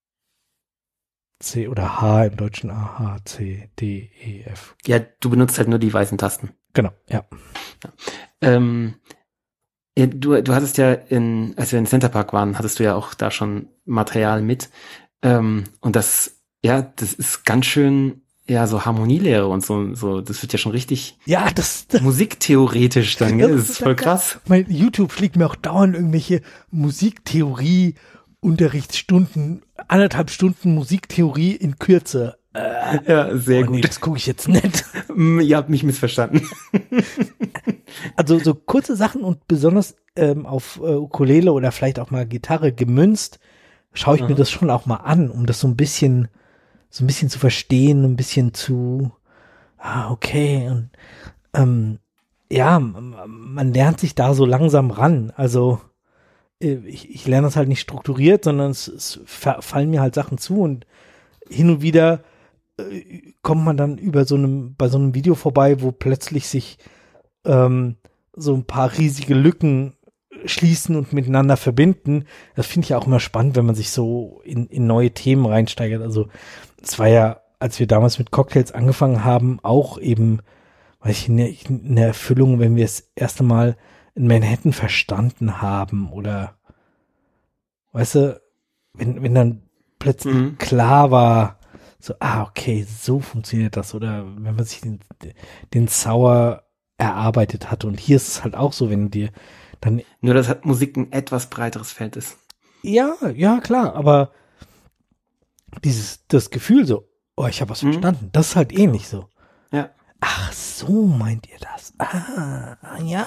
C oder H im Deutschen A, H, C, D, E, F. Ja, du benutzt halt nur die weißen Tasten. Genau, ja. Ähm, ja, du, du hattest ja in, als wir in Center Park waren, hattest du ja auch da schon Material mit. Ähm, und das, ja, das ist ganz schön, ja, so Harmonielehre und so, so, das wird ja schon richtig Ja, das, das, musiktheoretisch dann, gell? Das ist voll krass. mein YouTube fliegt mir auch dauernd irgendwelche Musiktheorie Unterrichtsstunden, anderthalb Stunden Musiktheorie in Kürze. Äh, Ja, sehr oh, nee, gut. das gucke ich jetzt nicht. Ihr habt mich missverstanden. Also so kurze Sachen und besonders ähm, auf äh, Ukulele oder vielleicht auch mal Gitarre gemünzt, schaue ich Aha. mir das schon auch mal an, um das so ein bisschen, so ein bisschen zu verstehen, ein bisschen zu, ah, okay, und ähm, ja, m- man lernt sich da so langsam ran. Also äh, ich, ich lerne das halt nicht strukturiert, sondern es, es fa- fallen mir halt Sachen zu und hin und wieder äh, kommt man dann über so einem, bei so einem Video vorbei, wo plötzlich sich ähm, so ein paar riesige Lücken schließen und miteinander verbinden. Das finde ich ja auch immer spannend, wenn man sich so in, in neue Themen reinsteigert. Also es war ja, als wir damals mit Cocktails angefangen haben, auch eben, weiß ich, eine, eine Erfüllung, wenn wir das erste Mal in Manhattan verstanden haben oder, weißt du, wenn, wenn dann plötzlich Mhm. klar war, so, ah, okay, so funktioniert das. Oder wenn man sich den, den Sour erarbeitet hat. Und hier ist es halt auch so, wenn du dir dann, Nur, dass halt Musik ein etwas breiteres Feld ist. ja, ja, klar, aber dieses, das Gefühl so, oh, ich habe was Mhm. verstanden, das ist halt ähnlich so. Ja. Ach, so meint ihr das? Ah, ja.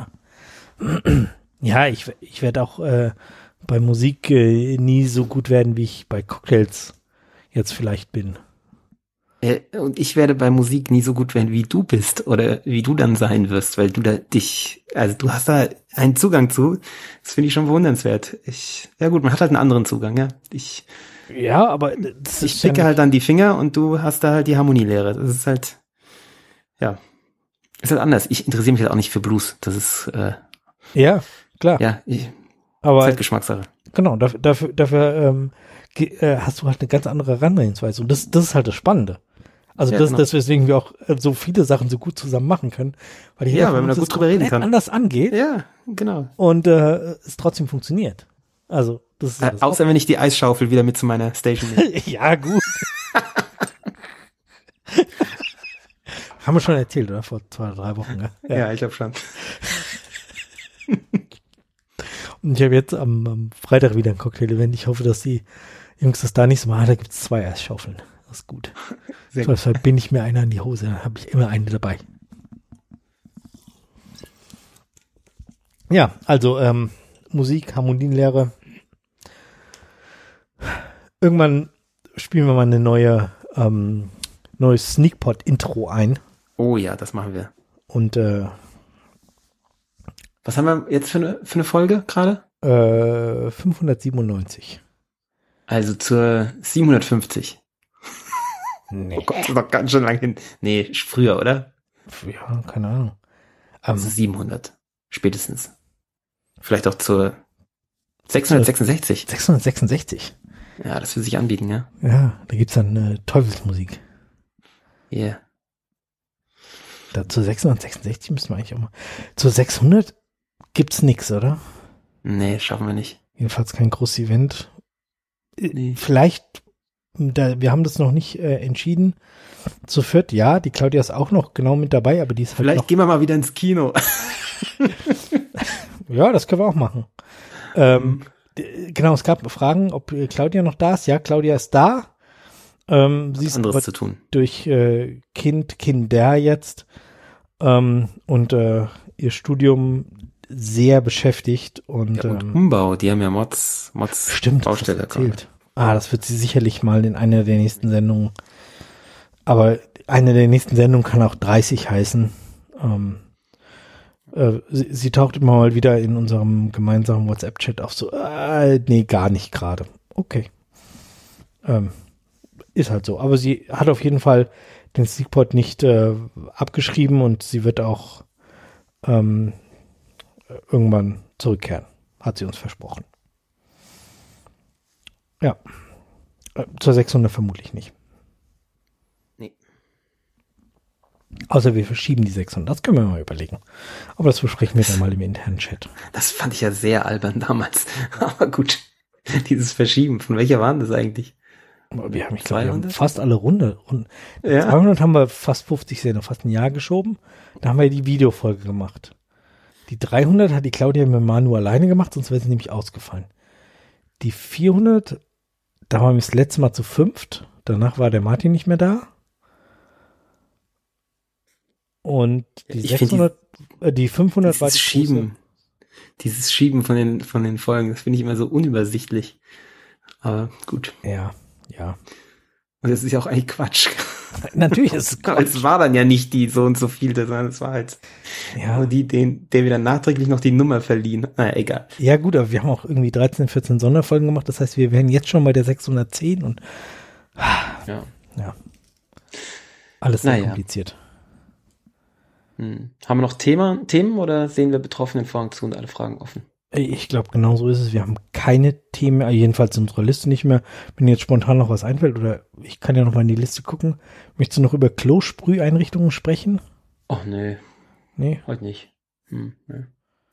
Ja, ich, ich werde auch äh, bei Musik äh, nie so gut werden, wie ich bei Cocktails jetzt vielleicht bin. Äh, Und ich werde bei Musik nie so gut werden, wie du bist oder wie du dann sein wirst, weil du da dich, also du hast da einen Zugang zu. Das finde ich schon bewundernswert. Ich, ja gut, man hat halt einen anderen Zugang, ja. Ich Ja, aber das Ich ist ja picke nicht- halt dann die Finger und du hast da halt die Harmonielehre. Das ist halt, ja, ist halt anders. Ich interessiere mich halt auch nicht für Blues. Das ist, äh, Ja, klar. ja, ich, aber ist halt Geschmackssache. genau, dafür, dafür, dafür ähm, ge- äh, hast du halt eine ganz andere Herangehensweise. Und das, das ist halt das Spannende. Also Ja, das, genau. das, weswegen wir auch äh, so viele Sachen so gut zusammen machen können. Weil jeder Ja, von weil man uns da gut es drüber reden komplett kann. anders angeht Ja, genau. und äh, es trotzdem funktioniert. Also, das ist ja Äh, das außer wenn ich die Eisschaufel wieder mit zu meiner Station nehme. Ja, gut. Haben wir schon erzählt, oder? Vor zwei oder drei Wochen, ne? Ja, ich glaube schon. Und ich habe jetzt am, am Freitag wieder ein Cocktail-Event. Ich hoffe, dass die Jungs das da nicht so machen. Da gibt es zwei Eisschaufeln. Das ist gut. Sehr gut. Deshalb bin ich mir einer in die Hose. Dann habe ich immer eine dabei. Ja, also ähm, Musik, Harmonienlehre. Irgendwann spielen wir mal eine neue ähm, neues Sneakpot-Intro ein. Oh ja, das machen wir. Und äh, Was haben wir jetzt für eine, für eine Folge gerade? äh, fünfhundertsiebenundneunzig. Also zur siebenhundertfünfzig. Nee. Oh Gott, das ist doch ganz schön lang hin. Nee, früher, oder? Ja, keine Ahnung. Also Ähm, siebenhundert. Spätestens. Vielleicht auch zur sechshundertsechsundsechzig. sechshundertsechsundsechzig. Ja, das will sich anbieten, ja. Ja, da gibt's dann äh, Teufelsmusik. Yeah. Da, zu sechshundertsechsundsechzig müssen wir eigentlich auch mal. Zu sechshundert gibt's nix, oder? Nee, schaffen wir nicht. Jedenfalls kein großes Event. Äh, Nee. Vielleicht, da, wir haben das noch nicht äh, entschieden. Zu viert, ja, die Claudia ist auch noch genau mit dabei, aber die ist halt Vielleicht noch. gehen wir mal wieder ins Kino. Ja, das können wir auch machen. Ähm, Mhm. d- genau, es gab Fragen, ob äh, Claudia noch da ist. Ja, Claudia ist da. Ähm, sie Was ist anderes aber zu tun. durch äh, Kind, Kinder jetzt ähm, und äh, ihr Studium sehr beschäftigt und Ja, und ähm, Umbau, die haben ja Mods, Mods stimmt, das Baustelle hast du erzählt. Ah, das wird sie sicherlich mal in einer der nächsten Sendungen. Aber eine der nächsten Sendungen kann auch dreißig heißen. Ähm, äh, sie, sie taucht immer mal wieder in unserem gemeinsamen WhatsApp-Chat auf so, äh, nee, gar nicht gerade. Okay. Ähm, ist halt so. Aber sie hat auf jeden Fall den Sneakpot nicht äh, abgeschrieben und sie wird auch ähm, irgendwann zurückkehren. Hat sie uns versprochen. Ja. Äh, zur sechshundert vermutlich nicht. Nee. Außer wir verschieben die sechshundert. Das können wir mal überlegen. Aber das besprechen wir dann mal im internen Chat. Das fand ich ja sehr albern damals. Aber gut. Dieses Verschieben, von welcher waren das eigentlich? Aber wir haben, ich glaube, wir haben zweihundert? fast alle Runde. Runde. Ja. zweihundert haben wir fast fünfzig Sendungen, fast ein Jahr geschoben. Da haben wir die Videofolge gemacht. Die dreihundert hat die Claudia mit Manu alleine gemacht, sonst wäre sie nämlich ausgefallen. Die vierhundert, da waren wir das letzte Mal zu fünft. Danach war der Martin nicht mehr da. Und die Ich find sechshundert, äh, die fünfhundert war die Dieses große. Schieben. Dieses Schieben von den, von den Folgen, das finde ich immer so unübersichtlich. Aber gut. Ja, ja. Und das ist ja auch eigentlich Quatsch. Natürlich ist es Aber es war dann ja nicht die so und so viel, sondern es war halt Ja. nur die, den, der wir dann nachträglich noch die Nummer verliehen. Naja, egal. Ja gut, aber wir haben auch irgendwie dreizehn, vierzehn Sonderfolgen gemacht. Das heißt, wir wären jetzt schon bei der sechshundertzehn und Ja. ja, alles sehr Naja. kompliziert. Hm. Haben wir noch Thema, Themen oder sehen wir betroffenen Fragen zu und alle Fragen offen? Ich glaube, genau so ist es. Wir haben keine Themen, jedenfalls in unserer Liste nicht mehr. Wenn jetzt spontan noch was einfällt, oder ich kann ja noch mal in die Liste gucken. Möchtest du noch über Klosprüheinrichtungen sprechen? Ach nee, Nee, heute nicht. Hm, nee.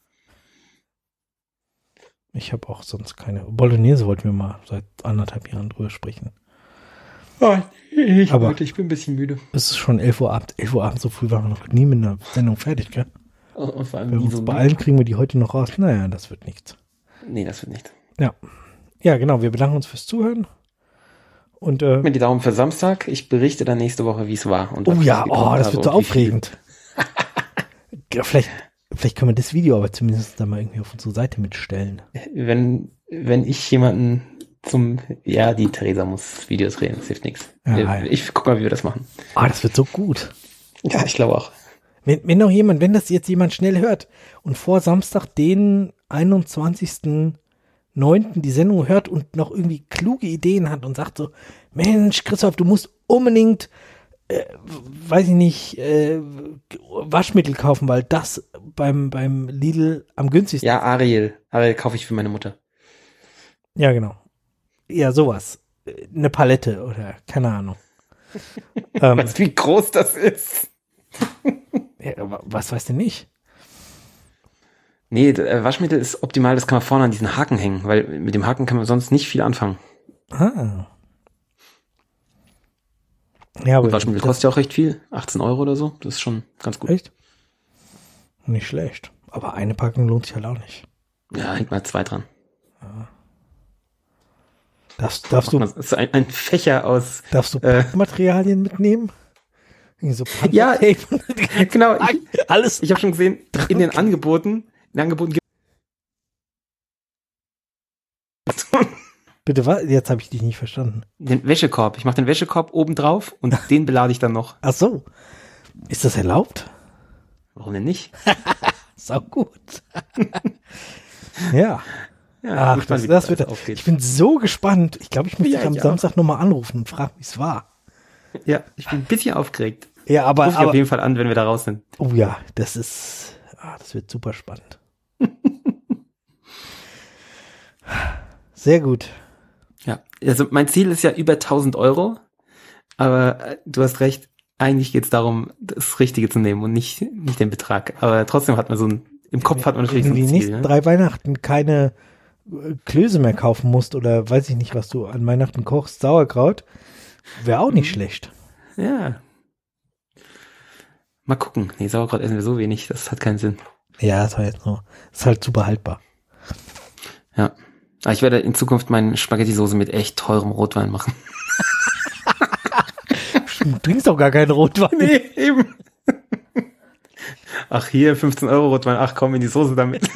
ich habe auch sonst keine. Bolognese wollten wir mal seit anderthalb Jahren drüber sprechen. ich, Aber- heute, ich bin ein bisschen müde. Es ist schon elf Uhr abends. elf Uhr abends, so früh waren wir noch nie mit einer Sendung fertig, gell? Und und vor allem Wenn wir nie uns so beeilen, kriegen wir die heute noch raus. Naja, das wird nichts. Nee, das wird nicht. Ja. Ja, genau. Wir bedanken uns fürs Zuhören. Und, äh, Mit die Daumen für Samstag. Ich berichte dann nächste Woche, wie es war. Und oh was ja, ich oh, gebraucht das habe wird so und wie viel. aufregend. Ja, vielleicht, vielleicht können wir das Video aber zumindest dann mal irgendwie auf unsere Seite mitstellen. Wenn, wenn ich jemanden zum, ja, die Theresa muss Videos drehen, das hilft nichts. Ja, ja. Ich guck mal, wie wir das machen. Ah, das wird so gut. Ja, ich glaube auch. Wenn, wenn noch jemand, wenn das jetzt jemand schnell hört und vor Samstag, den einundzwanzigsten neunten die Sendung hört und noch irgendwie kluge Ideen hat und sagt so, Mensch, Christoph, du musst unbedingt, äh, weiß ich nicht, äh, Waschmittel kaufen, weil das beim, beim Lidl am günstigsten Ja, Ariel. Ariel kaufe ich für meine Mutter. Ja, genau. Ja, sowas. Eine Palette oder keine Ahnung. ähm, Weißt du, wie groß das ist? ja, was weißt du nicht? Nee, äh, Waschmittel ist optimal, das kann man vorne an diesen Haken hängen, weil mit dem Haken kann man sonst nicht viel anfangen. Ah. Ja, aber Und Waschmittel kostet ja auch recht viel, achtzehn Euro oder so, das ist schon ganz gut. Echt? Nicht schlecht. Aber eine Packung lohnt sich halt auch nicht. Ja, hängt mal zwei dran. Ja. Darfst, darfst du, Das ist ein, ein Fächer aus... darfst du äh, Materialien mitnehmen? So Ja, Panzertape. genau. Ich, Alles. ich habe schon gesehen, in den Angeboten, in den Angeboten gibt Bitte, was? Jetzt habe ich dich nicht verstanden. den Wäschekorb. Ich mache den Wäschekorb oben drauf und den belade ich dann noch. Ach so. Ist das erlaubt? Warum denn nicht? Sau gut. Ja. Ja, Ach, das, das wird, aufgeht. ich bin so gespannt. Ich glaube, ich muss Ja, dich am ja. Samstag nochmal anrufen und fragen, wie es war. Ja, ich bin ein bisschen aufgeregt. Ja, aber, Ruf ich aber auf jeden Fall an, wenn wir da raus sind. oh ja, das ist, ah, das wird super spannend. Sehr gut. Ja, also mein Ziel ist ja über tausend Euro, aber äh, du hast recht, eigentlich geht es darum, das Richtige zu nehmen und nicht nicht den Betrag. Aber trotzdem hat man so ein, im Kopf hat man natürlich so Wenn du ein die Ziel. nächsten Ne? drei Weihnachten keine äh, Klöße mehr kaufen musst oder weiß ich nicht, was du an Weihnachten kochst, Sauerkraut, wäre auch nicht Mhm. schlecht. Ja. Mal gucken. Nee, Sauerkraut essen wir so wenig, das hat keinen Sinn. Ja, das war jetzt so. Ist halt super haltbar. Ja. Aber ich werde in Zukunft meine Spaghetti-Soße mit echt teurem Rotwein machen. Du trinkst doch gar keinen Rotwein. Nee, eben. Ach, hier, fünfzehn Euro Rotwein. Ach, komm in die Soße damit.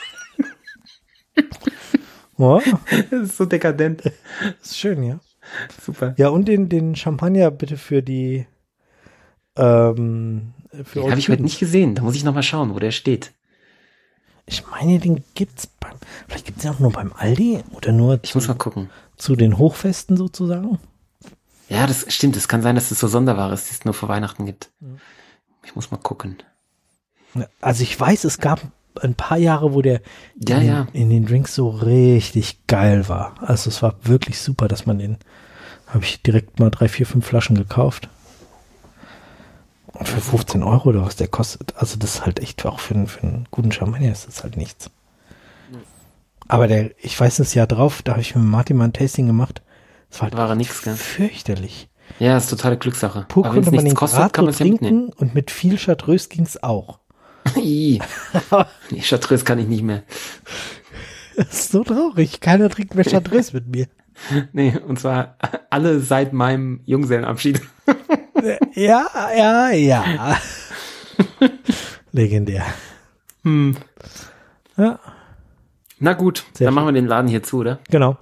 Ja, Das ist so dekadent. das ist schön, ja. Super. Ja, und den, den Champagner bitte für die ähm, für Den habe ich heute nicht gesehen. Da muss ich noch mal schauen, wo der steht. Ich meine, den gibt's beim, vielleicht gibt's den auch nur beim Aldi oder nur Ich zu, muss mal gucken. zu den Hochfesten sozusagen. Ja, das stimmt. Es kann sein, dass es so Sonderware ist, die es nur vor Weihnachten gibt. Mhm. Ich muss mal gucken. Also ich weiß, es gab ein paar Jahre, wo der Ja, in, den, ja. in den Drinks so richtig geil war. Also es war wirklich super, dass man den, habe ich direkt mal drei, vier, fünf Flaschen gekauft. Und für fünfzehn Euro oder was der kostet. Also das ist halt echt auch für, einen- für einen guten Champagner ist das halt nichts. Aber der, ich weiß das Jahr drauf, da habe ich mit Martin mal ein Tasting gemacht. Das war halt War er nix, gell? fürchterlich. Ja, ist totale Glückssache. Pur Aber wenn es konnte man nichts den kostet, gerade kann so man es ja mitnehmen. trinken und mit viel Chartreuse ging's auch. Ih. Nee, Chartreuse kann ich nicht mehr. Das ist so traurig. Keiner trinkt mehr Chartreuse mit mir. Nee, und zwar alle seit meinem Junggesellenabschied. Ja, ja, ja. Legendär. Hm. Ja, Na gut, Sehr dann schön. machen wir den Laden hier zu, oder? genau.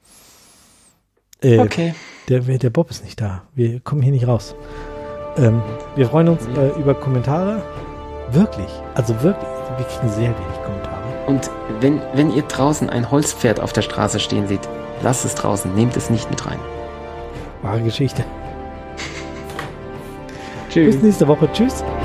Äh, Okay. der, der Bob ist nicht da. Wir kommen hier nicht raus. Ähm, wir freuen uns äh, über Kommentare. Wirklich. Also wirklich. Wir kriegen sehr wenig Kommentare. Und wenn, wenn ihr draußen ein Holzpferd auf der Straße stehen seht, lasst es draußen, nehmt es nicht mit rein. Wahre Geschichte. Tschüss. Bis nächste Woche. Tschüss.